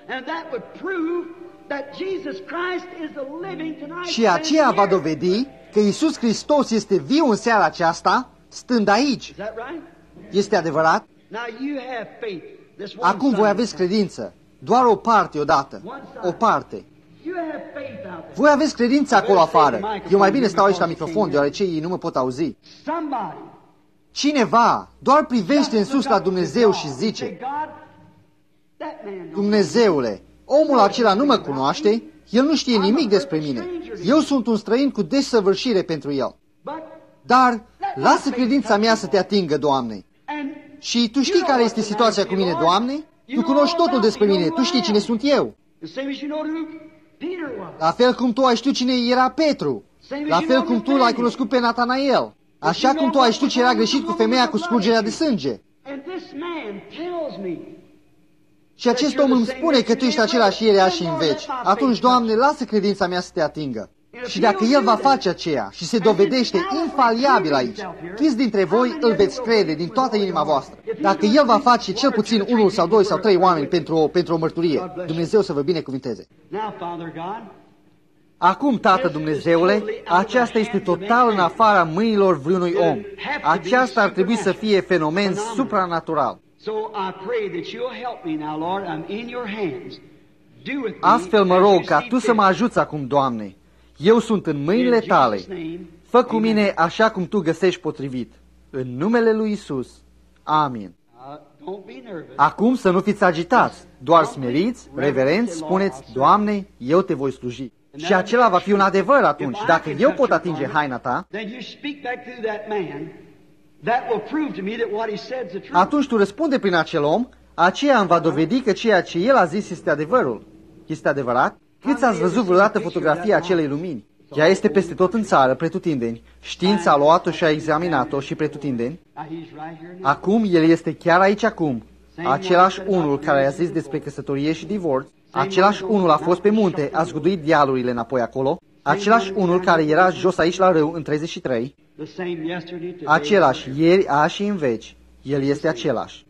Și aceea va dovedi că Iisus Hristos este viu în seara aceasta, stând aici. Este adevărat? Acum voi aveți credință. Doar o parte odată. O parte. Voi aveți credință acolo afară. Eu mai bine stau aici la microfon, deoarece ei nu mă pot auzi. Cineva doar privește în sus la Dumnezeu și zice: Dumnezeule, omul acela nu mă cunoaște, el nu știe nimic despre mine. Eu sunt un străin cu desăvârșire pentru el. Dar lasă credința mea să te atingă, Doamne. Și tu știi care este situația cu mine, Doamne? Tu cunoști totul despre mine, tu știi cine sunt eu. La fel cum tu ai știut cine era Petru. La fel cum tu l-ai cunoscut pe Natanael. Așa cum tu ai știut ce era greșit cu femeia cu scurgerea de sânge. Și acest om îmi spune că tu ești același ieri, azi și în veci. Atunci, Doamne, lasă credința mea să te atingă. Și dacă El va face aceea și se dovedește infaliabil aici, câți dintre voi îl veți crede din toată inima voastră? Dacă El va face cel puțin unul sau doi sau trei oameni pentru o, pentru o mărturie, Dumnezeu să vă binecuvinteze. Acum, Tată Dumnezeule, aceasta este total în afara mâinilor vreunui om. Aceasta ar trebui să fie fenomen supranatural. Astfel mă rog ca Tu să mă ajuți acum, Doamne. Eu sunt în mâinile Tale. Fă cu mine așa cum Tu găsești potrivit. În numele lui Isus. Amin. Acum să nu fiți agitați, doar smeriți, reverenți, spuneți: Doamne, eu Te voi sluji. Și acela va fi un adevăr atunci. Dacă eu pot atinge haina Ta, atunci Tu răspunde prin acel om, aceea îmi va dovedi că ceea ce el a zis este adevărul. Este adevărat? Câți ați văzut vreodată fotografia acelei lumini? Ea este peste tot în țară, pretutindeni. Știința a luat-o și a examinat-o și pretutindeni. Acum, el este chiar aici acum. Același unul care a zis despre căsătorie și divorț. Același unul a fost pe munte, a zguduit dealurile înapoi acolo. Același unul care era jos aici la râu în treizeci și trei. Același ieri, azi și în veci. El este același.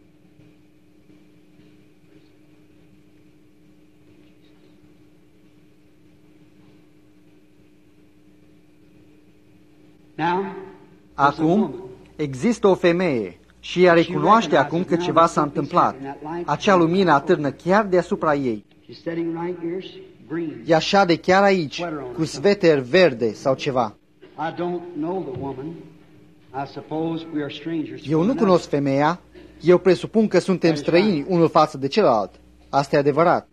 Acum, există o femeie și ea recunoaște acum că ceva s-a întâmplat. Acea lumină atârnă chiar deasupra ei. E așa de chiar aici, cu sveter verde sau ceva. Eu nu cunosc femeia, eu presupun că suntem străini unul față de celălalt. Asta e adevărat.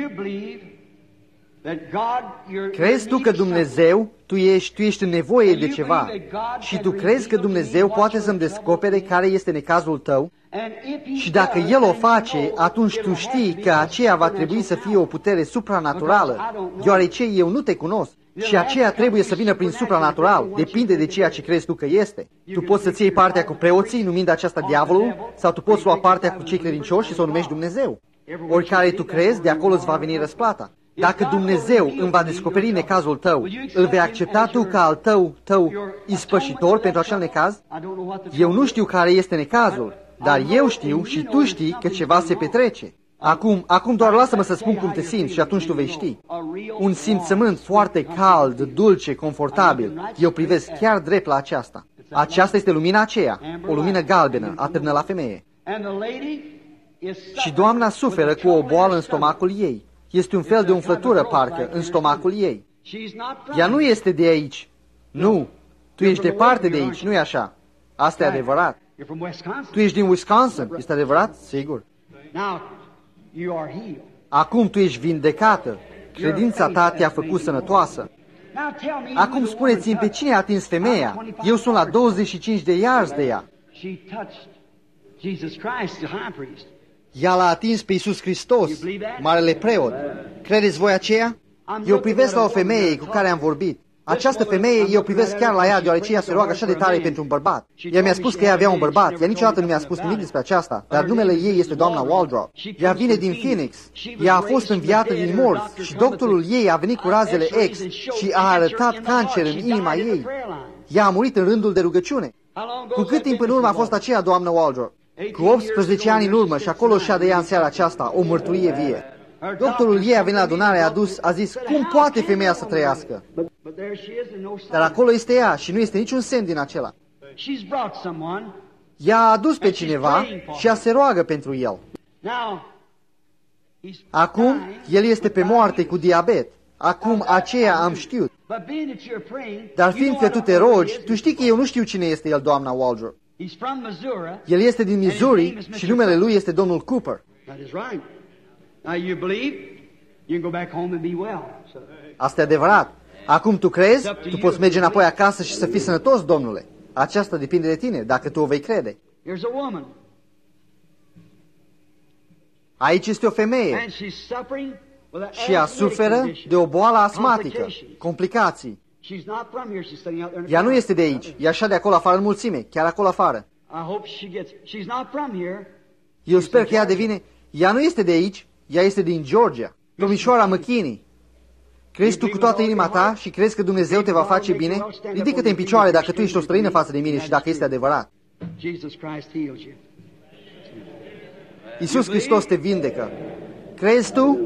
Crezi tu că Dumnezeu, tu ești, tu ești în nevoie de ceva și tu crezi că Dumnezeu poate să-mi descopere care este necazul tău? Și dacă El o face, atunci tu știi că aceea va trebui să fie o putere supranaturală, deoarece eu nu te cunosc. Și aceea trebuie să vină prin supranatural, depinde de ceea ce crezi tu că este. Tu poți să-ți iei partea cu preoții, numind aceasta diavolul, sau tu poți lua partea cu cei credincioși și să o numești Dumnezeu. Oricare tu crezi, de acolo îți va veni răsplata. Dacă Dumnezeu îmi va descoperi necazul tău, îl vei accepta tu ca al tău, tău ispășitor pentru acel necaz? Eu nu știu care este necazul, dar eu știu și tu știi că ceva se petrece. Acum, acum doar lasă-mă să spun cum te simți și atunci tu vei ști. Un simțământ foarte cald, dulce, confortabil. Eu privesc chiar drept la aceasta. Aceasta este lumina aceea, o lumină galbenă, atârnă la femeie. Și doamna suferă cu o boală în stomacul ei. Este un fel de umflătură, parcă, în stomacul ei. Ea nu este de aici. Nu. Tu ești departe de aici, nu-i așa? Asta e adevărat. Tu ești din Wisconsin, este adevărat? Sigur. Acum tu ești vindecată. Credința ta te-a făcut sănătoasă. Acum spuneți-mi pe cine a atins femeia. Eu sunt la douăzeci și cinci de yards de ea. Ea l-a atins pe Iisus Hristos, marele preot. Credeți voi aceea? Eu privesc la o femeie cu care am vorbit. Această femeie, eu privesc chiar la ea, deoarece ea se roagă așa de tare pentru un bărbat. Ea mi-a spus că ea avea un bărbat. Ea niciodată nu mi-a spus nimic despre aceasta, dar numele ei este doamna Waldrop. Ea vine din Phoenix. Ea a fost înviată din morți și doctorul ei a venit cu razele X și a arătat cancer în inima ei. Ea a murit în rândul de rugăciune. Cu cât timp în urmă a fost aceea doamnă Waldrop? Cu optsprezece ani în urmă și acolo și-a de ea în seara aceasta, o mărturie vie. Doctorul ei a venit la adunare, a dus, a zis, cum poate femeia să trăiască? Dar acolo este ea și nu este niciun semn din acela. Ea a adus pe cineva și ea se roagă pentru el. Acum, el este pe moarte cu diabet. Acum, aceea am știut. Dar fiindcă tu te rogi, tu știi că eu nu știu cine este el, doamna Waldrop. El este din Missouri și numele lui este domnul Cooper. Asta e adevărat. Acum tu crezi, tu poți merge înapoi acasă și să fii sănătos, domnule. Aceasta depinde de tine, dacă tu o vei crede. Aici este o femeie și ea suferă de o boală asmatică, complicații. Ea nu este de aici, e așa de acolo afară în mulțime, chiar acolo afară. Eu sper că ea devine, ea nu este de aici, ea este din Georgia, domnișoara McKinney. Crezi tu cu toată inima ta și crezi că Dumnezeu te va face bine? Ridică-te în picioare dacă tu ești o străină față de mine și dacă este adevărat. Iisus Hristos te vindecă. Crezi tu?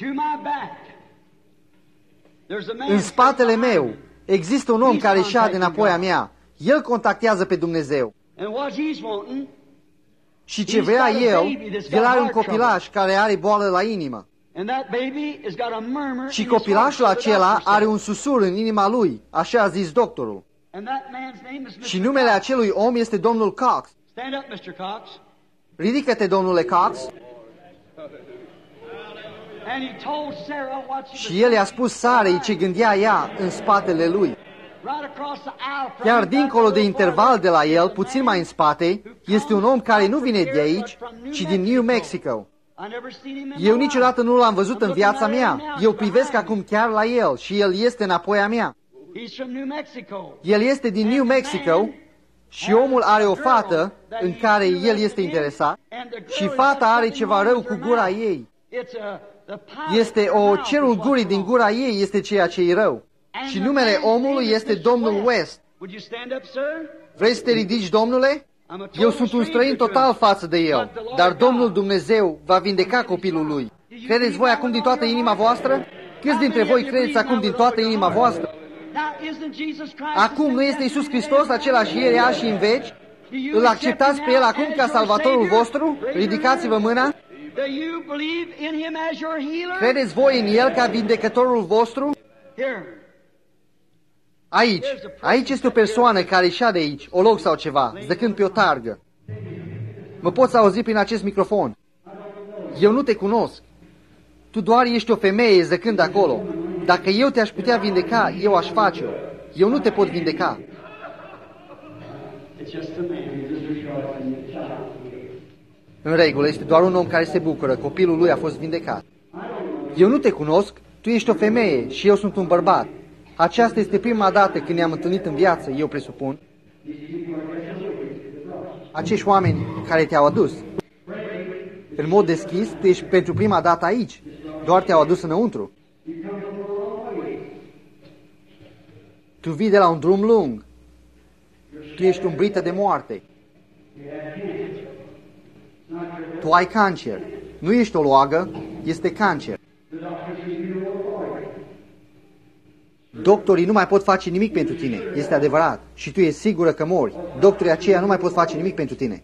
În spatele meu există un om care șade înapoi a mea. El contactează pe Dumnezeu. Și ce vrea el, el are un copilaș care are boală la inimă. Și copilașul acela are un susur în inima lui, așa a zis doctorul. Și numele acelui om este domnul Cox. Ridică-te, domnule Cox. Și el i-a spus Sarei ce gândea ea în spatele lui. Chiar dincolo de interval de la el, puțin mai în spate, este un om care nu vine de aici, ci din New Mexico. Eu niciodată nu l-am văzut în viața mea. Eu privesc acum chiar la el și el este înapoi a mea. El este din New Mexico și omul are o fată în care el este interesat și fata are ceva rău cu gura ei. Este o cerul gurii din gura ei este ceea ce e rău. Și numele omului este domnul West. Vrei să te ridici, domnule? Eu sunt un străin total față de el, dar Domnul Dumnezeu va vindeca copilul lui. Credeți voi acum din toată inima voastră? Câți dintre voi credeți acum din toată inima voastră? Acum nu este Iisus Hristos același ieri, azi și în veci? Îl acceptați pe El acum ca salvatorul vostru? Ridicați-vă mâna. Credeți voi în El ca vindecătorul vostru? Aici, aici este o persoană care ieșea de aici, o loc sau ceva, zăcând pe o targă. Mă poți auzi prin acest microfon. Eu nu te cunosc. Tu doar ești o femeie zăcând acolo. Dacă eu te-aș putea vindeca, eu aș face-o. Eu nu te pot vindeca. În regulă, este doar un om care se bucură. Copilul lui a fost vindecat. Eu nu te cunosc, tu ești o femeie și eu sunt un bărbat. Aceasta este prima dată când ne-am întâlnit în viață, eu presupun. Acești oameni care te-au adus. În mod deschis, tu ești pentru prima dată aici. Doar te-au adus înăuntru. Tu vii de la un drum lung. Tu ești umbrită de moarte. Tu ai cancer. Nu ești o loagă, este cancer. Doctorii nu mai pot face nimic pentru tine. Este adevărat. Și tu ești sigură că mori. Doctorii aceia nu mai pot face nimic pentru tine.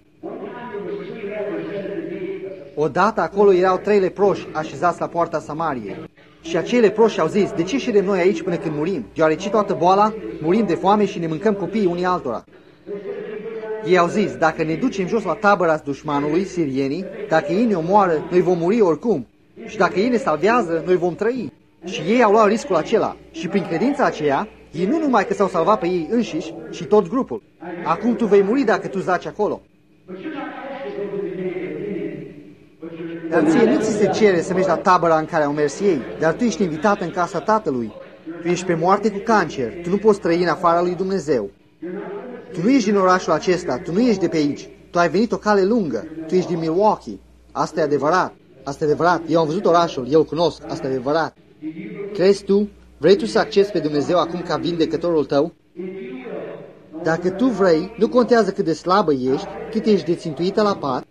Odată acolo erau trei leproși așezați la poarta Samariei. Și acei leproși au zis, de ce ședem noi aici până când murim? Deoarece toată boala, murim de foame și ne mâncăm copiii unii altora. Ei au zis, dacă ne ducem jos la tabăra dușmanului, sirienii, dacă ei ne omoară, noi vom muri oricum. Și dacă ei ne salvează, noi vom trăi. Și ei au luat riscul acela. Și prin credința aceea, ei nu numai că s-au salvat pe ei înșiși, ci tot grupul. Acum tu vei muri dacă tu zaci acolo. Dar ție nu ți se cere să mergi la tabăra în care au mers ei, dar tu ești invitat în casa Tatălui. Tu ești pe moarte cu cancer, tu nu poți trăi în afara lui Dumnezeu. Tu nu ești din orașul acesta, tu nu ești de pe aici. Tu ai venit o cale lungă, tu ești din Milwaukee. Asta e adevărat, asta e adevărat. Eu am văzut orașul, eu îl cunosc, asta e adevărat. Crezi tu? Vrei tu să accepți pe Dumnezeu acum ca vindecătorul tău? Dacă tu vrei, nu contează cât de slabă ești, cât ești dețintuită la pat.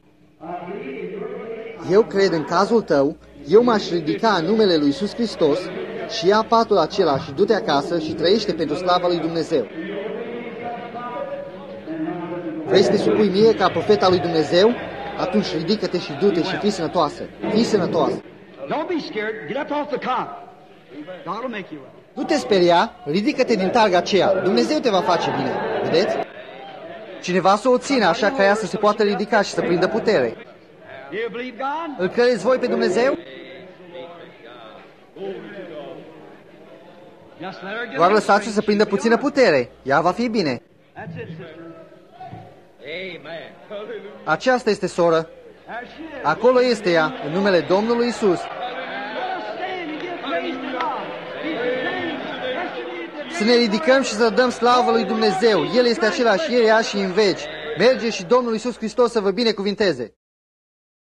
Eu cred în cazul tău, eu m-aș ridica în numele lui Iisus Hristos și ia patul acela și du-te acasă și trăiește pentru slava lui Dumnezeu. Vrei să te supui mie ca profeta lui Dumnezeu? Atunci ridică-te și du-te și fii sănătoasă. Fii sănătoasă. Nu te speria, ridică-te din targa aceea. Dumnezeu te va face bine. Vedeți? Cineva să o țină așa ca ea să se poată ridica și să prindă putere. Îl credeți voi pe Dumnezeu? Doar lăsați-o să prindă puțină putere. Ea va fi bine. Aceasta este, soră. Acolo este ea, în numele Domnului Isus. Să ne ridicăm și să dăm slavă lui Dumnezeu. El este același ieri, azi și în veci. Merge și Domnul Iisus Hristos să vă binecuvinteze.